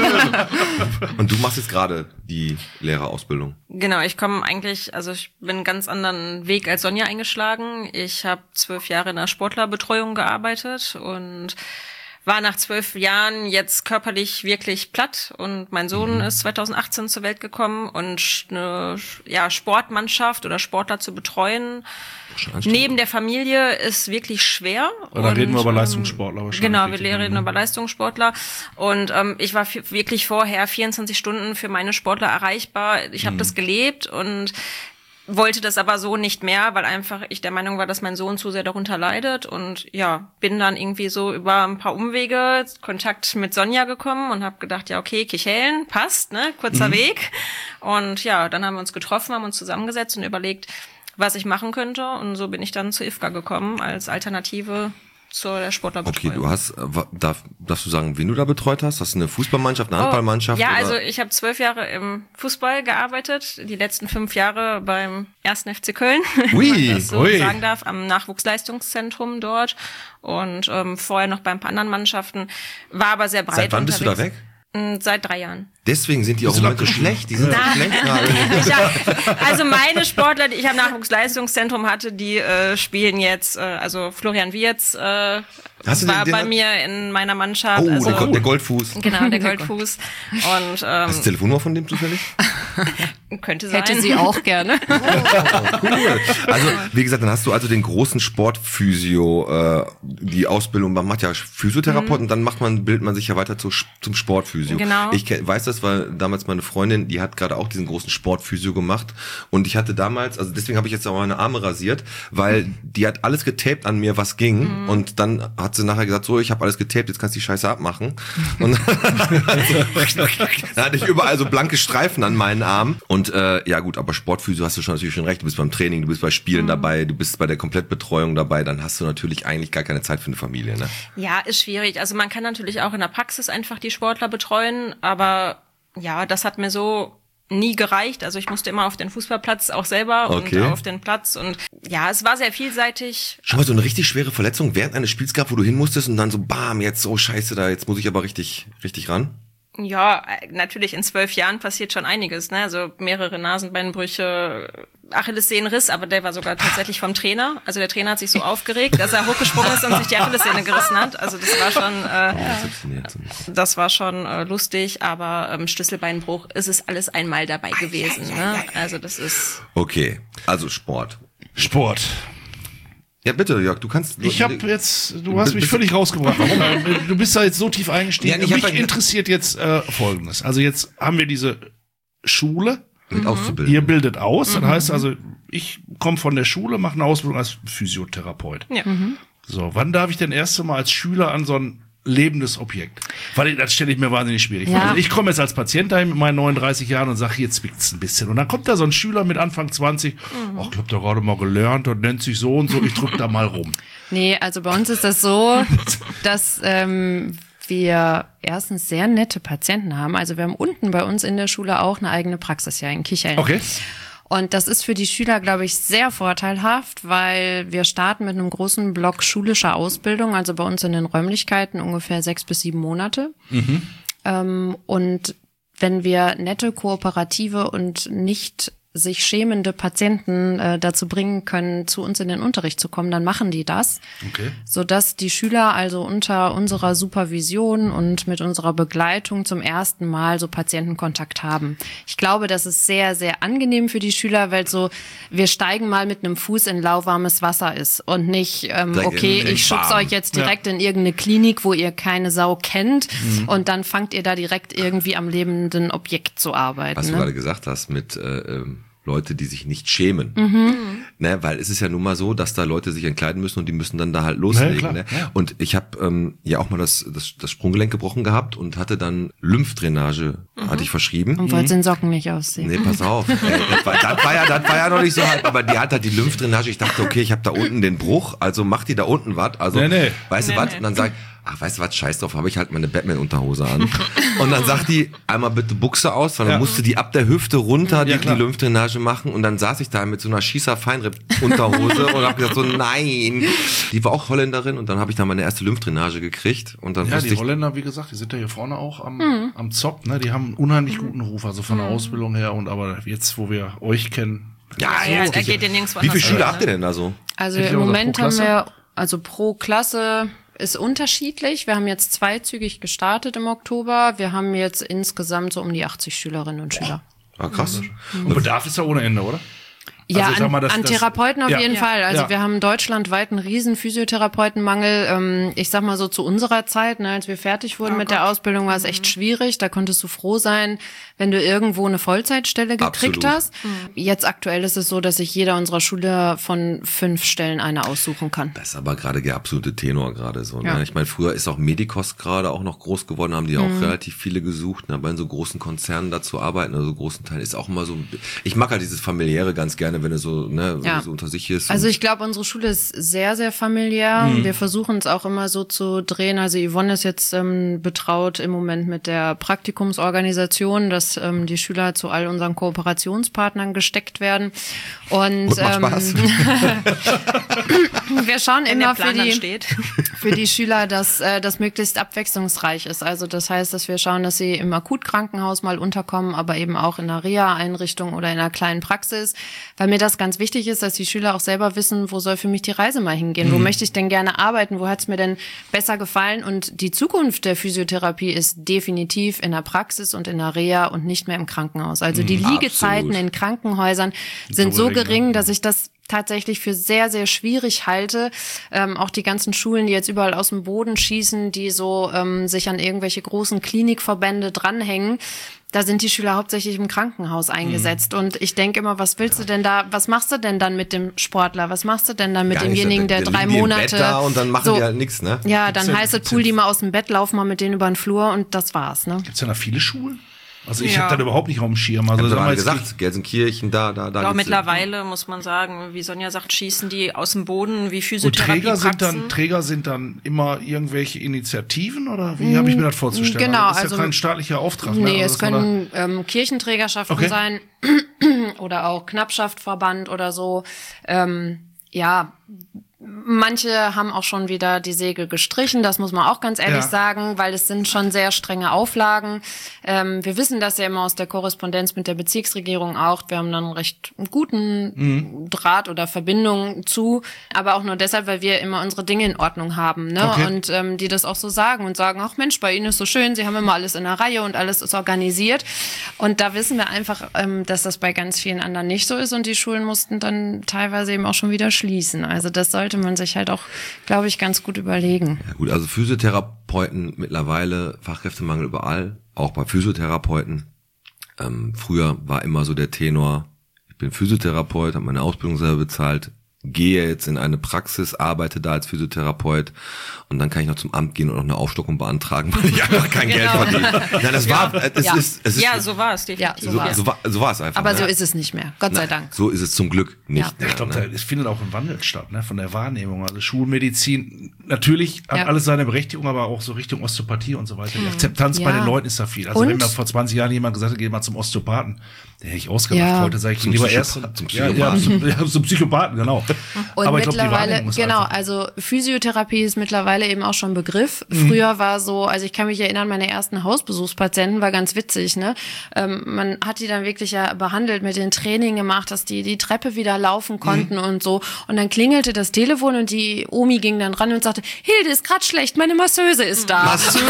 Speaker 3: Und du machst jetzt gerade die Lehrerausbildung.
Speaker 5: Genau, ich bin einen ganz anderen Weg als Sonja eingeschlagen. Ich habe 12 Jahre in der Sportlerbetreuung gearbeitet und war nach 12 Jahren jetzt körperlich wirklich platt, und mein Sohn ist 2018 zur Welt gekommen, und eine Sportmannschaft oder Sportler zu betreuen neben der Familie ist wirklich schwer.
Speaker 2: Da reden wir über Leistungssportler wahrscheinlich.
Speaker 5: Genau, wir reden über Leistungssportler, und ich war wirklich vorher 24 Stunden für meine Sportler erreichbar. Ich habe das gelebt und wollte das aber so nicht mehr, weil einfach ich der Meinung war, dass mein Sohn zu sehr darunter leidet, und ja, bin dann irgendwie so über ein paar Umwege Kontakt mit Sonja gekommen und habe gedacht, ja, okay, Kichellen, passt, ne, kurzer Weg. Und ja, dann haben wir uns getroffen, haben uns zusammengesetzt und überlegt, was ich machen könnte, und so bin ich dann zu IFGA gekommen als Alternative zur Sportlerbetreuung.
Speaker 3: Okay, du hast, darfst du sagen, wen du da betreut hast? Hast du eine Fußballmannschaft, eine Handballmannschaft?
Speaker 5: Ja,
Speaker 3: oder?
Speaker 5: also ich habe 12 Jahre im Fußball gearbeitet, die letzten 5 Jahre beim 1. FC Köln, wenn man das so sagen darf, am Nachwuchsleistungszentrum dort, und vorher noch bei ein paar anderen Mannschaften, war aber sehr breit
Speaker 3: Seit wann
Speaker 5: unterwegs.
Speaker 3: bist du da weg?
Speaker 5: Seit 3 Jahren.
Speaker 3: Deswegen sind die auch immer so schlecht. Die sind so schlecht gerade.
Speaker 5: Also meine Sportler, die ich am Nachwuchsleistungszentrum hatte, die spielen jetzt, also Florian Wirtz war bei mir in meiner Mannschaft.
Speaker 3: Oh,
Speaker 5: also,
Speaker 3: der Goldfuß.
Speaker 5: Genau, der Goldfuß. Und
Speaker 3: hast du das Telefonnummer von dem zufällig?
Speaker 5: könnte sein.
Speaker 6: Hätte sie auch gerne.
Speaker 3: Cool. Also, wie gesagt, dann hast du also den großen Sportphysio, die Ausbildung, man macht ja Physiotherapeut und dann bildet man sich ja weiter zum Sportphysio.
Speaker 5: Genau.
Speaker 3: Ich weiß das, weil damals meine Freundin, die hat gerade auch diesen großen Sportphysio gemacht, und ich hatte damals, also deswegen habe ich jetzt auch meine Arme rasiert, weil die hat alles getaped an mir, was ging, und dann hat sie nachher gesagt, so, ich habe alles getaped, jetzt kannst du die Scheiße abmachen. Und dann hatte ich überall so blanke Streifen an meinen Armen. Und ja gut, aber Sportphysio hast du natürlich schon recht. Du bist beim Training, du bist bei Spielen dabei, du bist bei der Komplettbetreuung dabei. Dann hast du natürlich eigentlich gar keine Zeit für eine Familie, ne?
Speaker 5: Ja, ist schwierig. Also man kann natürlich auch in der Praxis einfach die Sportler betreuen, aber ja, das hat mir so nie gereicht. Also ich musste immer auf den Fußballplatz auch selber und auf den Platz, und ja, es war sehr vielseitig.
Speaker 3: Schon mal so eine richtig schwere Verletzung während eines Spiels gehabt, wo du hin musstest und dann so bam, jetzt so scheiße, da jetzt muss ich aber richtig ran?
Speaker 5: Ja, natürlich in 12 Jahren passiert schon einiges, ne? Also mehrere Nasenbeinbrüche, Achillessehnenriss, aber der war sogar tatsächlich vom Trainer. Also der Trainer hat sich so aufgeregt, dass er hochgesprungen ist und sich die Achillessehne gerissen hat. Also das war schon lustig, aber Schlüsselbeinbruch ist es alles einmal dabei gewesen, ne? Also das ist...
Speaker 3: Okay, also Sport. Ja, bitte, Jörg, du kannst...
Speaker 2: Du hast mich völlig rausgebracht. Warum? Du bist da jetzt so tief eingestiegen.
Speaker 3: Ja,
Speaker 2: mich interessiert jetzt Folgendes. Also jetzt haben wir diese Schule.
Speaker 3: Mit auszubilden.
Speaker 2: Ihr bildet aus. Das heißt also, ich komme von der Schule, mache eine Ausbildung als Physiotherapeut.
Speaker 5: Ja.
Speaker 2: So, wann darf ich denn erst mal als Schüler an so ein lebendes Objekt? Weil das stelle ich mir wahnsinnig schwierig vor.
Speaker 6: Ja.
Speaker 2: Also ich komme jetzt als Patient dahin mit meinen 39 Jahren und sage, hier zwickt's ein bisschen. Und dann kommt da so ein Schüler mit Anfang 20, ach, ich hab da gerade mal gelernt und nennt sich so und so, ich drück da mal rum.
Speaker 6: Nee, also bei uns ist das so, dass wir erstens sehr nette Patienten haben. Also wir haben unten bei uns in der Schule auch eine eigene Praxis, ja, in Kichellen.
Speaker 2: Okay.
Speaker 6: Und das ist für die Schüler, glaube ich, sehr vorteilhaft, weil wir starten mit einem großen Block schulischer Ausbildung, also bei uns in den Räumlichkeiten ungefähr 6 bis 7 Monate. Und wenn wir nette, kooperative und nicht sich schämende Patienten dazu bringen können, zu uns in den Unterricht zu kommen, dann machen die das,
Speaker 2: Okay.
Speaker 6: sodass die Schüler also unter unserer Supervision und mit unserer Begleitung zum ersten Mal so Patientenkontakt haben. Ich glaube, das ist sehr, sehr angenehm für die Schüler, weil so wir steigen mal mit einem Fuß in lauwarmes Wasser ist und nicht, okay, ich schub's euch jetzt direkt in irgendeine Klinik, wo ihr keine Sau kennt und dann fangt ihr da direkt irgendwie am lebenden Objekt zu arbeiten.
Speaker 3: Was du
Speaker 6: Ne?
Speaker 3: gerade gesagt hast mit Leute, die sich nicht schämen. Ne, weil es ist ja nun mal so, dass da Leute sich entkleiden müssen und die müssen dann da halt loslegen.
Speaker 2: Ja,
Speaker 3: ne?
Speaker 2: ja.
Speaker 3: Und ich habe ja auch mal das Sprunggelenk gebrochen gehabt und hatte dann Lymphdrainage, hatte ich verschrieben.
Speaker 6: Und wollt den Socken nicht ausziehen.
Speaker 3: Nee, pass auf. Das war ja noch nicht so halb, aber die hat halt die Lymphdrainage. Ich dachte, okay, ich habe da unten den Bruch, also macht die da unten was. Also,
Speaker 2: Nee.
Speaker 3: weißt du was? Und dann sag ich, ach, weißt du was, scheiß drauf, habe ich halt meine Batman-Unterhose an. Und dann sagt die, einmal bitte Buchse aus, weil dann musste die ab der Hüfte runter die Lymphdrainage machen. Und dann saß ich da mit so einer Schießer-Feinripp-Unterhose und habe gesagt so, nein. Die war auch Holländerin und dann habe ich da meine erste Lymphdrainage gekriegt. Und dann
Speaker 2: Ja,
Speaker 3: wusste
Speaker 2: die
Speaker 3: ich,
Speaker 2: Holländer, wie gesagt, die sind ja hier vorne auch am Zopf, ne? Die haben einen unheimlich guten Ruf, also von der Ausbildung her. Und aber jetzt, wo wir euch kennen,
Speaker 5: Ja, da geht ihr nirgendwo
Speaker 3: wie viele
Speaker 5: anders
Speaker 3: Schüler
Speaker 5: hin,
Speaker 3: habt ihr denn da so?
Speaker 6: Also
Speaker 2: Ich
Speaker 6: im
Speaker 2: glaube,
Speaker 6: Moment
Speaker 2: pro
Speaker 6: haben
Speaker 2: Klasse?
Speaker 6: wir, also pro Klasse ist unterschiedlich. Wir haben jetzt zweizügig gestartet im Oktober. Wir haben jetzt insgesamt so um die 80 Schülerinnen und Schüler.
Speaker 3: Ah, krass.
Speaker 2: und Bedarf ist ja ohne Ende, oder?
Speaker 6: Ja,
Speaker 2: Also ich sag mal,
Speaker 6: an Therapeuten auf
Speaker 2: ja.
Speaker 6: jeden Fall. Also
Speaker 2: Ja.
Speaker 6: wir haben deutschlandweit einen riesen Physiotherapeutenmangel. Ich sag mal so zu unserer Zeit, ne, als wir fertig wurden mit der Ausbildung, war es echt schwierig. Da konntest du froh sein, wenn du irgendwo eine Vollzeitstelle gekriegt
Speaker 3: Absolut.
Speaker 6: hast. Jetzt aktuell ist es so, dass sich jeder unserer Schüler von 5 Stellen eine aussuchen kann.
Speaker 3: Das ist aber gerade der absolute Tenor gerade so. Ne?
Speaker 6: Ja.
Speaker 3: Ich meine, früher ist auch Medikos gerade auch noch groß geworden, haben die auch relativ viele gesucht. Ne? Aber in so großen Konzernen da zu arbeiten, also so großen Teilen, ist auch immer so. Ich mag halt dieses Familiäre ganz gerne, wenn es so, ne, wenn es so unter sich ist.
Speaker 6: Also
Speaker 3: Und
Speaker 6: ich glaube, unsere Schule ist sehr, sehr familiär. Wir versuchen es auch immer so zu drehen. Also Yvonne ist jetzt betraut im Moment mit der Praktikumsorganisation, dass die Schüler zu all unseren Kooperationspartnern gesteckt werden. Und
Speaker 3: macht Spaß.
Speaker 6: wir schauen
Speaker 5: wenn der
Speaker 6: immer
Speaker 5: Plan dann steht.
Speaker 6: für die Schüler, dass das möglichst abwechslungsreich ist. Also das heißt, dass wir schauen, dass sie im Akutkrankenhaus mal unterkommen, aber eben auch in einer Reha-Einrichtung oder in einer kleinen Praxis, weil mir das ganz wichtig ist, dass die Schüler auch selber wissen, wo soll für mich die Reise mal hingehen, wo möchte ich denn gerne arbeiten, wo hat es mir denn besser gefallen, und die Zukunft der Physiotherapie ist definitiv in der Praxis und in der Reha und nicht mehr im Krankenhaus. Also die Liegezeiten in Krankenhäusern sind so gering, dass ich das tatsächlich für sehr, sehr schwierig halte. Auch die ganzen Schulen, die jetzt überall aus dem Boden schießen, die so sich an irgendwelche großen Klinikverbände dranhängen, da sind die Schüler hauptsächlich im Krankenhaus eingesetzt. Und ich denke immer, was willst du denn da, was machst du denn dann mit dem Sportler? Was machst du denn dann mit
Speaker 3: gar nicht,
Speaker 6: demjenigen, der
Speaker 3: dann
Speaker 6: 3
Speaker 3: liegen die im
Speaker 6: Monate...
Speaker 3: Bett da und dann machen
Speaker 6: so,
Speaker 3: die halt nichts, ne?
Speaker 6: Ja, dann heißt es, pull die mal aus dem Bett, lauf mal mit denen über den Flur und das war's, ne?
Speaker 2: Gibt's ja noch viele Schulen? Also ich
Speaker 5: Ja.
Speaker 2: habe das überhaupt nicht auf dem Schirm. Also
Speaker 3: Also
Speaker 2: sagen wir
Speaker 3: mal
Speaker 2: jetzt
Speaker 3: gesagt, Gelsenkirchen, da.
Speaker 5: Auch
Speaker 3: gibt's-
Speaker 5: mittlerweile muss man sagen, wie Sonja sagt, schießen die aus dem Boden wie
Speaker 2: und
Speaker 5: Physiotherapiepraxen.
Speaker 2: Träger sind dann immer irgendwelche Initiativen oder wie habe ich mir das vorzustellen?
Speaker 6: Genau,
Speaker 2: das ist ja
Speaker 6: also-
Speaker 2: kein staatlicher Auftrag.
Speaker 6: Nee,
Speaker 2: ne?
Speaker 6: es können Kirchenträgerschaften
Speaker 2: Okay.
Speaker 6: sein oder auch Knappschaftverband oder so. Ja, manche haben auch schon wieder die Segel gestrichen, das muss man auch ganz ehrlich sagen, weil es sind schon sehr strenge Auflagen. Wir wissen das ja immer aus der Korrespondenz mit der Bezirksregierung auch. Wir haben dann einen recht guten Draht oder Verbindung zu, aber auch nur deshalb, weil wir immer unsere Dinge in Ordnung haben, ne?
Speaker 2: Okay.
Speaker 6: Und die das auch so sagen und sagen, ach Mensch, bei Ihnen ist so schön, Sie haben immer alles in der Reihe und alles ist organisiert. Und da wissen wir einfach, dass das bei ganz vielen anderen nicht so ist und die Schulen mussten dann teilweise eben auch schon wieder schließen. Also das sollte man sich halt auch, glaube ich, ganz gut überlegen.
Speaker 3: Ja gut, also Physiotherapeuten mittlerweile, Fachkräftemangel überall, auch bei Physiotherapeuten. Früher war immer so der Tenor, ich bin Physiotherapeut, habe meine Ausbildung selber bezahlt, gehe jetzt in eine Praxis, arbeite da als Physiotherapeut und dann kann ich noch zum Amt gehen und noch eine Aufstockung beantragen, weil ich einfach kein Geld verdiene. Nein, das war, es ist,
Speaker 5: so war es definitiv.
Speaker 6: Ja,
Speaker 3: so war es einfach.
Speaker 6: Aber so ist es nicht mehr, Gott sei Dank.
Speaker 3: So ist es zum Glück nicht mehr.
Speaker 2: Ich glaube, es findet auch ein Wandel statt, ne, von der Wahrnehmung. Also Schulmedizin, natürlich hat alles seine Berechtigung, aber auch so Richtung Osteopathie und so weiter. Die Akzeptanz bei den Leuten ist da viel. Also wenn mir vor 20 Jahren jemand gesagt hat, geh mal zum Osteopathen, der hätte ich ausgemacht. Heute sage ich lieber erst zum Psychopathen. Zum Psychopathen, genau.
Speaker 6: Und
Speaker 2: aber ich glaub,
Speaker 6: mittlerweile, genau, also Physiotherapie ist mittlerweile eben auch schon Begriff. Früher war so, also ich kann mich erinnern, meine ersten Hausbesuchspatienten war ganz witzig, ne? Man hat die dann wirklich ja behandelt, mit den Training gemacht, dass die Treppe wieder laufen konnten und so. Und dann klingelte das Telefon und die Omi ging dann ran und sagte, Hilde, ist grad schlecht, meine Masseuse ist da.
Speaker 3: Masseuse?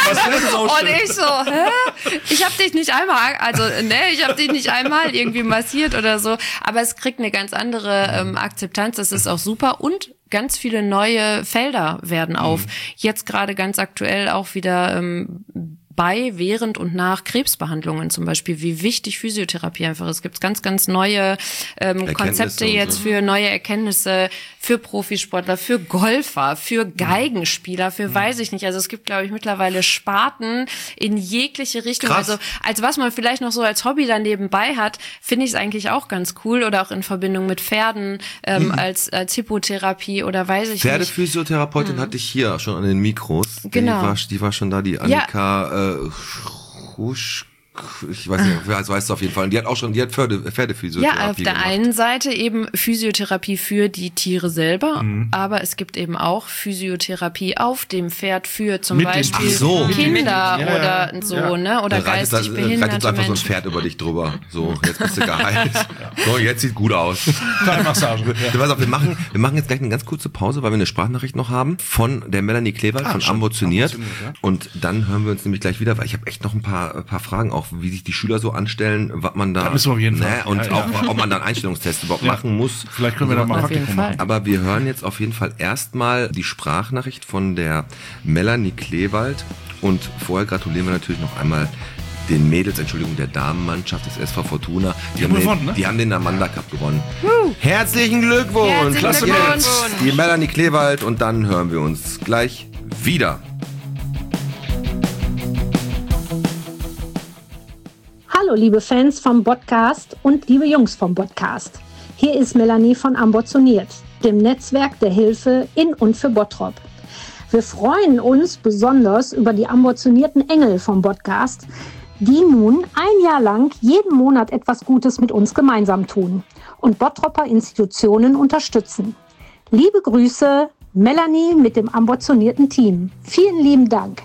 Speaker 6: Und ich so, ich hab dich nicht einmal, ich hab dich nicht einmal irgendwie massiert oder so. Aber es kriegt eine ganz andere Akzeptanz, das ist auch super. Und ganz viele neue Felder werden auf. Jetzt gerade ganz aktuell auch wieder bei, während und nach Krebsbehandlungen zum Beispiel, wie wichtig Physiotherapie einfach ist. Es gibt ganz, ganz neue Konzepte jetzt für neue Erkenntnisse, für Profisportler, für Golfer, für Geigenspieler, für weiß ich nicht. Also es gibt, glaube ich, mittlerweile Sparten in jegliche Richtung.
Speaker 3: Krass.
Speaker 6: Also als was man vielleicht noch so als Hobby dann nebenbei hat, finde ich es eigentlich auch ganz cool. Oder auch in Verbindung mit Pferden, als Hippotherapie oder weiß ich nicht.
Speaker 3: Pferdephysiotherapeutin hatte ich hier schon an den Mikros.
Speaker 6: Genau.
Speaker 3: Die war schon da, die Annika Husch, ich weiß nicht, also heißt es auf jeden Fall. Und die hat Pferdephysiotherapie
Speaker 6: Ja, auf der
Speaker 3: gemacht.
Speaker 6: einen Seite eben Physiotherapie für die Tiere selber, aber es gibt eben auch Physiotherapie auf dem Pferd für zum Beispiel Kinder oder so, ne? Oder geistig behinderte
Speaker 3: reitet einfach
Speaker 6: Menschen.
Speaker 3: so ein Pferd über dich drüber. So, jetzt bist du geheilt. So, jetzt sieht gut aus.
Speaker 2: Thai-Massage.
Speaker 3: Du weißt auch, wir machen jetzt gleich eine ganz kurze Pause, weil wir eine Sprachnachricht noch haben von der Melanie Klewald von Ambitioniert. Und dann hören wir uns nämlich gleich wieder, weil ich habe echt noch ein paar Fragen, auch wie sich die Schüler so anstellen, was man da,
Speaker 2: müssen wir auf jeden Fall.
Speaker 3: Und auch, ob man da einen Einstellungstest überhaupt machen muss.
Speaker 2: Vielleicht können wir da mal ein Praktikum machen.
Speaker 3: Aber wir hören jetzt auf jeden Fall erstmal die Sprachnachricht von der Melanie Klewald und vorher gratulieren wir natürlich noch einmal den Mädels, der Damenmannschaft des SV Fortuna. Die haben den Amanda Cup gewonnen. Herzlichen Glückwunsch!
Speaker 6: Herzlichen Glückwunsch!
Speaker 3: Die Melanie Klewald und dann hören wir uns gleich wieder.
Speaker 7: Hallo liebe Fans vom Podcast und liebe Jungs vom Podcast. Hier ist Melanie von Ambitioniert, dem Netzwerk der Hilfe in und für Bottrop. Wir freuen uns besonders über die ambitionierten Engel vom Podcast, die nun ein Jahr lang jeden Monat etwas Gutes mit uns gemeinsam tun und Bottropper Institutionen unterstützen. Liebe Grüße, Melanie mit dem ambitionierten Team. Vielen lieben Dank.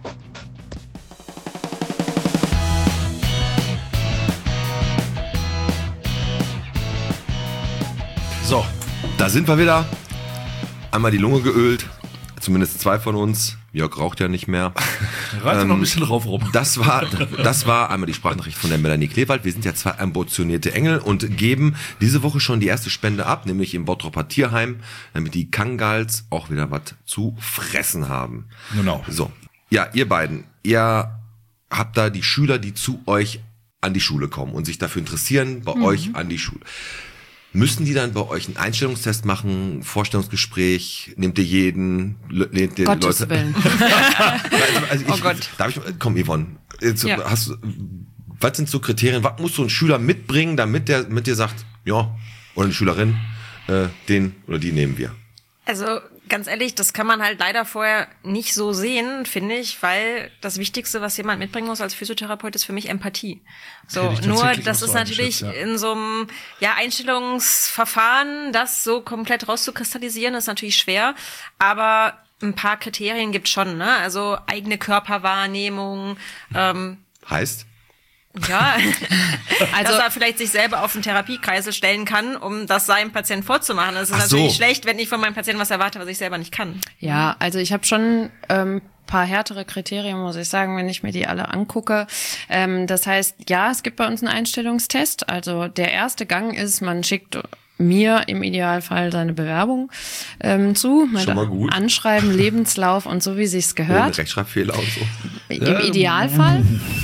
Speaker 3: So, da sind wir wieder. Einmal die Lunge geölt. Zumindest 2 von uns. Jörg raucht ja nicht mehr.
Speaker 2: Reite noch ein bisschen drauf rum.
Speaker 3: Das war einmal die Sprachnachricht von der Melanie Klewald. Wir sind ja 2 ambitionierte Engel und geben diese Woche schon die erste Spende ab, nämlich im Bottropper Tierheim, damit die Kangals auch wieder was zu fressen haben.
Speaker 2: Genau.
Speaker 3: So, ja, ihr beiden, ihr habt da die Schüler, die zu euch an die Schule kommen und sich dafür interessieren, bei euch an die Schule. Müssen die dann bei euch einen Einstellungstest machen, Vorstellungsgespräch, nehmt ihr jeden, lehnt ihr
Speaker 6: Gottes
Speaker 3: Leute?
Speaker 6: Willen.
Speaker 3: Oh Gott. Komm Yvonne, was sind so Kriterien, was muss so ein Schüler mitbringen, damit der mit dir sagt, ja, oder eine Schülerin, den oder die nehmen wir?
Speaker 5: Also ganz ehrlich, das kann man halt leider vorher nicht so sehen, finde ich, weil das Wichtigste, was jemand mitbringen muss als Physiotherapeut, ist für mich Empathie. So, nur das ist natürlich in so einem Einstellungsverfahren, das so komplett rauszukristallisieren, ist natürlich schwer, aber ein paar Kriterien gibt's schon, ne? Also eigene Körperwahrnehmung.
Speaker 3: Heißt?
Speaker 5: Ja, also dass er vielleicht sich selber auf den Therapiekreisel stellen kann, um das seinem Patienten vorzumachen. Das ist natürlich schlecht, wenn ich von meinem Patienten was erwarte, was ich selber nicht kann.
Speaker 6: Ja, also ich habe schon paar härtere Kriterien, muss ich sagen, wenn ich mir die alle angucke. Das heißt, ja, es gibt bei uns einen Einstellungstest. Also der erste Gang ist, man schickt mir im Idealfall seine Bewerbung zu.
Speaker 3: Schon mal gut.
Speaker 6: Anschreiben, Lebenslauf und so, wie sich's gehört.
Speaker 3: Ohne Rechtschreibfehler und so.
Speaker 6: Im Idealfall.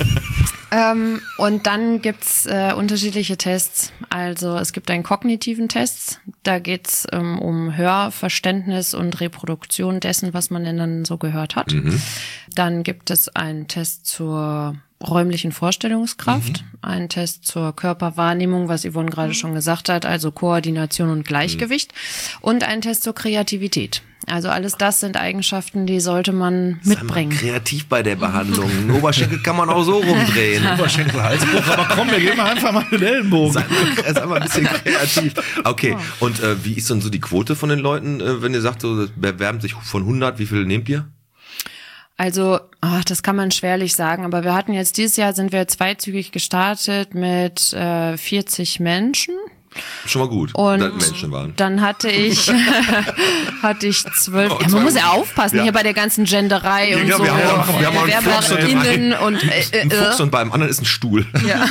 Speaker 6: Und dann gibt's unterschiedliche Tests. Also es gibt einen kognitiven Test. Da geht's um Hörverständnis und Reproduktion dessen, was man denn dann so gehört hat. Dann gibt es einen Test zur räumlichen Vorstellungskraft, einen Test zur Körperwahrnehmung, was Yvonne gerade schon gesagt hat, also Koordination und Gleichgewicht und einen Test zur Kreativität. Also alles das sind Eigenschaften, die sollte man mitbringen.
Speaker 3: Sei mal kreativ bei der Behandlung. Einen Oberschenkel kann man auch so rumdrehen.
Speaker 2: Oberschenkel, Halsbruch, aber komm, wir geben einfach mal den Ellenbogen.
Speaker 3: Sei mal ein bisschen kreativ. Okay, und wie ist dann so die Quote von den Leuten, wenn ihr sagt, so bewerben sich von 100, wie viel nehmt ihr?
Speaker 6: Also, das kann man schwerlich sagen, aber wir hatten jetzt dieses Jahr, sind wir zweizügig gestartet mit 40 Menschen.
Speaker 3: Schon mal gut,
Speaker 6: und
Speaker 3: dass Menschen waren.
Speaker 6: Dann hatte ich 12. Ja, man muss ja aufpassen hier bei der ganzen Genderei und so.
Speaker 3: Wir haben auch einen Fuchs
Speaker 6: ein
Speaker 3: Fuchs und beim anderen ist ein Stuhl.
Speaker 6: Ja.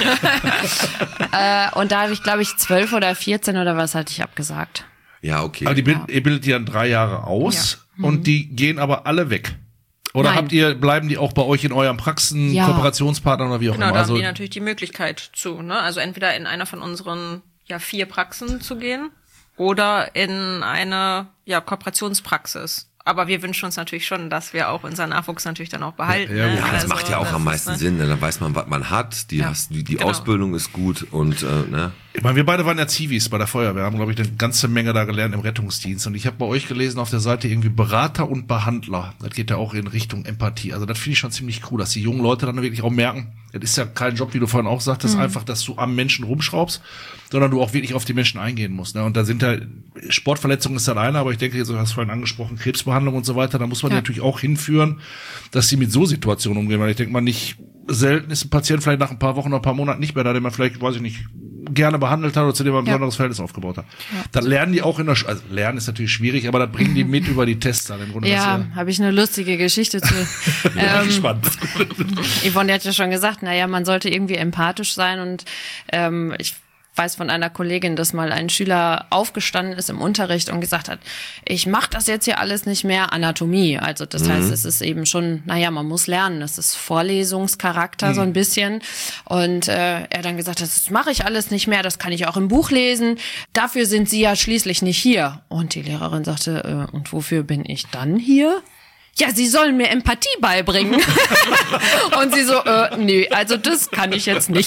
Speaker 6: Und da habe ich, glaube ich, 12 oder 14 oder was hatte ich abgesagt.
Speaker 3: Ja, okay.
Speaker 2: Aber ihr bildet die dann 3 Jahre aus und die gehen aber alle weg. Oder
Speaker 6: Nein.
Speaker 2: bleiben die auch bei euch in eurem Praxen, Kooperationspartner oder wie auch
Speaker 5: Genau,
Speaker 2: immer?
Speaker 5: da
Speaker 2: Also
Speaker 5: haben die natürlich die Möglichkeit zu, ne? Also entweder in einer von unseren 4 Praxen zu gehen oder in eine Kooperationspraxis. Aber wir wünschen uns natürlich schon, dass wir auch unseren Nachwuchs natürlich dann auch behalten.
Speaker 2: Ja,
Speaker 5: ne?
Speaker 3: Ja, das
Speaker 5: Also,
Speaker 3: macht ja auch am meisten Sinn, ne? Dann weiß man, was man hat, die
Speaker 5: genau.
Speaker 3: Ausbildung ist gut und ne?
Speaker 2: Ich meine, wir beide waren ja Zivis bei der Feuerwehr, haben, glaube ich, eine ganze Menge da gelernt im Rettungsdienst. Und ich habe bei euch gelesen auf der Seite irgendwie Berater und Behandler. Das geht ja auch in Richtung Empathie. Also das finde ich schon ziemlich cool, dass die jungen Leute dann wirklich auch merken, das ist ja kein Job, wie du vorhin auch sagtest, einfach, dass du am Menschen rumschraubst, sondern du auch wirklich auf die Menschen eingehen musst. Ne? Und da sind Sportverletzungen ist dann eine, aber ich denke, du hast vorhin angesprochen, Krebsbehandlung und so weiter, da muss man die natürlich auch hinführen, dass sie mit so Situationen umgehen. Weil ich denke mal, nicht selten ist ein Patient vielleicht nach ein paar Wochen oder ein paar Monaten nicht mehr da, den man vielleicht, weiß ich nicht, gerne behandelt hat oder zu dem man ein besonderes Verhältnis aufgebaut hat. Ja. Dann lernen die auch in der also lernen ist natürlich schwierig, aber da bringen die mit über die Tests dann im Grunde.
Speaker 6: Ja, habe ich eine lustige Geschichte zu.
Speaker 2: Spannend.
Speaker 6: Yvonne hat ja schon gesagt, man sollte irgendwie empathisch sein und ich weiß von einer Kollegin, dass mal ein Schüler aufgestanden ist im Unterricht und gesagt hat, ich mache das jetzt hier alles nicht mehr, Anatomie. Also das heißt, es ist eben schon, man muss lernen. Das ist Vorlesungscharakter so ein bisschen. Und er dann gesagt hat, das mache ich alles nicht mehr, das kann ich auch im Buch lesen. Dafür sind Sie ja schließlich nicht hier. Und die Lehrerin sagte, und wofür bin ich dann hier? Ja, Sie sollen mir Empathie beibringen. Und sie so, nee, also das kann ich jetzt nicht.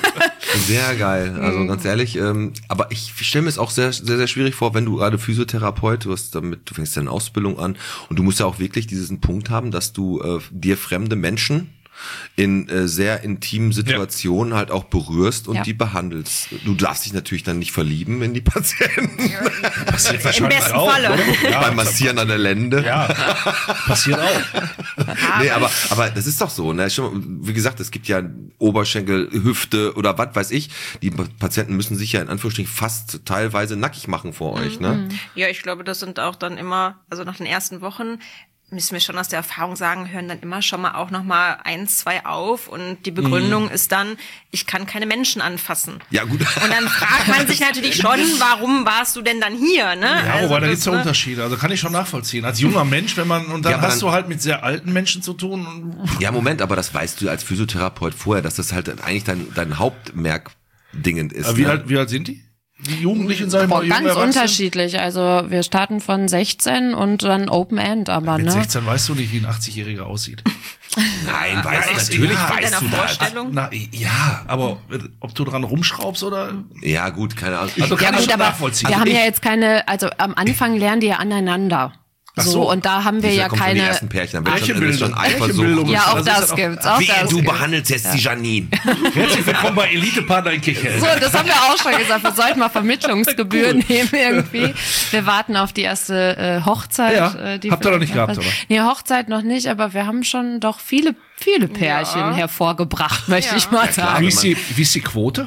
Speaker 3: Sehr geil, also ganz ehrlich, aber ich stelle mir es auch sehr, sehr, sehr schwierig vor, wenn du gerade Physiotherapeut, du fängst deine Ausbildung an und du musst ja auch wirklich diesen Punkt haben, dass du dir fremde Menschen in sehr intimen Situationen halt auch berührst und die behandelst. Du darfst dich natürlich dann nicht verlieben in die Patienten.
Speaker 2: Passiert
Speaker 5: Im
Speaker 2: wahrscheinlich
Speaker 5: besten
Speaker 2: auch,
Speaker 5: Falle.
Speaker 2: oder? Ja,
Speaker 3: Beim Massieren an der Lende.
Speaker 2: Ja, passiert auch.
Speaker 3: Nee, aber das ist doch so, ne? Wie gesagt, es gibt ja Oberschenkel, Hüfte oder was weiß ich. Die Patienten müssen sich ja in Anführungsstrichen fast teilweise nackig machen vor euch, ne?
Speaker 5: Ja, ich glaube, das sind auch dann immer, also nach den ersten Wochen müssen wir schon aus der Erfahrung sagen, hören dann immer schon mal auch noch mal 1, 2 auf und die Begründung ist dann, ich kann keine Menschen anfassen.
Speaker 3: Ja, gut.
Speaker 5: Und dann fragt man sich natürlich schon, warum warst du denn dann hier, ne?
Speaker 2: Ja,
Speaker 5: also
Speaker 2: wobei da gibt's ja Unterschiede. Also kann ich schon nachvollziehen. Als junger Mensch, und dann hast du halt mit sehr alten Menschen zu tun.
Speaker 3: Ja, Moment, aber das weißt du als Physiotherapeut vorher, dass das halt eigentlich dein Hauptmerkdingend ist.
Speaker 2: Wie alt sind die? Die Jugendlichen, sag ich mal,
Speaker 6: ganz unterschiedlich. Also wir starten von 16 und dann Open End, aber
Speaker 2: mit 16 weißt du nicht, wie ein 80-Jähriger aussieht.
Speaker 3: Nein, natürlich weißt du das.
Speaker 2: Na, ja, aber ob du dran rumschraubst oder?
Speaker 3: Ja, gut, keine Ahnung.
Speaker 2: Also kann ich
Speaker 6: aber
Speaker 2: nachvollziehen.
Speaker 6: wir haben ja jetzt keine, also am Anfang lernen die ja aneinander. So, und da haben wir ja
Speaker 3: kommt
Speaker 6: keine.
Speaker 3: Die ersten Pärchen, dann wird schon Eifersucht.
Speaker 6: Ja, auch das gibt's. Auch
Speaker 3: Wie
Speaker 6: das
Speaker 3: du
Speaker 6: gibt's.
Speaker 3: behandelst jetzt die Janine.
Speaker 2: Herzlich willkommen bei Elite-Partner in Kirchhellen.
Speaker 6: So, das haben wir auch schon gesagt. Wir sollten mal Vermittlungsgebühren nehmen irgendwie. Wir warten auf die erste Hochzeit.
Speaker 2: Ja, habt ihr noch nicht gehabt, oder?
Speaker 6: Nee, Hochzeit noch nicht, aber wir haben schon doch viele Pärchen hervorgebracht, möchte ich mal sagen.
Speaker 2: Wie ist die Quote?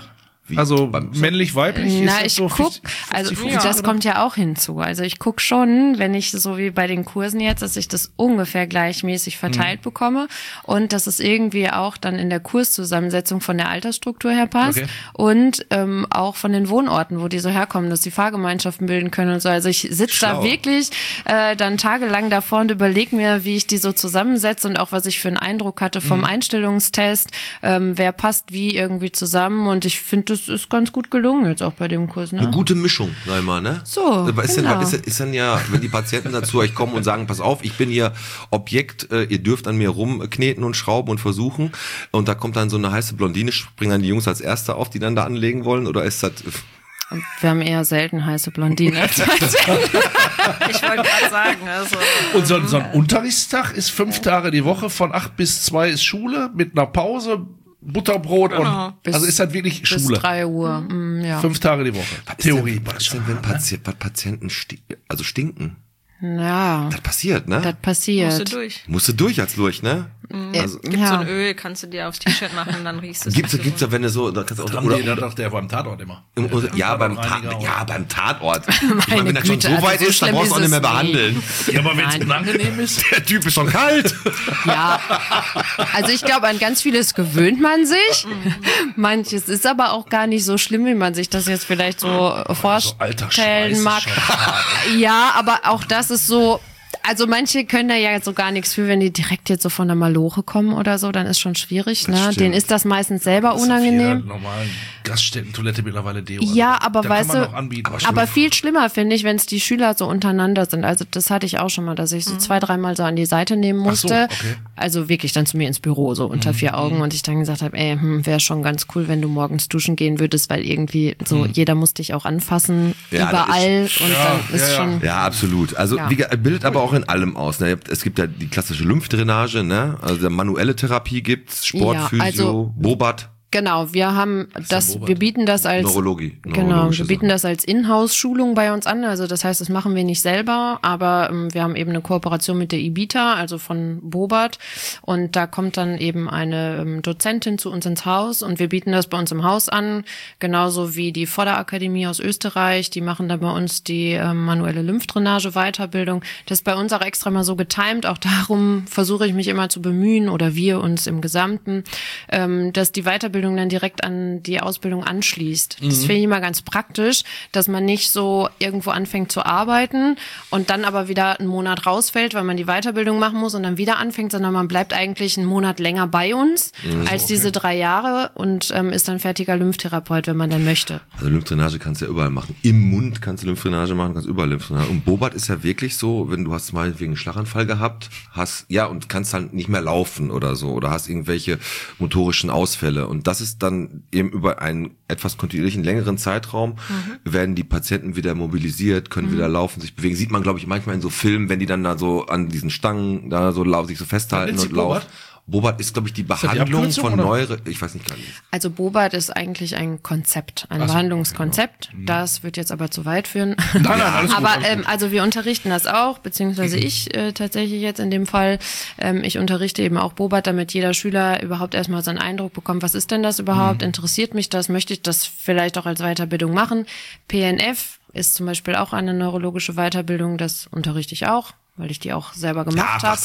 Speaker 2: Also männlich, weiblich?
Speaker 6: Na, ich guck, also das kommt ja auch hinzu. Also ich guck schon, wenn ich so wie bei den Kursen jetzt, dass ich das ungefähr gleichmäßig verteilt bekomme und dass es irgendwie auch dann in der Kurszusammensetzung von der Altersstruktur her passt und auch von den Wohnorten, wo die so herkommen, dass die Fahrgemeinschaften bilden können und so. Also ich sitze da wirklich dann tagelang davor und überlege mir, wie ich die so zusammensetze und auch was ich für einen Eindruck hatte vom Einstellungstest, wer passt wie irgendwie zusammen und ich finde, das ist ganz gut gelungen jetzt auch bei dem Kurs. Ne?
Speaker 3: Eine gute Mischung, sag ich mal, ne?
Speaker 6: So,
Speaker 3: ist dann ja, wenn die Patienten dazu euch kommen und sagen, pass auf, ich bin hier Objekt, ihr dürft an mir rumkneten und schrauben und versuchen und da kommt dann so eine heiße Blondine, springen dann die Jungs als Erste auf, die dann da anlegen wollen oder ist das...
Speaker 6: Wir haben eher selten heiße Blondinen als Patienten.
Speaker 5: Ich wollte gerade sagen. Also,
Speaker 2: und so ein Unterrichtstag ist 5 Tage die Woche, von 8 bis 2 ist Schule, mit einer Pause, Butterbrot und also ist das wirklich Schule.
Speaker 6: Bis 3 Uhr.
Speaker 2: 5 Tage die Woche. Theorie.
Speaker 3: Was ist denn, wenn Patienten stinken?
Speaker 6: Ja.
Speaker 3: Das passiert, ne?
Speaker 6: Das passiert.
Speaker 3: Musst du durch als Lurch, ne?
Speaker 5: Also, gibt so ein Öl, kannst du dir aufs T-Shirt machen, dann riechst du es.
Speaker 3: Gibt's ja, wenn du so, da kannst du auch,
Speaker 2: der war am Tatort immer.
Speaker 3: Beim Tatort. Ich meine, wenn das schon so weit ist, dann brauchst du auch nicht mehr behandeln.
Speaker 2: Ja, aber wenn es unangenehm ist,
Speaker 3: der Typ ist schon kalt.
Speaker 6: Ja. Also ich glaube, an ganz vieles gewöhnt man sich. Manches ist aber auch gar nicht so schlimm, wie man sich das jetzt vielleicht so vorstellen mag. Ja, aber auch das ist so, also manche können da ja so gar nichts für, wenn die direkt jetzt so von der Maloche kommen oder so, dann ist schon schwierig, ne? Denen ist das meistens selber unangenehm.
Speaker 2: Normalen Gaststätten-Toilette mittlerweile Deo.
Speaker 6: Ja, aber weißt du, aber viel schlimmer finde ich, wenn es die Schüler so untereinander sind. Also das hatte ich auch schon mal, dass ich so 2-3 Mal so an die Seite nehmen musste. Also wirklich dann zu mir ins Büro, so unter 4 Augen und ich dann gesagt habe, wäre schon ganz cool, wenn du morgens duschen gehen würdest, weil irgendwie so jeder muss dich auch anfassen, überall und dann ist schon...
Speaker 3: Ja, absolut. Also bildet aber auch in allem aus. Ne? Es gibt ja die klassische Lymphdrainage, ne? Also manuelle Therapie gibt's, Sportphysio, Bobat.
Speaker 6: Genau, wir haben das, wir bieten das als
Speaker 3: Neurologie.
Speaker 6: Genau, wir bieten das als Inhouse-Schulung bei uns an. Also das heißt, das machen wir nicht selber, aber wir haben eben eine Kooperation mit der IBITA, also von Bobat. Und da kommt dann eben eine Dozentin zu uns ins Haus und wir bieten das bei uns im Haus an, genauso wie die Vorderakademie aus Österreich. Die machen da bei uns die manuelle Lymphdrainage Weiterbildung. Das ist bei uns auch extra mal so getimt. Auch darum versuche ich mich immer zu bemühen oder wir uns im Gesamten, dass die Weiterbildung dann direkt an die Ausbildung anschließt. Das finde ich immer ganz praktisch, dass man nicht so irgendwo anfängt zu arbeiten und dann aber wieder einen Monat rausfällt, weil man die Weiterbildung machen muss und dann wieder anfängt, sondern man bleibt eigentlich einen Monat länger bei uns als diese 3 Jahre und ist dann fertiger Lymphtherapeut, wenn man dann möchte.
Speaker 3: Also Lymphdrainage kannst du ja überall machen. Im Mund kannst du Lymphdrainage machen, kannst überall Lymphdrainage. Und Bobat ist ja wirklich so, wenn du hast mal wegen einen Schlaganfall gehabt, und kannst dann nicht mehr laufen oder so oder hast irgendwelche motorischen Ausfälle und das ist dann eben über einen etwas kontinuierlichen, längeren Zeitraum werden die Patienten wieder mobilisiert, können wieder laufen, sich bewegen. Sieht man, glaube ich, manchmal in so Filmen, wenn die dann da so an diesen Stangen da so sich so festhalten und laufen. Bobat ist, glaube ich, die Behandlung von ich weiß nicht gar nicht.
Speaker 6: Also Bobat ist eigentlich ein Konzept, ein Behandlungskonzept. Genau. Das wird jetzt aber zu weit führen.
Speaker 2: Nein, alles
Speaker 6: aber
Speaker 2: gut.
Speaker 6: also wir unterrichten das auch, beziehungsweise ich tatsächlich jetzt in dem Fall. Ich unterrichte eben auch Bobat, damit jeder Schüler überhaupt erstmal so einen Eindruck bekommt, was ist denn das überhaupt? Interessiert mich das? Möchte ich das vielleicht auch als Weiterbildung machen? PNF ist zum Beispiel auch eine neurologische Weiterbildung, das unterrichte ich auch, weil ich die auch selber gemacht habe.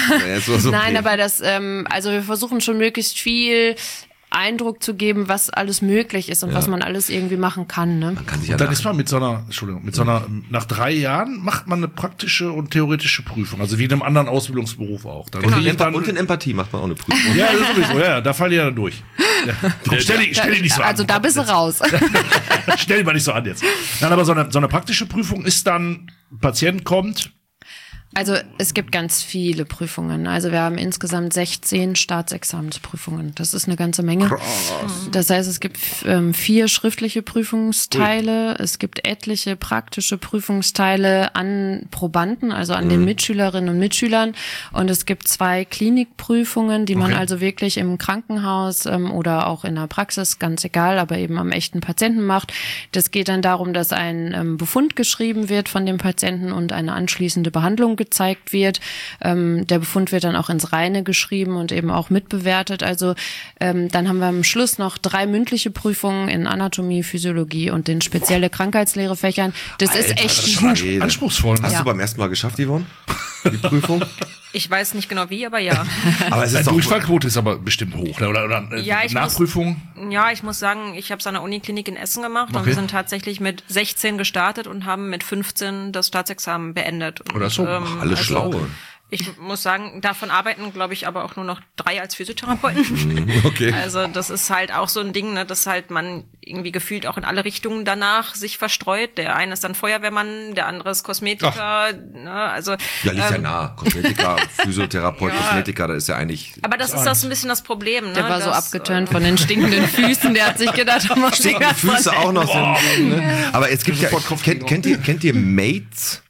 Speaker 6: Nein, aber das, also wir versuchen schon möglichst viel Eindruck zu geben, was alles möglich ist und was man alles irgendwie machen kann. Ne?
Speaker 3: Man kann sich
Speaker 2: und dann ist man mit so einer, nach 3 Jahren macht man eine praktische und theoretische Prüfung, also wie in einem anderen Ausbildungsberuf auch. Dann
Speaker 3: und in Empathie macht man auch eine Prüfung.
Speaker 2: Ja, das ist sowieso, da fallen die ja dann durch. Ja. Komm, stell dich nicht so an.
Speaker 6: Also da bist du raus.
Speaker 2: Stell dich mal nicht so an jetzt. Nein, aber so eine praktische Prüfung ist dann, ein Patient kommt.
Speaker 6: Also es gibt ganz viele Prüfungen. Also wir haben insgesamt 16 Staatsexamensprüfungen. Das ist eine ganze Menge.
Speaker 3: Krass.
Speaker 6: Das heißt, es gibt 4 schriftliche Prüfungsteile. Es gibt etliche praktische Prüfungsteile an Probanden, also an den Mitschülerinnen und Mitschülern. Und es gibt 2 Klinikprüfungen, die man also wirklich im Krankenhaus oder auch in der Praxis, ganz egal, aber eben am echten Patienten macht. Das geht dann darum, dass ein Befund geschrieben wird von dem Patienten und eine anschließende Behandlung gezeigt wird. Der Befund wird dann auch ins Reine geschrieben und eben auch mitbewertet. Also dann haben wir am Schluss noch 3 mündliche Prüfungen in Anatomie, Physiologie und den spezielle Krankheitslehrefächern. Das ist echt
Speaker 2: anspruchsvoll.
Speaker 3: Hast du beim ersten Mal geschafft, Yvonne? Die Prüfung?
Speaker 5: Ich weiß nicht genau wie, aber ja.
Speaker 3: Aber es ist
Speaker 2: Die Durchfallquote ist aber bestimmt hoch, ne? Oder
Speaker 5: Ja,
Speaker 2: Nachprüfung?
Speaker 5: Ich muss sagen, ich habe es an der Uniklinik in Essen gemacht und
Speaker 2: Okay.
Speaker 5: wir sind tatsächlich mit 16 gestartet und haben mit 15 das Staatsexamen beendet. Und,
Speaker 2: Oder so.
Speaker 3: Alle Schlaue.
Speaker 5: Ich muss sagen, davon arbeiten, glaube ich, aber auch nur noch 3 als Physiotherapeuten.
Speaker 3: Okay.
Speaker 5: Also das ist halt auch so ein Ding, ne, dass halt man irgendwie gefühlt auch in alle Richtungen danach sich verstreut. Der eine ist dann Feuerwehrmann, der andere ist Kosmetiker. Ne, also
Speaker 3: Ja, liegt ja nah. Kosmetiker, Physiotherapeut, Kosmetiker, da ist ja eigentlich...
Speaker 5: aber das ist das ein bisschen das Problem. Ne,
Speaker 6: Der war so
Speaker 5: dass,
Speaker 6: abgeturnt von den stinkenden Füßen, der hat sich gedacht,
Speaker 3: Stinkende Füße auch noch so. Ne? Aber es gibt ja... Kennt ihr Mates?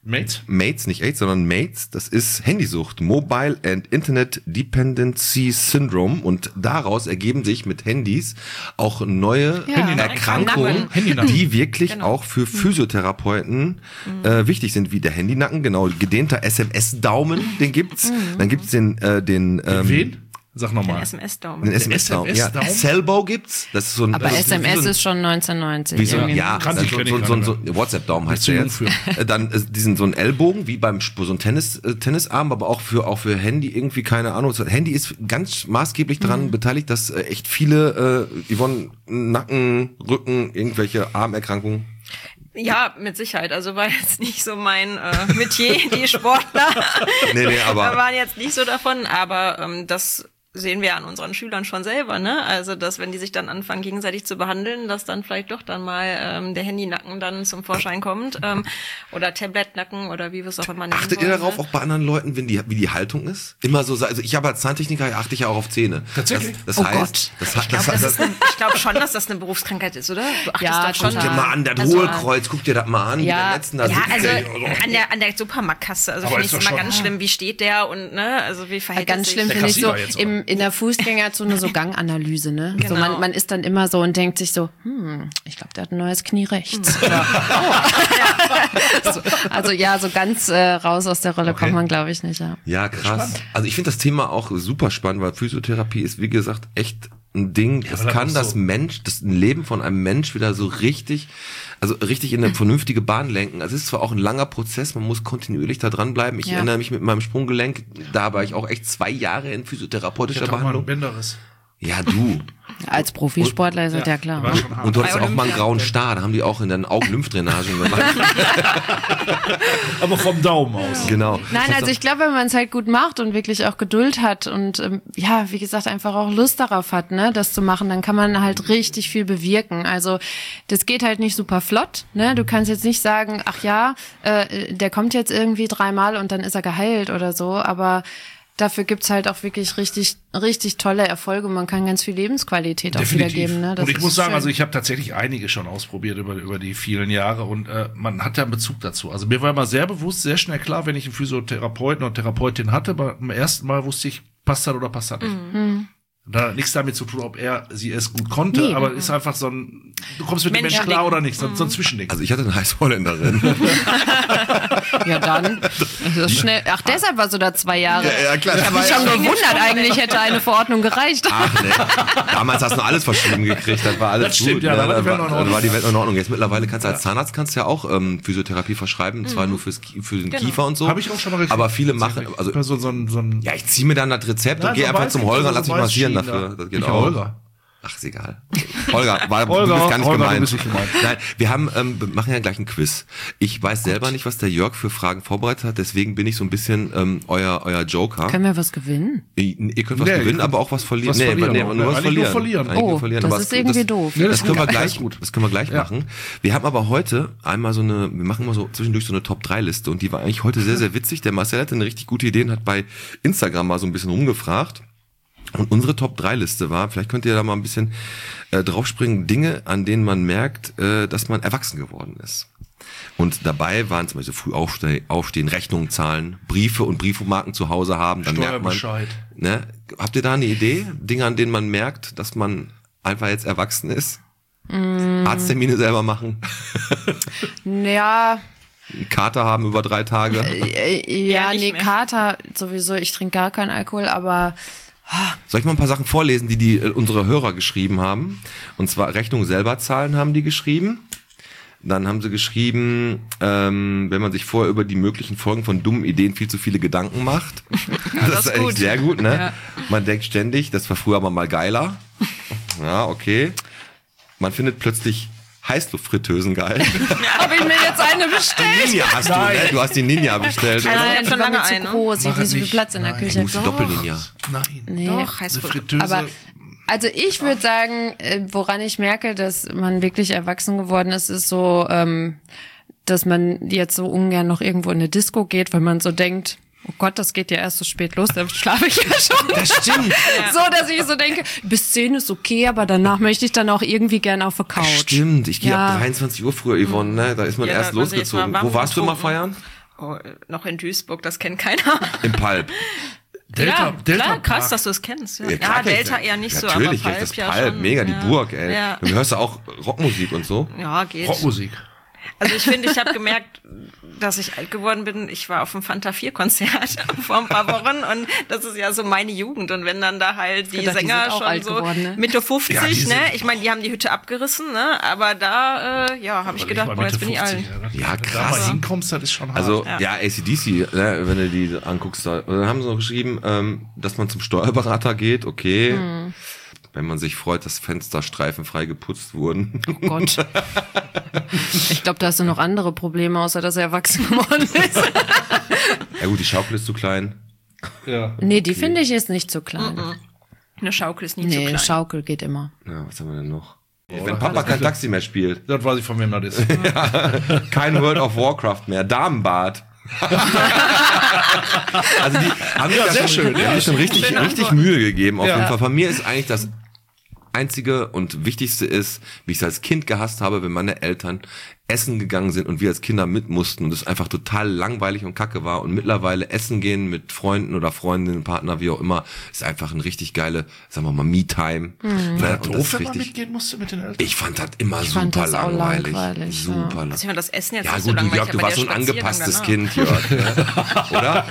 Speaker 3: Mates, nicht AIDS, sondern Mates, das ist Handysucht, Mobile and Internet Dependency Syndrome, und daraus ergeben sich mit Handys auch neue Erkrankungen, die wirklich auch für Physiotherapeuten wichtig sind, wie der Handynacken, genau, gedehnter SMS-Daumen, den gibt's, dann gibt's den
Speaker 2: Wen? Sag nochmal.
Speaker 5: Den SMS-Daumen.
Speaker 3: Den SMS-Daumen, ja. Cellbow gibt's, das ist so ein...
Speaker 6: Aber
Speaker 3: das
Speaker 6: SMS ist schon 1990.
Speaker 3: wie so ein,
Speaker 6: irgendwie.
Speaker 3: ja,
Speaker 2: Kann
Speaker 3: dann
Speaker 2: ich
Speaker 3: so WhatsApp-Daumen heißt der jetzt. Dann diesen so ein Ellbogen, wie beim so ein Tennisarm, aber auch für Handy irgendwie, keine Ahnung. Handy ist ganz maßgeblich daran beteiligt, dass echt viele Yvonne, Nacken, Rücken, irgendwelche Armerkrankungen.
Speaker 5: Ja, mit Sicherheit. Also war jetzt nicht so mein Metier, die Sportler.
Speaker 3: Nee, aber
Speaker 5: Wir waren jetzt nicht so davon, aber das sehen wir an unseren Schülern schon selber, ne? Also, dass wenn die sich dann anfangen, gegenseitig zu behandeln, dass dann vielleicht doch dann mal der Handynacken dann zum Vorschein kommt. Oder Tabletnacken oder wie wir es auch immer nennen
Speaker 3: achtet ihr
Speaker 5: wollen,
Speaker 3: darauf,
Speaker 5: ne?
Speaker 3: auch bei anderen Leuten, wie die Haltung ist? Immer so, also ich habe als Zahntechniker, achte ich ja auch auf Zähne.
Speaker 2: Tatsächlich?
Speaker 3: Das
Speaker 6: Oh
Speaker 3: heißt,
Speaker 6: Gott.
Speaker 5: Ich glaube schon, dass das eine Berufskrankheit ist, oder? Du achtest
Speaker 6: Ja,
Speaker 5: da schon.
Speaker 3: guck dir mal an, das Hohlkreuz, guck dir das mal an, wie
Speaker 6: Ja.
Speaker 3: der letzten da
Speaker 5: Ja,
Speaker 3: sitzt.
Speaker 5: also an der Supermarktkasse, also
Speaker 2: Aber
Speaker 5: finde ich
Speaker 2: ist
Speaker 5: es
Speaker 2: doch
Speaker 5: immer
Speaker 2: schon-
Speaker 5: ganz schlimm, wie steht der und ne, also wie verhält
Speaker 6: Ganz
Speaker 5: er
Speaker 6: schlimm
Speaker 5: sich.
Speaker 6: finde ich so
Speaker 2: Kassierer jetzt, oder?
Speaker 6: in der Fußgängerzone so Ganganalyse, ne? So
Speaker 5: Genau.
Speaker 6: man ist dann immer so und denkt sich so, ich glaube, der hat ein neues Knie rechts. Oder, so, also ja, so ganz raus aus der Rolle kommt man, glaube ich, nicht. Ja.
Speaker 3: Ja, krass. Also ich finde das Thema auch super spannend, weil Physiotherapie ist, wie gesagt, echt ein Ding. Das
Speaker 2: aber
Speaker 3: kann
Speaker 2: das ist
Speaker 3: das Leben von einem Mensch wieder so richtig in eine vernünftige Bahn lenken. Also es ist zwar auch ein langer Prozess, man muss kontinuierlich da dranbleiben. Ich erinnere mich mit meinem Sprunggelenk, da war ich auch echt 2 Jahre in physiotherapeutischer Behandlung.
Speaker 2: Bänderriss.
Speaker 3: Ja, du.
Speaker 6: Als Profisportler ist das ja klar.
Speaker 2: War schon hart.
Speaker 3: Und du hattest
Speaker 5: Bei
Speaker 3: auch mal einen
Speaker 5: Olympia.
Speaker 3: grauen Star, da haben die auch in deinen Augen-Lymphdrainagen gemacht.
Speaker 2: Aber vom Daumen aus.
Speaker 3: Genau.
Speaker 6: Nein, also ich glaube, wenn man es halt gut macht und wirklich auch Geduld hat und ja, wie gesagt, einfach auch Lust darauf hat, ne, das zu machen, dann kann man halt richtig viel bewirken. Also das geht halt nicht super flott, ne? Du kannst jetzt nicht sagen, ach ja, der kommt jetzt irgendwie 3-mal und dann ist er geheilt oder so, aber dafür gibt's halt auch wirklich richtig, richtig tolle Erfolge. Man kann ganz viel Lebensqualität auch wiedergeben. Ne? Das
Speaker 2: und ich
Speaker 6: ist
Speaker 2: muss sagen,
Speaker 6: schön.
Speaker 2: also ich habe tatsächlich einige schon ausprobiert über die vielen Jahre und man hat ja einen Bezug dazu. Also mir war immer sehr bewusst, sehr schnell klar, wenn ich einen Physiotherapeuten oder Therapeutin hatte, beim ersten Mal wusste ich, passt das oder passt das nicht. Da hat nichts damit zu tun, ob sie es gut konnte,
Speaker 6: Nee.
Speaker 2: aber ist einfach so ein, du kommst mit dem Menschen
Speaker 5: Menschending.
Speaker 2: klar oder nicht, so ein Zwischending.
Speaker 3: Also ich hatte eine Heißholländerin.
Speaker 6: Ja, dann. Das ist schnell. Ach, deshalb war so da 2 Jahre.
Speaker 3: Ja, klar.
Speaker 6: Ich habe mich schon gewundert, eigentlich hätte eine Verordnung gereicht.
Speaker 3: Ach nee. Damals hast du alles verschrieben gekriegt, das war alles
Speaker 2: Das stimmt,
Speaker 3: gut.
Speaker 2: ja,
Speaker 3: ne?
Speaker 2: da war die Welt noch in
Speaker 3: Da
Speaker 2: Ordnung.
Speaker 3: war die Welt noch in Ordnung. Jetzt mittlerweile kannst du als Zahnarzt ja auch Physiotherapie verschreiben, zwar nur für den Kiefer und so.
Speaker 2: Habe ich auch schon mal gekriegt.
Speaker 3: Aber viele machen, also
Speaker 2: so ein
Speaker 3: ja, ich ziehe mir dann das Rezept
Speaker 2: Ja,
Speaker 3: und gehe
Speaker 2: so
Speaker 3: einfach
Speaker 2: weiß
Speaker 3: zum
Speaker 2: ich,
Speaker 3: Holger und
Speaker 2: so
Speaker 3: lass mich
Speaker 2: weiß
Speaker 3: massieren
Speaker 2: Schienen
Speaker 3: dafür.
Speaker 2: da.
Speaker 3: Das geht
Speaker 2: Ich
Speaker 3: auch.
Speaker 2: Holger.
Speaker 3: Ach, ist egal. Holger, du
Speaker 2: Holger,
Speaker 3: bist gar nicht
Speaker 2: Holger, du
Speaker 3: gemeint.
Speaker 2: bist nicht gemeint.
Speaker 3: Nein, wir machen ja gleich ein Quiz. Ich weiß selber nicht, was der Jörg für Fragen vorbereitet hat, deswegen bin ich so ein bisschen euer Joker.
Speaker 6: Können wir was gewinnen?
Speaker 3: Ihr könnt was
Speaker 2: Nee,
Speaker 3: gewinnen,
Speaker 2: ihr
Speaker 3: aber auch was verlieren.
Speaker 2: was verlieren,
Speaker 3: nee,
Speaker 2: aber
Speaker 3: nur was
Speaker 2: eigentlich nur
Speaker 3: verlieren.
Speaker 2: verlieren.
Speaker 3: Eigentlich
Speaker 6: Oh,
Speaker 3: nur verlieren.
Speaker 6: das
Speaker 3: Aber
Speaker 6: ist irgendwie doof.
Speaker 2: Nee,
Speaker 3: Das können wir
Speaker 2: gut.
Speaker 3: gleich,
Speaker 2: Das ist gut.
Speaker 3: das können wir gleich machen. Wir haben aber heute einmal wir machen mal so zwischendurch so eine Top-3-Liste und die war eigentlich heute sehr, sehr witzig. Der Marcel hatte eine richtig gute Idee und hat bei Instagram mal so ein bisschen rumgefragt. Und unsere Top-3-Liste war, vielleicht könnt ihr da mal ein bisschen draufspringen, Dinge, an denen man merkt, dass man erwachsen geworden ist. Und dabei waren zum Beispiel früh aufstehen, Rechnungen zahlen, Briefe und Briefmarken zu Hause haben. Dann merkt man,
Speaker 2: Steuerbescheid.
Speaker 3: ne? Habt ihr da eine Idee? Dinge, an denen man merkt, dass man einfach jetzt erwachsen ist? Arzttermine selber machen.
Speaker 6: Ja,
Speaker 3: einen Kater haben über 3 Tage.
Speaker 6: Ja,
Speaker 5: nicht
Speaker 6: nee,
Speaker 5: mehr.
Speaker 6: Kater sowieso, ich trinke gar keinen Alkohol, aber
Speaker 3: Soll ich mal ein paar Sachen vorlesen, die unsere Hörer geschrieben haben? Und zwar Rechnung selber zahlen haben die geschrieben. Dann haben sie geschrieben, wenn man sich vorher über die möglichen Folgen von dummen Ideen viel zu viele Gedanken macht. Das ist echt
Speaker 5: gut.
Speaker 3: sehr gut, ne?
Speaker 6: Ja.
Speaker 3: Man denkt ständig, das war früher aber mal geiler. Ja, okay. Man findet plötzlich Heißluftfritteusen geil.
Speaker 6: habe ich mir jetzt eine bestellt?
Speaker 3: Ninja hast du, ne? Du hast die Ninja bestellt.
Speaker 5: Also,
Speaker 3: oder?
Speaker 5: ich hab schon lange
Speaker 6: zu
Speaker 5: eine.
Speaker 6: groß, ich
Speaker 2: Mach
Speaker 6: habe nicht so viel
Speaker 2: nicht.
Speaker 6: Platz in der
Speaker 2: Nein.
Speaker 6: Küche.
Speaker 3: Du musst die Doppel-Ninja.
Speaker 2: Nein.
Speaker 6: Nee.
Speaker 5: Doch,
Speaker 2: Eine
Speaker 5: heißt
Speaker 2: Fritteuse.
Speaker 6: Aber also ich würde sagen, woran ich merke, dass man wirklich erwachsen geworden ist, ist so, dass man jetzt so ungern noch irgendwo in eine Disco geht, weil man so denkt, oh Gott, das geht ja erst so spät los, dann schlafe ich ja schon.
Speaker 3: Das stimmt.
Speaker 6: So, dass ich so denke, bis 10 ist okay, aber danach möchte ich dann auch irgendwie gern auf der Couch.
Speaker 3: Stimmt, ich gehe
Speaker 6: Ja.
Speaker 3: ab 23 Uhr früher, Yvonne, ne? Da ist man
Speaker 5: Ja,
Speaker 3: erst
Speaker 5: da hat man sich jetzt
Speaker 3: losgezogen.
Speaker 5: mal warm
Speaker 3: Wo warst du immer
Speaker 5: getrunken.
Speaker 3: feiern?
Speaker 5: Oh, noch in Duisburg, das kennt keiner.
Speaker 3: Im Palp.
Speaker 2: Delta
Speaker 5: klar, krass,
Speaker 2: Park.
Speaker 5: dass du es kennst. Ja,
Speaker 3: klar kenn ich
Speaker 5: Delta
Speaker 3: das.
Speaker 5: eher nicht so,
Speaker 3: Natürlich,
Speaker 5: aber
Speaker 3: das
Speaker 5: Palp ja
Speaker 3: Palp,
Speaker 5: schon.
Speaker 3: mega, die
Speaker 5: Ja.
Speaker 3: Burg, ey.
Speaker 5: Ja.
Speaker 3: Du hörst ja auch Rockmusik und so.
Speaker 5: Ja, geht.
Speaker 2: Rockmusik.
Speaker 5: Also ich finde, ich habe gemerkt, dass ich alt geworden bin. Ich war auf dem Fanta 4 Konzert vor ein paar Wochen und das ist ja so meine Jugend. Und wenn dann da halt die
Speaker 6: gedacht, die
Speaker 5: Sänger
Speaker 6: sind auch
Speaker 5: schon
Speaker 6: alt
Speaker 5: so
Speaker 6: geworden, ne?
Speaker 5: Mitte 50,
Speaker 2: Ja, die sind-
Speaker 5: ne? Ich meine, die haben die Hütte abgerissen, ne? Aber da, habe ich gedacht, boah, jetzt bin ich alt.
Speaker 3: Ja,
Speaker 2: Wenn du da
Speaker 3: krass.
Speaker 2: mal hinkommst, das ist schon hart.
Speaker 3: Also,
Speaker 5: Ja.
Speaker 3: ja, AC/DC, ne, wenn du die anguckst, da, dann haben sie noch geschrieben, dass man zum Steuerberater geht, okay. Wenn man sich freut, dass Fenster streifenfrei geputzt wurden.
Speaker 6: Oh Gott. Ich glaube, da hast du noch andere Probleme, außer dass er erwachsen geworden ist.
Speaker 3: Ja gut, die Schaukel ist zu klein.
Speaker 2: ja.
Speaker 6: Nee, die finde ich ist nicht so klein.
Speaker 5: Eine Schaukel ist nicht so
Speaker 6: Nee,
Speaker 5: klein.
Speaker 6: Schaukel geht immer.
Speaker 3: Ja, was haben wir denn noch? Wenn Papa kein Taxi mehr spielt,
Speaker 2: Das weiß ich, von wem das ist.
Speaker 3: kein World of Warcraft mehr, Damenbad. Also die haben sich
Speaker 2: Ja,
Speaker 3: da
Speaker 2: sehr
Speaker 3: schon,
Speaker 2: schön,
Speaker 3: die
Speaker 2: ja.
Speaker 3: haben sich schon richtig,
Speaker 5: Schöne
Speaker 3: richtig
Speaker 5: Antwort.
Speaker 3: Mühe gegeben. Auf
Speaker 2: Ja.
Speaker 3: jeden Fall. Von mir ist eigentlich das Einzige und Wichtigste ist, wie ich es als Kind gehasst habe, wenn meine Eltern essen gegangen sind und wir als Kinder mit mussten und es einfach total langweilig und kacke war. Und mittlerweile essen gehen mit Freunden oder Freundinnen, Partner, wie auch immer, ist einfach ein richtig geile, sagen wir mal, Me-Time. Ne? Und das
Speaker 2: Doof,
Speaker 3: ist
Speaker 2: wenn man
Speaker 3: richtig.
Speaker 2: mitgehen musste mit den Eltern.
Speaker 3: Ich fand das immer
Speaker 6: fand
Speaker 3: super
Speaker 6: das auch
Speaker 3: langweilig.
Speaker 6: langweilig,
Speaker 3: Super
Speaker 6: ja.
Speaker 3: langweilig.
Speaker 5: Also ich fand das Essen jetzt
Speaker 3: Ja
Speaker 5: nicht
Speaker 3: gut,
Speaker 5: so
Speaker 3: du
Speaker 5: langweilig,
Speaker 3: Jörg, du
Speaker 5: aber
Speaker 3: warst so
Speaker 5: der
Speaker 3: ein
Speaker 5: Spaziergang
Speaker 3: angepasstes
Speaker 5: danach.
Speaker 3: Kind, Jörg. Ne? Oder?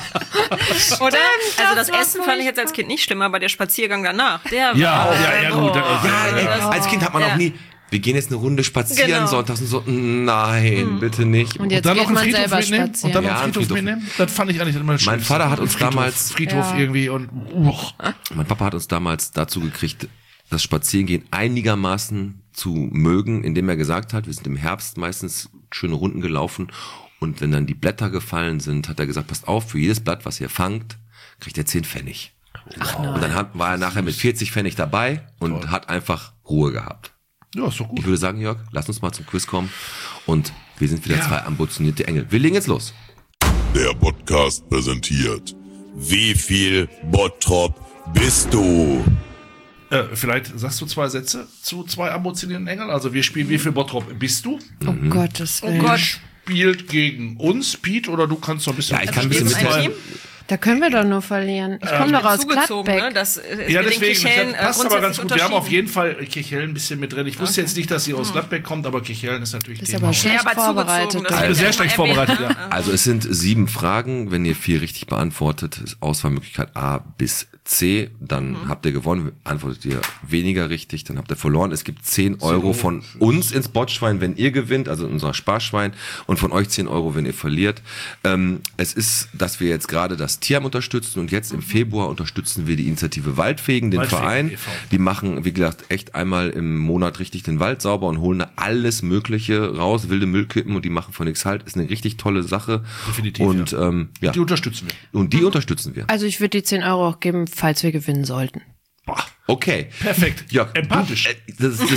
Speaker 5: Oder? Also das
Speaker 6: war
Speaker 5: Essen fand ich jetzt als Kind nicht schlimm, aber der Spaziergang danach, der
Speaker 2: Ja,
Speaker 5: war...
Speaker 2: ja, gut.
Speaker 3: Ja, als Kind hat man auch nie, wir gehen jetzt eine Runde spazieren
Speaker 5: Genau.
Speaker 3: sonntags und so, nein, bitte nicht.
Speaker 6: Und jetzt
Speaker 2: dann
Speaker 6: geht
Speaker 2: noch einen
Speaker 6: man
Speaker 2: Friedhof
Speaker 6: selber
Speaker 2: mitnehmen? Und dann
Speaker 6: spazieren.
Speaker 2: noch
Speaker 3: Ja,
Speaker 2: einen
Speaker 3: einen
Speaker 2: Friedhof
Speaker 3: Friedhof.
Speaker 2: mitnehmen? Das fand ich eigentlich immer das
Speaker 3: Mein
Speaker 2: Schlimmste.
Speaker 3: Vater hat uns
Speaker 2: Friedhof,
Speaker 3: damals-
Speaker 2: Friedhof
Speaker 6: Ja.
Speaker 2: irgendwie und...
Speaker 3: Mein Papa hat uns damals dazu gekriegt, das Spazierengehen einigermaßen zu mögen, indem er gesagt hat, wir sind im Herbst meistens schöne Runden gelaufen und wenn dann die Blätter gefallen sind, hat er gesagt, passt auf, für jedes Blatt, was ihr fangt, kriegt ihr 10 Pfennig. Und dann war er nachher mit 40 Pfennig dabei und hat einfach Ruhe gehabt.
Speaker 2: Ja, ist doch gut.
Speaker 3: Ich würde sagen, Jörg, lass uns mal zum Quiz kommen und wir sind wieder zwei ambitionierte Engel. Wir legen jetzt los.
Speaker 8: Der Podcast präsentiert. Wie viel Bottrop bist du?
Speaker 2: Vielleicht sagst du 2 Sätze zu 2 ambitionierten Engeln. Also wir spielen, wie viel Bottrop bist du?
Speaker 6: Oh Gottes Willen.
Speaker 5: Gott.
Speaker 2: Spielt gegen uns, Pete, oder du kannst noch ein bisschen...
Speaker 3: Ja, ich kann ein bisschen
Speaker 5: Spielst du ein
Speaker 3: mitteilen.
Speaker 5: Team?
Speaker 6: Da können wir doch nur verlieren. Ich komme doch aus
Speaker 5: Zugezogen,
Speaker 6: Gladbeck.
Speaker 5: ne? Das
Speaker 2: Ja,
Speaker 5: mit den
Speaker 2: deswegen,
Speaker 5: Kirchhellen,
Speaker 2: das passt aber ganz
Speaker 5: grundsätzlich
Speaker 2: gut. Wir haben auf
Speaker 5: unterschieden.
Speaker 2: jeden Fall Kirchhellen ein bisschen mit drin. Ich wusste jetzt nicht, dass sie aus Gladbeck kommt, aber Kirchhellen ist natürlich
Speaker 6: Ist
Speaker 2: Thema.
Speaker 6: aber schlecht
Speaker 5: aber
Speaker 6: vorbereitet.
Speaker 5: zugezogen,
Speaker 6: doch.
Speaker 5: das wird
Speaker 2: Sehr
Speaker 5: ja
Speaker 2: schlecht
Speaker 5: immer erwähnt,
Speaker 2: vorbereitet,
Speaker 5: ne?
Speaker 2: ja.
Speaker 3: Also es sind 7 Fragen. Wenn ihr 4 richtig beantwortet, ist Auswahlmöglichkeit A bis C. Dann habt ihr gewonnen. Antwortet ihr weniger richtig, dann habt ihr verloren. Es gibt 10 Euro von uns ins Botschwein, wenn ihr gewinnt, also in unser Sparschwein. Und von euch 10 Euro, wenn ihr verliert. Es ist, dass wir jetzt gerade das Tierheim unterstützen und jetzt im Februar unterstützen wir die Initiative Waldfegen, den
Speaker 2: Waldfegen
Speaker 3: Verein.
Speaker 2: e.V.
Speaker 3: Die machen, wie gesagt, echt einmal im Monat richtig den Wald sauber und holen da alles Mögliche raus, wilde Müllkippen und die machen von nichts halt. Ist eine richtig tolle Sache.
Speaker 2: Definitiv,
Speaker 3: Und ja.
Speaker 2: Die unterstützen wir.
Speaker 3: Und die unterstützen wir.
Speaker 6: Also ich würde die 10 Euro auch geben, falls wir gewinnen sollten.
Speaker 2: Boah,
Speaker 3: Okay.
Speaker 2: perfekt.
Speaker 3: Ja,
Speaker 2: Empathisch.
Speaker 3: Das ist,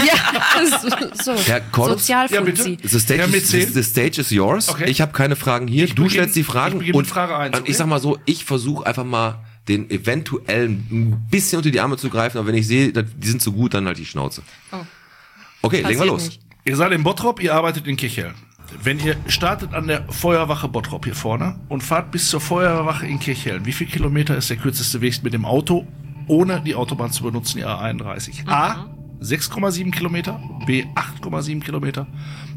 Speaker 6: So,
Speaker 3: Herr Kordos?
Speaker 6: Sozialfuzzi.
Speaker 2: Ja, bitte. Ja, mit 10.
Speaker 3: the stage is yours.
Speaker 2: Okay.
Speaker 3: Ich habe keine Fragen hier. Du
Speaker 2: beginne-
Speaker 3: stellst die Fragen.
Speaker 2: ich beginne mit Frage 1,
Speaker 3: Und
Speaker 2: okay?
Speaker 3: ich sag mal so, ich versuche einfach mal den eventuell ein bisschen unter die Arme zu greifen, aber wenn ich sehe, die sind so gut, dann halt die Schnauze. Okay, legen wir
Speaker 6: Passiert
Speaker 3: los.
Speaker 6: nicht.
Speaker 2: Ihr seid in Bottrop, ihr arbeitet in Kirchhellen. Wenn ihr startet an der Feuerwache Bottrop hier vorne und fahrt bis zur Feuerwache in Kirchhellen, wie viel Kilometer ist der kürzeste Weg mit dem Auto, ohne die Autobahn zu benutzen, die A31? A, 6,7 Kilometer, B, 8,7 Kilometer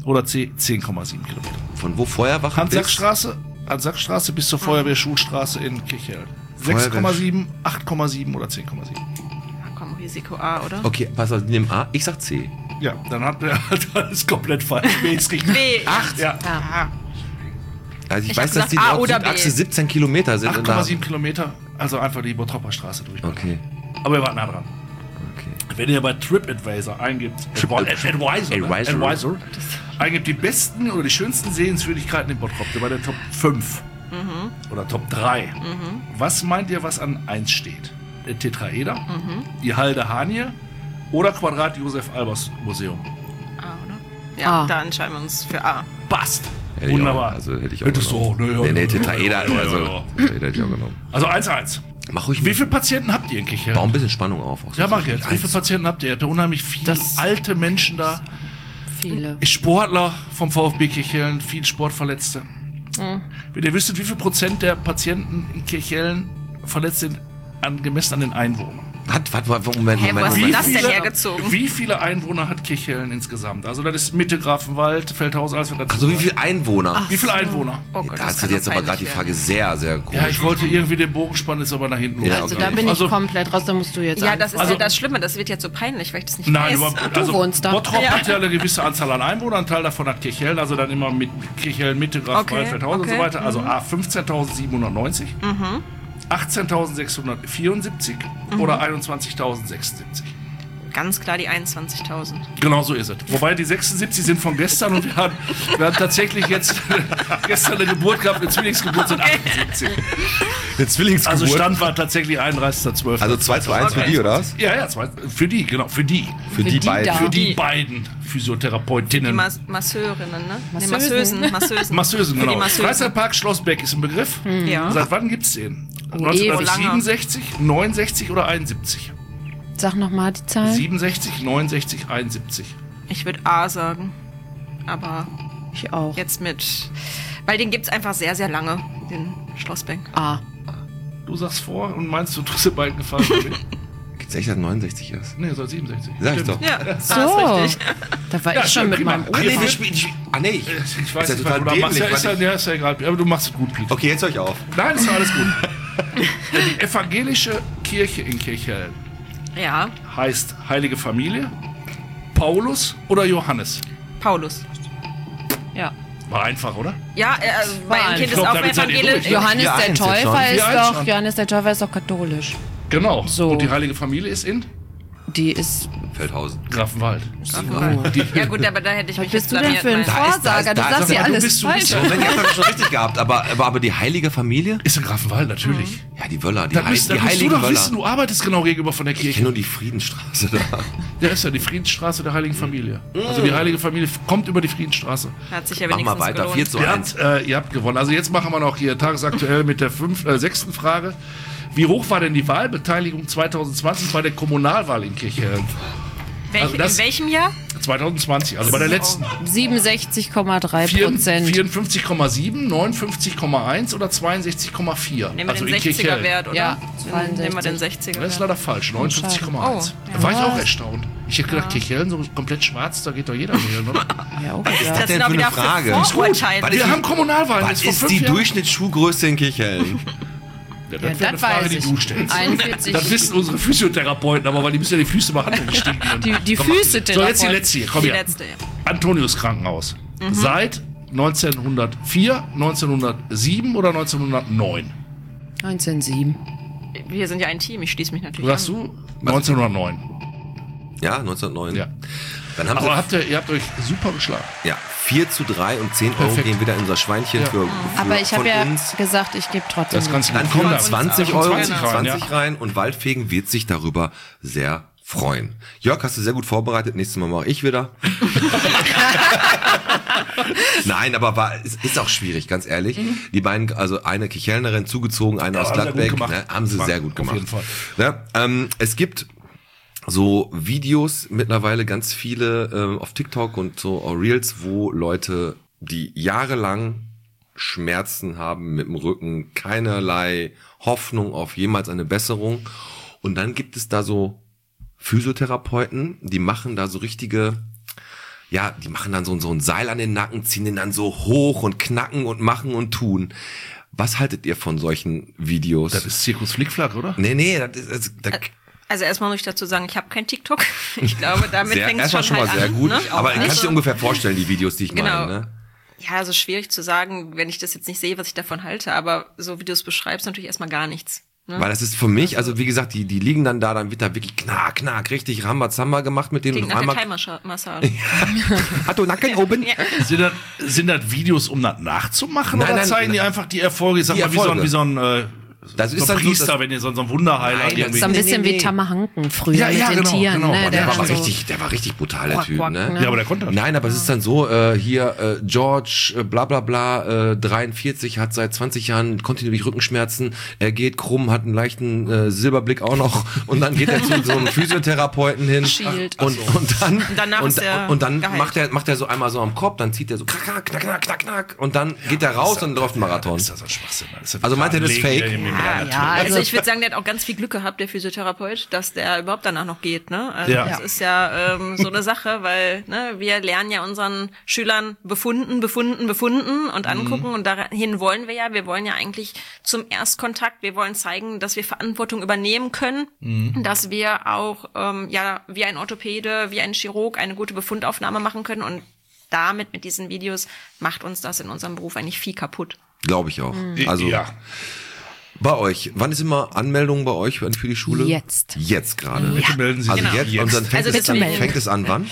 Speaker 2: oder C, 10,7 Kilometer.
Speaker 3: Von wo Feuerwache
Speaker 2: Hans-Sack-Straße bis zur Feuerwehrschulstraße in Kirchhellen. 6,7, 8,7 oder 10,7.
Speaker 5: Komm, Risiko A, oder?
Speaker 3: Okay, pass auf, nimm A. Ich sag C.
Speaker 2: Ja, dann hat er alles komplett falsch. B ist richtig.
Speaker 5: B.
Speaker 2: 8? Ja.
Speaker 3: Also ich
Speaker 5: Ich
Speaker 3: weiß,
Speaker 5: hab
Speaker 3: dass die
Speaker 5: gesagt A oder
Speaker 3: Achse
Speaker 5: B.
Speaker 3: 17 Kilometer sind.
Speaker 2: 8,7 Kilometer, also einfach die Bottropper Straße durch.
Speaker 3: Okay.
Speaker 2: Aber wir waren nah dran. Wenn ihr bei TripAdvisor eingibt, Advisor eingibt die besten oder die schönsten Sehenswürdigkeiten in Bottrop, bei der Top 5 oder Top 3. Was meint ihr, was an 1 steht? Der Tetraeder, die Halde Hanie oder Quadrat Josef Albers Museum?
Speaker 5: A, oder? Ja, da entscheiden wir uns für A.
Speaker 2: Passt!
Speaker 3: Hätte ich
Speaker 2: Wunderbar.
Speaker 3: Auch, also hätte ich auch
Speaker 2: Hättest
Speaker 3: genommen.
Speaker 2: du auch, ne?
Speaker 3: Nee, Tetraeder,
Speaker 2: Ja.
Speaker 3: also Tetraeder hätte ich auch genommen.
Speaker 2: Also 1-1.
Speaker 3: Mach ruhig.
Speaker 2: Wie viele Patienten habt ihr in Kirchhellen?
Speaker 3: Bau ein bisschen Spannung auf.
Speaker 2: Ja, mach ich jetzt. Wie viele Patienten habt ihr? Ihr habt ja unheimlich viele alte Menschen da.
Speaker 6: Viele.
Speaker 2: Sportler vom VfB Kirchhellen, viel Sportverletzte. Wenn ihr wüsstet, wie viel Prozent der Patienten in Kirchhellen verletzt sind, gemessen an den Einwohnern.
Speaker 3: Moment.
Speaker 5: Hey, wo hast du das denn hergezogen?
Speaker 2: Wie viele Einwohner hat Kirchhellen insgesamt? Also das ist Mitte Grafenwald, Feldhausen, alles wird dazu.
Speaker 3: Also wie viele Einwohner?
Speaker 2: Wie viele Einwohner?
Speaker 5: Oh Gott,
Speaker 3: Da
Speaker 5: das
Speaker 3: hast du
Speaker 5: kann
Speaker 3: dir jetzt
Speaker 5: doch
Speaker 3: aber gerade
Speaker 5: peinlich
Speaker 3: die Frage
Speaker 5: werden.
Speaker 3: sehr, sehr komisch.
Speaker 2: Ja, ich wollte irgendwie den Bogen spannen, ist aber nach hinten los.
Speaker 3: Ja,
Speaker 6: Also
Speaker 3: okay.
Speaker 6: da bin ich
Speaker 2: Also-
Speaker 6: komplett raus, da musst du jetzt
Speaker 5: Ja, das ist
Speaker 2: Also-
Speaker 5: ja das Schlimme, das wird jetzt so peinlich, weil ich das nicht
Speaker 2: Nein,
Speaker 5: weiß.
Speaker 2: aber
Speaker 6: Du wohnst da.
Speaker 2: Bottrop
Speaker 5: Ja.
Speaker 2: hat ja eine gewisse Anzahl an Einwohnern, ein Teil davon hat Kirchhellen, also dann immer mit Kirchhellen, Mitte, Grafenwald,
Speaker 5: Okay,
Speaker 2: Feldhausen und so
Speaker 5: okay.
Speaker 2: weiter. Also A 15.790, 18.674 oder 21.076.
Speaker 5: Ganz klar die 21.000.
Speaker 2: Genau so ist es. Wobei die 76 sind von gestern und wir haben tatsächlich jetzt gestern eine Geburt gehabt, eine Zwillingsgeburt sind 78.
Speaker 3: Eine Zwillingsgeburt.
Speaker 2: Also Stand war tatsächlich 31.12.
Speaker 3: Also 2:1 für die, oder was?
Speaker 2: Ja, für die, genau, für die.
Speaker 3: Für die beiden.
Speaker 6: da.
Speaker 2: Für die beiden
Speaker 5: Die
Speaker 2: Physiotherapeutinnen.
Speaker 5: Masseurinnen, ne?
Speaker 6: Masseusen.
Speaker 5: Nee, Masseusen.
Speaker 2: Masseusen,
Speaker 5: Für die
Speaker 2: genau.
Speaker 5: Masseusen.
Speaker 2: Freizeitpark Schlossbeck ist ein Begriff.
Speaker 5: Ja.
Speaker 2: Seit wann gibt's den?
Speaker 5: lange.
Speaker 2: 1967, 69 oder 71?
Speaker 6: Sag nochmal die Zahl.
Speaker 2: 67, 69, 71.
Speaker 5: Ich würde A sagen. Aber
Speaker 6: Ich auch.
Speaker 5: jetzt mit... Weil den gibt's einfach sehr, sehr lange, den Schlossbeck.
Speaker 6: A.
Speaker 2: Du sagst vor und meinst, du tust dir beiden gefallen.
Speaker 3: Gibt's echt, dass 69 ist?
Speaker 2: Nee, soll 67.
Speaker 3: Sag ich
Speaker 2: Stimmt.
Speaker 3: doch.
Speaker 5: Ja,
Speaker 6: So.
Speaker 5: A ist richtig.
Speaker 6: Da war
Speaker 2: Ja,
Speaker 6: ich schon
Speaker 2: schön,
Speaker 6: mit
Speaker 2: prima.
Speaker 6: meinem
Speaker 2: Ah, nee,
Speaker 6: Opa.
Speaker 2: wir
Speaker 3: Ich
Speaker 2: weiß
Speaker 3: Ist ja
Speaker 2: nicht,
Speaker 3: total
Speaker 2: was du da machst.
Speaker 3: dämlich, was
Speaker 2: Ja, ist ja egal. Aber du machst es gut, Pete.
Speaker 3: Okay, jetzt höre ich auf.
Speaker 2: Nein, ist doch alles gut. Die evangelische Kirche in Kirchhellen
Speaker 5: Ja,
Speaker 2: heißt Heilige Familie, Paulus oder Johannes?
Speaker 5: Paulus.
Speaker 6: Ja.
Speaker 2: War einfach, oder?
Speaker 5: Ja, mein
Speaker 6: Nein.
Speaker 5: Kind
Speaker 2: Ich
Speaker 5: ist
Speaker 2: glaub,
Speaker 5: auch
Speaker 2: damit seid ihr
Speaker 5: evangelisch.
Speaker 2: durch.
Speaker 6: Johannes der
Speaker 3: 4-1 jetzt
Speaker 6: Täufer
Speaker 3: schon.
Speaker 6: ist
Speaker 2: 4-1
Speaker 6: doch,
Speaker 2: schon.
Speaker 6: Johannes der Täufer ist doch katholisch.
Speaker 2: Genau.
Speaker 6: So.
Speaker 2: Und die Heilige Familie ist in
Speaker 6: Die ist,
Speaker 3: Feldhausen.
Speaker 2: Grafenwald.
Speaker 5: Ja gut, aber da hätte ich
Speaker 6: was
Speaker 5: mich
Speaker 6: bist
Speaker 5: jetzt
Speaker 6: du denn für ein
Speaker 5: blamiert,
Speaker 6: Vorsager? Du
Speaker 3: da ist
Speaker 6: sagst
Speaker 3: doch-
Speaker 6: ja
Speaker 2: aber du
Speaker 6: alles
Speaker 2: bist- du
Speaker 6: falsch.
Speaker 2: bist-
Speaker 3: So, wenn ihr habt schon richtig gehabt, aber die heilige Familie?
Speaker 2: Ist in Grafenwald, natürlich.
Speaker 3: Ja, die Wöller, die,
Speaker 2: Das musst du
Speaker 3: heiligen
Speaker 2: doch
Speaker 3: Wöller.
Speaker 2: wissen, du arbeitest genau gegenüber von der
Speaker 3: Ich kenne
Speaker 2: Kirche.
Speaker 3: nur die Friedensstraße da.
Speaker 2: Ja, ist ja die Friedensstraße der Heiligen Familie. Also die Heilige Familie kommt über die Friedensstraße.
Speaker 5: Hat sich ja
Speaker 3: Mach
Speaker 5: wenigstens
Speaker 3: mal weiter,
Speaker 5: gelohnt.
Speaker 3: 4:1.
Speaker 2: Ihr habt gewonnen. Also jetzt machen wir noch hier tagesaktuell mit der 6. Frage. Wie hoch war denn die Wahlbeteiligung 2020 bei der Kommunalwahl in Kirchhellen? Also das-
Speaker 5: In welchem Jahr?
Speaker 2: 2020, also bei der letzten.
Speaker 6: 67,3%.
Speaker 2: 54,7, 59,1 oder 62,4?
Speaker 5: Nehmen wir
Speaker 2: Also
Speaker 5: den
Speaker 2: in Kirchhellen.
Speaker 5: 60er-Wert, oder?
Speaker 6: Ja,
Speaker 5: Nehmen wir den
Speaker 6: 62.
Speaker 5: 60er-Wert.
Speaker 2: Das ist leider falsch, 59,1.
Speaker 5: Oh,
Speaker 2: Da war ich auch erstaunt. Ich hätte gedacht, Kirchhellen so komplett schwarz, da geht doch jeder wählen, oder?
Speaker 6: Ja, auch,
Speaker 3: Was ist
Speaker 6: ja.
Speaker 3: das denn für eine Frage?
Speaker 5: Vorurteile.
Speaker 2: Wir haben Kommunalwahlen
Speaker 3: Was
Speaker 2: jetzt vor
Speaker 3: ist
Speaker 2: 5
Speaker 3: die
Speaker 2: Jahren.
Speaker 3: Durchschnittsschuhgröße in Kirchhellen?
Speaker 2: Ja,
Speaker 6: Ja,
Speaker 2: das wäre eine
Speaker 6: das
Speaker 2: Frage,
Speaker 6: weiß
Speaker 2: die
Speaker 6: ich.
Speaker 2: du stellst.
Speaker 6: 41.
Speaker 2: Das wissen unsere Physiotherapeuten, aber weil die müssen ja die Füße behandeln. Die stinken.
Speaker 6: Die Füße
Speaker 2: So, jetzt die letzte hier. Komm
Speaker 5: Die
Speaker 2: her.
Speaker 5: letzte, ja.
Speaker 2: Antonius Krankenhaus. Seit 1904, 1907 oder 1909?
Speaker 6: 1907.
Speaker 5: Wir sind ja ein Team, ich schließe mich natürlich
Speaker 2: Sagst du? 1909.
Speaker 3: Ja, 1909.
Speaker 2: Ja.
Speaker 3: Dann haben
Speaker 2: Aber
Speaker 3: sie
Speaker 2: ihr habt euch super geschlagen.
Speaker 3: ja, 4:3 und 10 Euro
Speaker 2: Perfekt.
Speaker 3: gehen wieder in unser Schweinchen
Speaker 2: Ja.
Speaker 3: für
Speaker 6: Aber ich
Speaker 3: von
Speaker 6: habe ja
Speaker 3: uns.
Speaker 6: gesagt, ich gebe trotzdem.
Speaker 2: Das kannst du
Speaker 3: Dann
Speaker 2: gut.
Speaker 3: kommen
Speaker 2: Ja.
Speaker 3: 20
Speaker 2: Ja.
Speaker 3: Euro,
Speaker 2: 20 rein,
Speaker 3: 20
Speaker 2: ja.
Speaker 3: rein und Waldfegen wird sich darüber sehr freuen. Jörg, hast du sehr gut vorbereitet. Nächstes Mal mache ich wieder. Nein, aber ist auch schwierig, ganz ehrlich. Die beiden, also eine Kirchhellnerin zugezogen, eine aus
Speaker 2: haben sie
Speaker 3: Gladbeck,
Speaker 2: gut gemacht.
Speaker 3: ne, haben sie sehr gut
Speaker 2: Auf
Speaker 3: gemacht.
Speaker 2: jeden Fall.
Speaker 3: Ne, es gibt so Videos mittlerweile ganz viele auf TikTok und so Reels, wo Leute, die jahrelang Schmerzen haben mit dem Rücken, keinerlei Hoffnung auf jemals eine Besserung. Und dann gibt es da so Physiotherapeuten, die machen da so richtige, ja, die machen dann so ein Seil an den Nacken, ziehen den dann so hoch und knacken und machen und tun. Was haltet ihr von solchen Videos?
Speaker 2: Das ist Zirkus Flickflack, oder?
Speaker 3: Nee,
Speaker 5: Also erstmal muss ich dazu sagen, ich habe kein TikTok. Ich glaube, damit fängt es schon
Speaker 3: mal
Speaker 5: halt
Speaker 3: sehr
Speaker 5: an.
Speaker 3: gut.
Speaker 5: Ne?
Speaker 3: Aber du kannst dir ungefähr vorstellen, die Videos, die ich
Speaker 5: Genau.
Speaker 3: meine. Ne?
Speaker 5: Ja, also schwierig zu sagen, wenn ich das jetzt nicht sehe, was ich davon halte. Aber so wie du es beschreibst, natürlich erstmal gar nichts. Ne?
Speaker 3: Weil das ist für mich, also wie gesagt, die liegen dann wird da wirklich knack, richtig Rambazamba gemacht mit denen.
Speaker 5: Klingt nach der Thai-Massage.
Speaker 3: Hat du Nacken oben?
Speaker 5: Ja.
Speaker 2: Sind das Videos, um das nachzumachen?
Speaker 3: Nein,
Speaker 2: oder
Speaker 3: nein,
Speaker 2: zeigen die einfach die Erfolge? Ich sag
Speaker 3: die
Speaker 2: mal,
Speaker 3: Erfolge.
Speaker 2: wie so ein
Speaker 3: Das ist
Speaker 2: so ein
Speaker 3: dann so,
Speaker 2: Priester, wenn ihr so ein Wunderheiler
Speaker 3: Nein,
Speaker 2: irgendwie.
Speaker 6: So ein bisschen
Speaker 3: Nee.
Speaker 6: wie Tamahanken früher
Speaker 2: Ja,
Speaker 6: mit den
Speaker 2: genau,
Speaker 6: Tieren.
Speaker 2: genau.
Speaker 6: Ne?
Speaker 2: Der
Speaker 3: Der
Speaker 6: dann
Speaker 3: war
Speaker 6: so
Speaker 3: richtig brutal, der Typ,
Speaker 6: Quack,
Speaker 3: ne?
Speaker 6: ne?
Speaker 2: Ja, aber der konnte das.
Speaker 3: Nein, aber es ist dann so, George, bla bla bla, 43, hat seit 20 Jahren kontinuierlich Rückenschmerzen, er geht krumm, hat einen leichten Silberblick auch noch und dann geht er zu so einem Physiotherapeuten hin
Speaker 6: Shield.
Speaker 3: und dann
Speaker 5: danach ist er
Speaker 3: und dann
Speaker 5: geheilt.
Speaker 3: macht er so einmal so am Kopf, dann zieht er so knack und dann geht er raus und läuft einen Marathon.
Speaker 2: Das ist ja so ein Schwachsinn. Das ist
Speaker 3: Also meint ihr das
Speaker 2: Legen,
Speaker 3: fake?
Speaker 2: der ihm den
Speaker 6: Ja,
Speaker 2: Reiter
Speaker 6: ja,
Speaker 2: trägt.
Speaker 5: Also ich würde sagen, der hat auch ganz viel Glück gehabt, der Physiotherapeut, dass der überhaupt danach noch geht. Ne? Also
Speaker 2: Ja.
Speaker 5: das ist ja so eine Sache, weil wir lernen ja unseren Schülern befunden und angucken und dahin wollen wir ja. Wir wollen ja eigentlich zum Erstkontakt, wir wollen zeigen, dass wir Verantwortung übernehmen können, dass wir auch wie ein Orthopäde, wie ein Chirurg eine gute Befundaufnahme machen können und damit mit diesen Videos macht uns das in unserem Beruf eigentlich viel kaputt.
Speaker 3: Glaube ich auch. Also
Speaker 2: ja.
Speaker 3: bei euch, wann ist immer Anmeldung bei euch für die Schule?
Speaker 6: Jetzt.
Speaker 3: Jetzt gerade.
Speaker 2: Bitte melden Sie
Speaker 3: Also
Speaker 2: sich.
Speaker 3: jetzt, und dann
Speaker 5: Also bitte melden.
Speaker 3: fängt es an wann?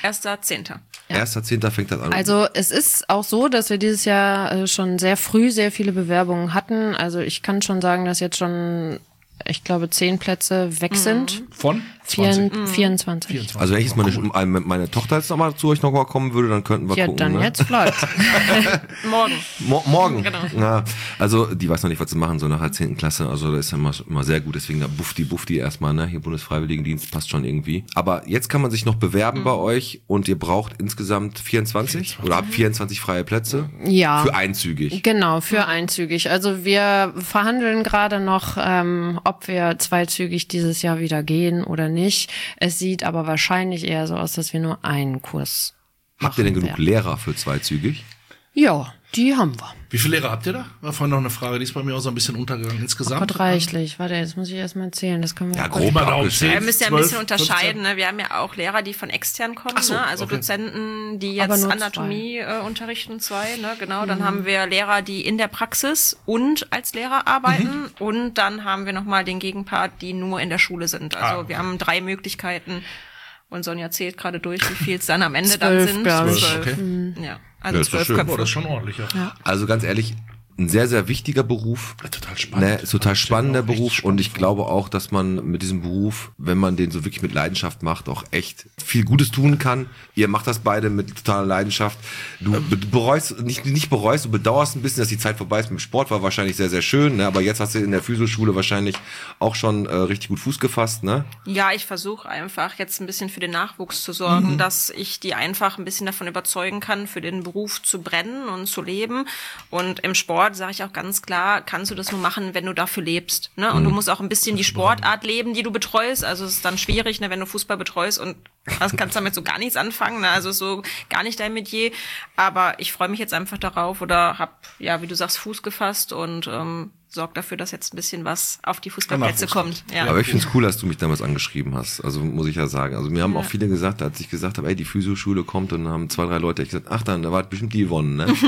Speaker 5: 1.10.
Speaker 3: 1.10. fängt das an.
Speaker 6: Also es ist auch so, dass wir dieses Jahr schon sehr früh sehr viele Bewerbungen hatten. Also ich kann schon sagen, dass jetzt schon, ich glaube, 10 Plätze weg sind.
Speaker 2: Von 20.
Speaker 6: 24.
Speaker 3: Also wenn ich jetzt meine Tochter jetzt nochmal zu euch noch mal kommen würde, dann könnten wir
Speaker 6: Ja,
Speaker 3: gucken.
Speaker 6: dann
Speaker 3: ne?
Speaker 6: jetzt läuft.
Speaker 5: Morgen.
Speaker 3: Morgen.
Speaker 5: Genau.
Speaker 3: Ja, also die weiß noch nicht, was sie machen, so nach der 10. Klasse. Also das ist ja immer sehr gut. Deswegen da Bufti erstmal, ne? Hier Bundesfreiwilligendienst passt schon irgendwie. Aber jetzt kann man sich noch bewerben bei euch und ihr braucht insgesamt 24 oder habt 24 freie Plätze.
Speaker 6: Ja.
Speaker 3: Für einzügig.
Speaker 6: Genau, für einzügig. Also wir verhandeln gerade noch, ob wir zweizügig dieses Jahr wieder gehen oder nicht. Es sieht aber wahrscheinlich eher so aus, dass wir nur einen Kurs
Speaker 3: Habt ihr denn genug
Speaker 6: werden.
Speaker 3: Lehrer für zweizügig?
Speaker 6: Ja, die haben wir.
Speaker 2: Wie viele Lehrer habt ihr da? War vorhin noch eine Frage, die ist bei mir auch so ein bisschen untergegangen. Insgesamt?
Speaker 6: Gott, reichlich. Warte, jetzt muss ich erstmal erzählen. Das können wir
Speaker 3: Ja,
Speaker 6: kurz-
Speaker 3: grob
Speaker 2: Mal Daumen,
Speaker 3: abgeschätzt.
Speaker 5: Wir müssen ja ein
Speaker 2: 12,
Speaker 5: bisschen unterscheiden. Ne? Wir haben ja auch Lehrer, die von extern kommen,
Speaker 2: Ach so,
Speaker 5: ne? Also
Speaker 2: okay.
Speaker 5: Dozenten, die
Speaker 6: Aber
Speaker 5: jetzt
Speaker 6: nur
Speaker 5: Anatomie unterrichten, 2. Ne? Genau. Dann haben wir Lehrer, die in der Praxis und als Lehrer arbeiten. Und dann haben wir nochmal den Gegenpart, die nur in der Schule sind. Also wir haben 3 Möglichkeiten. Und Sonja zählt gerade durch, wie viel es dann am Ende
Speaker 6: 12,
Speaker 5: dann sind.
Speaker 6: glaub ich.
Speaker 5: 12.
Speaker 2: Okay.
Speaker 5: Ja, also
Speaker 3: Ja, ist doch
Speaker 5: 12
Speaker 3: schön.
Speaker 5: Köpfe.
Speaker 2: Boah, das ist schon ordentlich, ja.
Speaker 3: Also ganz ehrlich, ein sehr, sehr wichtiger Beruf.
Speaker 2: Ja, total spannend.
Speaker 3: Ne, ist total spannender
Speaker 2: Auch echt
Speaker 3: Beruf
Speaker 2: spannend
Speaker 3: und ich glaube auch, dass man mit diesem Beruf, wenn man den so wirklich mit Leidenschaft macht, auch echt viel Gutes tun kann. Ihr macht das beide mit totaler Leidenschaft. Du bereust, nicht bereust, du bedauerst ein bisschen, dass die Zeit vorbei ist. Mit dem Sport war wahrscheinlich sehr, sehr schön, ne? Aber jetzt hast du in der Physioschule wahrscheinlich auch schon richtig gut Fuß gefasst, ne?
Speaker 5: Ja, ich versuche einfach jetzt ein bisschen für den Nachwuchs zu sorgen, dass ich die einfach ein bisschen davon überzeugen kann, für den Beruf zu brennen und zu leben. Und im Sport sage ich auch ganz klar, kannst du das nur machen, wenn du dafür lebst. Ne? Und du musst auch ein bisschen die Sportart leben, die du betreust. Also es ist dann schwierig, ne, wenn du Fußball betreust und kannst damit so gar nichts anfangen. Ne? Also so gar nicht dein Metier. Aber ich freue mich jetzt einfach darauf oder habe, ja, wie du sagst, Fuß gefasst und sorgt dafür, dass jetzt ein bisschen was auf die Fußballplätze kommt. Ja.
Speaker 3: Aber ich finde es cool, dass du mich damals angeschrieben hast. Also muss ich ja sagen. Also mir haben auch viele gesagt, als ich gesagt habe, ey, die Physioschule kommt und dann haben 2, 3 Leute gesagt, ach dann, da war bestimmt die Yvonne, ne?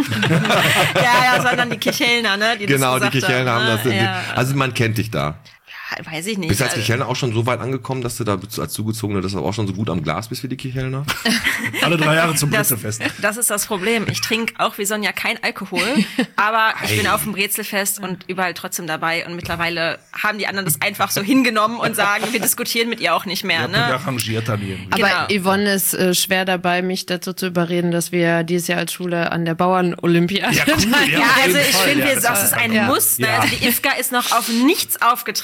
Speaker 5: ja, sondern die Kichelner, ne? Die
Speaker 3: Genau,
Speaker 5: das
Speaker 3: die
Speaker 5: gesagt
Speaker 3: Kichelner haben das.
Speaker 5: Ja.
Speaker 3: Also man kennt dich da.
Speaker 5: Ja, weiß ich nicht.
Speaker 3: Bist du als
Speaker 5: Also-
Speaker 3: Kichelner auch schon so weit angekommen, dass du da als Zugezogener, dass du auch schon so gut am Glas bist wie die Kichelner?
Speaker 2: Alle 3 Jahre zum
Speaker 5: Das,
Speaker 2: Brezelfest.
Speaker 5: das ist das Problem. Ich trinke auch wie Sonja kein Alkohol, aber ich bin auf dem Brezelfest und überall trotzdem dabei. Und mittlerweile haben die anderen das einfach so hingenommen und sagen, wir diskutieren mit ihr auch nicht mehr.
Speaker 2: Ja,
Speaker 5: Ne?
Speaker 2: arrangiert dann irgendwie.
Speaker 6: Aber
Speaker 5: Genau.
Speaker 6: Yvonne ist schwer dabei, mich dazu zu überreden, dass wir dieses Jahr als Schule an der Bauernolympiade
Speaker 2: Ja, cool,
Speaker 5: Ja,
Speaker 2: auf
Speaker 5: also
Speaker 2: jeden
Speaker 5: ich
Speaker 2: Fall,
Speaker 5: finde,
Speaker 2: ja,
Speaker 5: das ist ein Muss. Ne?
Speaker 2: Ja.
Speaker 5: Also die IFGA ist noch auf nichts aufgetreten.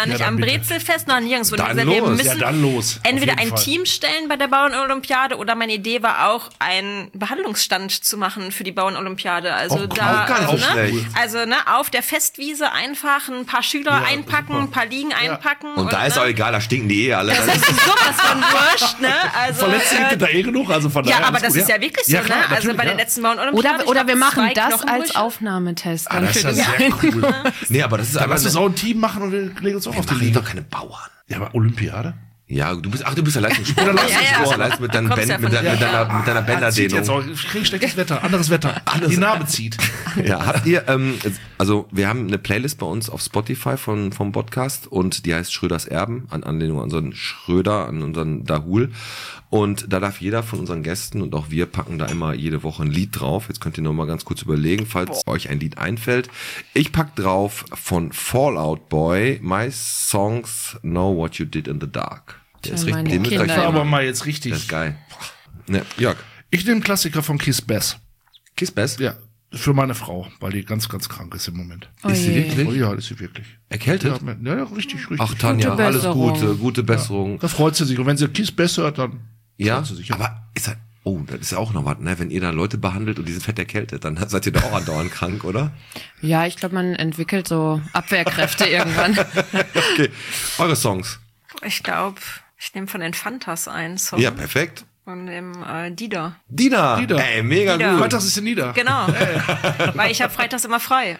Speaker 5: nicht am
Speaker 2: bitte.
Speaker 5: Brezelfest, noch nirgendwo.
Speaker 3: Dann
Speaker 5: Wir
Speaker 3: los.
Speaker 5: müssen
Speaker 2: Ja, dann los.
Speaker 5: entweder
Speaker 2: Auf jeden
Speaker 5: ein
Speaker 2: Fall.
Speaker 5: Team stellen bei der Bauernolympiade oder meine Idee war auch, einen Behandlungsstand zu machen für die Bauernolympiade. Also
Speaker 3: Auch
Speaker 5: da,
Speaker 3: gar nicht so schlecht.
Speaker 5: also auf der Festwiese einfach ein paar Schüler einpacken,
Speaker 2: super.
Speaker 5: ein paar Liegen einpacken.
Speaker 3: Und da ist auch egal, da stinken die alle.
Speaker 5: Das ist sowas von wurscht, ne? Also,
Speaker 2: Verletzte gibt da genug, also von daher
Speaker 5: ja, aber
Speaker 2: alles
Speaker 5: das
Speaker 2: gut,
Speaker 5: ist ja wirklich so,
Speaker 2: Ja, klar,
Speaker 5: ne? Also
Speaker 2: natürlich,
Speaker 5: bei der
Speaker 2: ja.
Speaker 5: letzten Bauernolympiade.
Speaker 6: Oder wir machen das als
Speaker 5: Knochenbrüche.
Speaker 6: Aufnahmetest.
Speaker 2: Das ist ja sehr cool.
Speaker 3: Nee, aber das ist
Speaker 2: Dann
Speaker 3: einfach
Speaker 2: lass uns auch ein Team machen und wir legen uns auch auf die
Speaker 3: machen
Speaker 2: Liga.
Speaker 3: doch keine Bauern.
Speaker 2: Ja, aber Olympiade?
Speaker 3: Ja, du bist ja Leistungssportler.
Speaker 2: Ja,
Speaker 3: Du bist ja Leistung mit deinen
Speaker 5: Kommst ja
Speaker 3: mit
Speaker 5: von-
Speaker 3: deiner
Speaker 2: Zieht jetzt
Speaker 3: Bänderdehnung.
Speaker 2: auch. Ich krieg schlechtes Wetter, anderes Wetter. Die Narbe zieht.
Speaker 3: Ja, habt ihr, also wir haben eine Playlist bei uns auf Spotify vom Podcast und die heißt Schröders Erben, an Anlehnung an unseren Schröder, an unseren Dahul. Und da darf jeder von unseren Gästen und auch wir packen da immer jede Woche ein Lied drauf. Jetzt könnt ihr noch mal ganz kurz überlegen, falls euch ein Lied einfällt. Ich pack drauf von Fall Out Boy, My Songs Know What You Did in the Dark. Der ist
Speaker 6: meine
Speaker 3: richtig, den müsst ihr euch
Speaker 6: Kinder.
Speaker 2: Aber
Speaker 3: vormachen.
Speaker 2: mal jetzt richtig.
Speaker 3: Der ist geil. Ne, Jörg,
Speaker 2: Ich nehme einen Klassiker von Kiss Bass.
Speaker 3: Kiss Bass?
Speaker 2: Ja, für meine Frau, weil die ganz, ganz krank ist im Moment.
Speaker 3: Ist sie wirklich?
Speaker 2: Oh ja, ist sie wirklich.
Speaker 3: Erkältet?
Speaker 2: Ja, richtig.
Speaker 3: Ach, Tanja,
Speaker 6: Gute
Speaker 3: alles
Speaker 6: Besserung.
Speaker 3: gute Besserung.
Speaker 2: Da freut sie sich. Und wenn sie Kiss Bass hört, dann
Speaker 3: Ja,
Speaker 2: freut sie sich.
Speaker 3: aber ist halt, oh, das ist ja auch noch was, ne? Wenn ihr da Leute behandelt und die sind fett erkältet, dann seid ihr da auch andauernd krank, oder?
Speaker 6: Ja, ich glaube, man entwickelt so Abwehrkräfte irgendwann.
Speaker 3: Okay, eure Songs.
Speaker 5: Ich glaube, ich nehme von den Fantas einen Song.
Speaker 3: Ja, perfekt.
Speaker 5: Von dem Dieter.
Speaker 3: Dina,
Speaker 2: Dina.
Speaker 3: ey, mega
Speaker 5: Dina.
Speaker 3: gut.
Speaker 2: Freitags ist sie nieder.
Speaker 5: Genau. Weil ich habe freitags immer frei.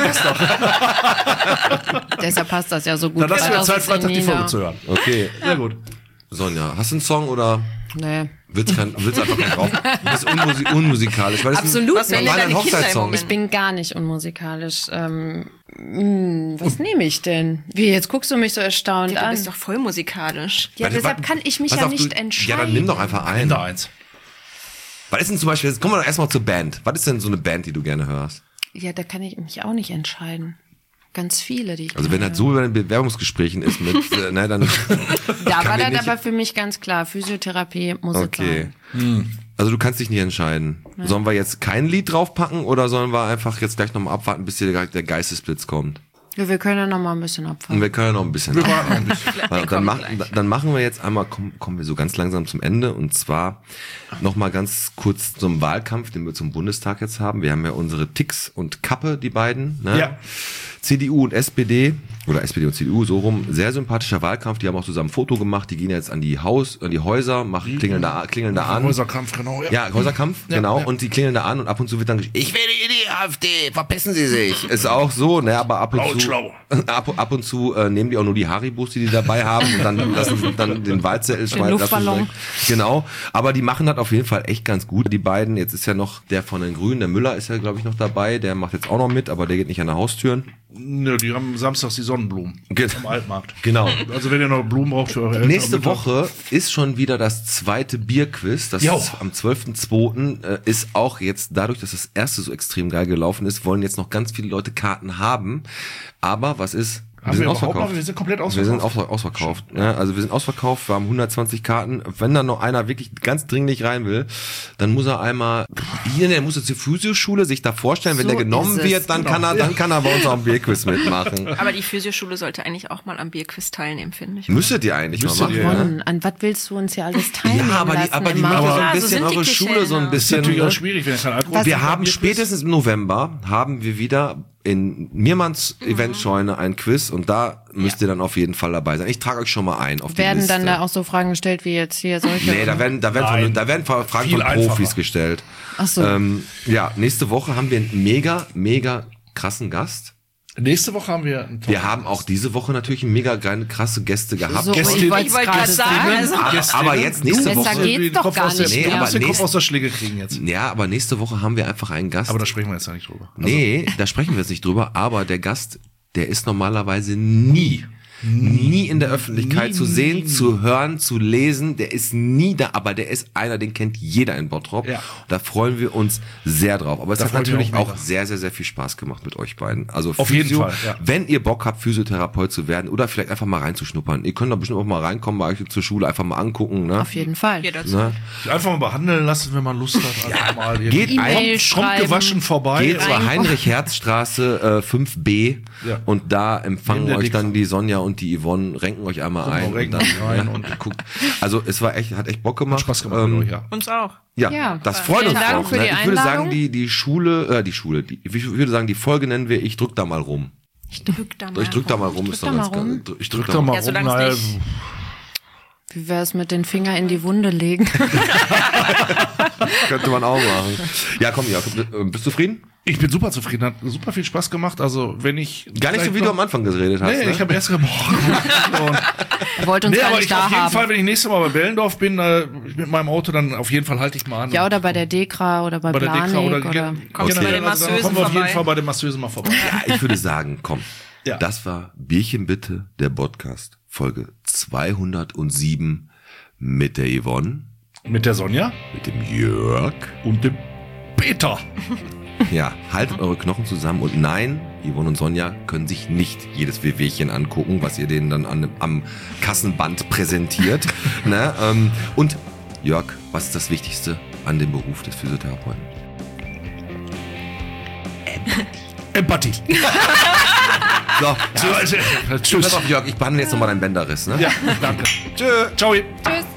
Speaker 6: Deshalb passt das ja so gut.
Speaker 2: Dann lassen wir
Speaker 6: Freitags
Speaker 2: Zeit,
Speaker 6: ist
Speaker 2: Freitag die
Speaker 6: Nina.
Speaker 2: Folge zu hören.
Speaker 3: Okay,
Speaker 2: Sehr gut.
Speaker 3: Sonja, hast du einen Song oder
Speaker 6: Nee.
Speaker 3: willst einfach keinen drauf? Du bist unmusikalisch. Weil das
Speaker 6: Absolut
Speaker 3: Das
Speaker 6: nicht.
Speaker 3: war ein
Speaker 5: Deine Kinder im
Speaker 3: Hochzeitssong.
Speaker 5: Moment.
Speaker 6: Ich bin gar nicht unmusikalisch. Was nehme ich denn? Wie, jetzt guckst du mich so erstaunt
Speaker 5: Du
Speaker 6: an.
Speaker 5: bist doch voll musikalisch.
Speaker 6: Ja, deshalb kann ich mich
Speaker 3: Pass
Speaker 6: ja
Speaker 3: auf,
Speaker 6: nicht
Speaker 3: Ja,
Speaker 6: entscheiden.
Speaker 3: dann nimm doch einfach einen.
Speaker 2: Da eins.
Speaker 3: Was ist denn zum Beispiel, jetzt kommen wir doch erstmal zur Band. Was ist denn so eine Band, die du gerne hörst?
Speaker 6: Ja, da kann ich mich auch nicht entscheiden. Ganz viele, die ich
Speaker 3: Also wenn
Speaker 6: kenne.
Speaker 3: das so über den Bewerbungsgesprächen ist mit, ne, dann
Speaker 6: Da war
Speaker 3: kann mir
Speaker 6: das
Speaker 3: nicht-
Speaker 6: aber für mich ganz klar. Physiotherapie muss es
Speaker 3: okay.
Speaker 6: sein.
Speaker 3: Also du kannst dich nicht entscheiden. Sollen wir jetzt kein Lied draufpacken oder sollen wir einfach jetzt gleich nochmal abwarten, bis hier der Geistesblitz kommt?
Speaker 6: Ja, wir können ja noch mal ein bisschen
Speaker 3: Und
Speaker 6: abfahren.
Speaker 3: wir können ja noch ein bisschen.
Speaker 2: Wir warten noch ein bisschen.
Speaker 3: Dann machen wir jetzt einmal, kommen wir so ganz langsam zum Ende und zwar nochmal ganz kurz zum Wahlkampf, den wir zum Bundestag jetzt haben. Wir haben ja unsere Tix und Kappe, die beiden, ne?
Speaker 2: Ja.
Speaker 3: CDU und SPD oder SPD und CDU, so rum, sehr sympathischer Wahlkampf, die haben auch zusammen ein Foto gemacht, die gehen jetzt an die Häuser, klingeln da an.
Speaker 2: Häuserkampf, genau.
Speaker 3: Ja, Häuserkampf, genau.
Speaker 2: ja.
Speaker 3: Und die klingeln da an und ab und zu wird dann gesagt, ich wähle die AfD, verpissen Sie sich. Ist auch so, ne, aber ab und
Speaker 2: Laut
Speaker 3: zu,
Speaker 2: schlau.
Speaker 3: ab und zu nehmen die auch nur die Haribus, die dabei haben und dann lassen sie dann den Wahlzettel schreiben.
Speaker 6: Luftballon.
Speaker 3: Genau. Aber die machen das auf jeden Fall echt ganz gut. Die beiden, jetzt ist ja noch der von den Grünen, der Müller ist ja, glaube ich, noch dabei, der macht jetzt auch noch mit, aber der geht nicht an der Haustüren.
Speaker 2: Nö, die haben samstags die Sonnenblumen am Altmarkt.
Speaker 3: Genau.
Speaker 2: Also wenn ihr noch Blumen braucht für eure Eltern.
Speaker 3: Nächste
Speaker 2: Mütter.
Speaker 3: Woche ist schon wieder das zweite Bierquiz. Das
Speaker 2: Jo.
Speaker 3: ist am 12.02. Ist auch jetzt, dadurch, dass das erste so extrem geil gelaufen ist, wollen jetzt noch ganz viele Leute Karten haben. Aber was ist?
Speaker 2: Haben wir überhaupt noch? Wir sind komplett
Speaker 3: Wir sind
Speaker 2: ausverkauft.
Speaker 3: ausverkauft. Ja, also wir sind ausverkauft, wir haben 120 Karten. Wenn da noch einer wirklich ganz dringlich rein will, dann muss er einmal, der muss jetzt zur Physioschule sich da vorstellen, wenn
Speaker 6: So
Speaker 3: der genommen
Speaker 6: ist es.
Speaker 3: wird, dann kann er bei uns auch im Bierquiz mitmachen.
Speaker 5: Aber die Physioschule sollte eigentlich auch mal am Bierquiz teilnehmen, finde ich.
Speaker 3: Müsstet ihr eigentlich
Speaker 2: Müsstet
Speaker 3: mal
Speaker 2: ihr,
Speaker 3: machen.
Speaker 2: ja.
Speaker 6: Mann, an was willst du uns hier alles teilnehmen
Speaker 3: Ja, aber die
Speaker 6: lassen?
Speaker 3: machen
Speaker 6: immer?
Speaker 3: so ein
Speaker 5: Ja, so
Speaker 3: bisschen
Speaker 5: sind die
Speaker 3: eure Schule so ein
Speaker 5: Klischee,
Speaker 2: Das ist
Speaker 3: bisschen.
Speaker 2: natürlich auch
Speaker 3: Ne?
Speaker 2: schwierig, wenn es kein Alkohol
Speaker 3: Wir
Speaker 2: ist.
Speaker 3: haben
Speaker 2: Bierquiz.
Speaker 3: spätestens im November haben wir wieder in Mirmans Eventscheune ein Quiz und da müsst ihr dann auf jeden Fall dabei sein. Ich trage euch schon mal ein auf die
Speaker 6: Werden
Speaker 3: Liste.
Speaker 6: dann da auch so Fragen gestellt wie jetzt hier solche?
Speaker 3: Nee, da werden Fragen
Speaker 2: Viel
Speaker 3: von Profis
Speaker 2: einfacher.
Speaker 3: gestellt.
Speaker 6: Ach so.
Speaker 3: Ja, nächste Woche haben wir einen mega krassen Gast.
Speaker 2: Nächste Woche haben wir einen
Speaker 3: Wir haben auch diese Woche natürlich mega krasse Gäste gehabt.
Speaker 6: So,
Speaker 2: Gästinnen.
Speaker 6: ich wollte
Speaker 5: Ich wollte
Speaker 6: gerade
Speaker 5: gerade sagen,
Speaker 6: sagen.
Speaker 5: also
Speaker 3: Aber jetzt nächste
Speaker 6: Besser
Speaker 3: Woche.
Speaker 6: geht's
Speaker 2: den
Speaker 6: doch
Speaker 2: Kopf
Speaker 6: gar
Speaker 2: aus der,
Speaker 6: nicht
Speaker 3: Nee,
Speaker 6: mehr.
Speaker 3: aber
Speaker 2: den Kopf
Speaker 3: nächst-
Speaker 2: aus der Schlinge kriegen jetzt.
Speaker 3: Ja, aber nächste Woche haben wir einfach einen Gast.
Speaker 2: Aber da sprechen wir jetzt ja nicht drüber. Also,
Speaker 3: Nee, da sprechen wir jetzt nicht drüber, aber der Gast, der ist normalerweise nie in der Öffentlichkeit zu sehen, zu hören, zu lesen, der ist nie da, aber der ist einer, den kennt jeder in Bottrop.
Speaker 2: Ja.
Speaker 3: Da freuen wir uns sehr drauf. Aber es
Speaker 2: Da
Speaker 3: hat
Speaker 2: freuen wir
Speaker 3: natürlich
Speaker 2: auch
Speaker 3: auch
Speaker 2: mega.
Speaker 3: sehr viel Spaß gemacht mit euch beiden. Also
Speaker 2: Auf jeden Fall, ja.
Speaker 3: wenn ihr Bock habt, Physiotherapeut zu werden oder vielleicht einfach mal reinzuschnuppern. Ihr könnt da bestimmt auch mal reinkommen, bei euch zur Schule einfach mal angucken, ne?
Speaker 6: Auf jeden Fall.
Speaker 5: jederzeit.
Speaker 3: Ne?
Speaker 2: einfach mal behandeln lassen, wenn man Lust hat. Einfach mal
Speaker 3: geht
Speaker 6: E-Mail
Speaker 2: kommt
Speaker 6: schreiben.
Speaker 2: gewaschen vorbei.
Speaker 3: Geht zur Heinrich-Herz-Straße 5b
Speaker 2: Ja.
Speaker 3: und da empfangen
Speaker 2: Neben der
Speaker 3: euch dann
Speaker 2: Dickfahrt.
Speaker 3: die Sonja und und die Yvonne renken euch einmal
Speaker 2: Genau,
Speaker 3: ein.
Speaker 2: renken
Speaker 3: Und dann,
Speaker 2: rein
Speaker 3: ja,
Speaker 2: und
Speaker 3: guckt. Also es war echt, hat echt Bock gemacht.
Speaker 2: Spaß gemacht mit euch, ja.
Speaker 5: Uns auch.
Speaker 3: Ja, das freut uns
Speaker 6: Vielen Dank
Speaker 3: auch.
Speaker 6: für die
Speaker 3: Ich würde sagen,
Speaker 6: Einladung.
Speaker 3: ich würde sagen, die Folge nennen wir Ich drück da mal rum.
Speaker 5: Ich drück da mal.
Speaker 3: Ich drück da mal rum, ist doch ganz geil. Ich drück da mal
Speaker 5: Ja, solange es nicht.
Speaker 6: Wie wär's mit den Finger in die Wunde legen?
Speaker 3: Könnte man auch machen. Ja, komm, Jörg, bist du zufrieden?
Speaker 2: Ich bin super zufrieden, hat super viel Spaß gemacht. Also wenn ich
Speaker 3: Gar nicht so, wie du am Anfang geredet hast.
Speaker 2: Nee,
Speaker 3: ne?
Speaker 2: ich habe erst gesagt,
Speaker 6: Er wollte uns gar
Speaker 2: aber
Speaker 6: nicht
Speaker 2: ich
Speaker 6: da
Speaker 2: auf jeden
Speaker 6: haben.
Speaker 2: Fall, wenn ich nächstes Mal bei Bellendorf bin, mit meinem Auto, dann auf jeden Fall halte ich mal an.
Speaker 6: Ja, oder bei der Dekra oder bei
Speaker 2: bei der
Speaker 6: Planik
Speaker 2: Dekra oder
Speaker 5: Kommst du bei den
Speaker 2: also dann
Speaker 5: Masseusen
Speaker 2: kommen wir auf jeden
Speaker 5: vorbei?
Speaker 2: Fall bei den Masseusen mal vorbei.
Speaker 3: Ja, ich würde sagen, komm.
Speaker 2: Ja.
Speaker 3: Das war Bierchen bitte, der Podcast, Folge 207 mit der Yvonne,
Speaker 2: Mit der Sonja
Speaker 3: mit dem Jörg.
Speaker 2: und dem Peter.
Speaker 3: Ja, haltet eure Knochen zusammen und nein, Yvonne und Sonja können sich nicht jedes Wehwehchen angucken, was ihr denen dann am Kassenband präsentiert. Ne? Und Jörg, was ist das Wichtigste an dem Beruf des Physiotherapeuten?
Speaker 2: Empathie.
Speaker 3: So,
Speaker 2: Tschüss.
Speaker 3: pass auf, Jörg, ich behandle jetzt nochmal deinen Bänderriss. Ne?
Speaker 2: Ja, danke.
Speaker 3: Tschö.
Speaker 2: Ciao.
Speaker 6: Tschüss.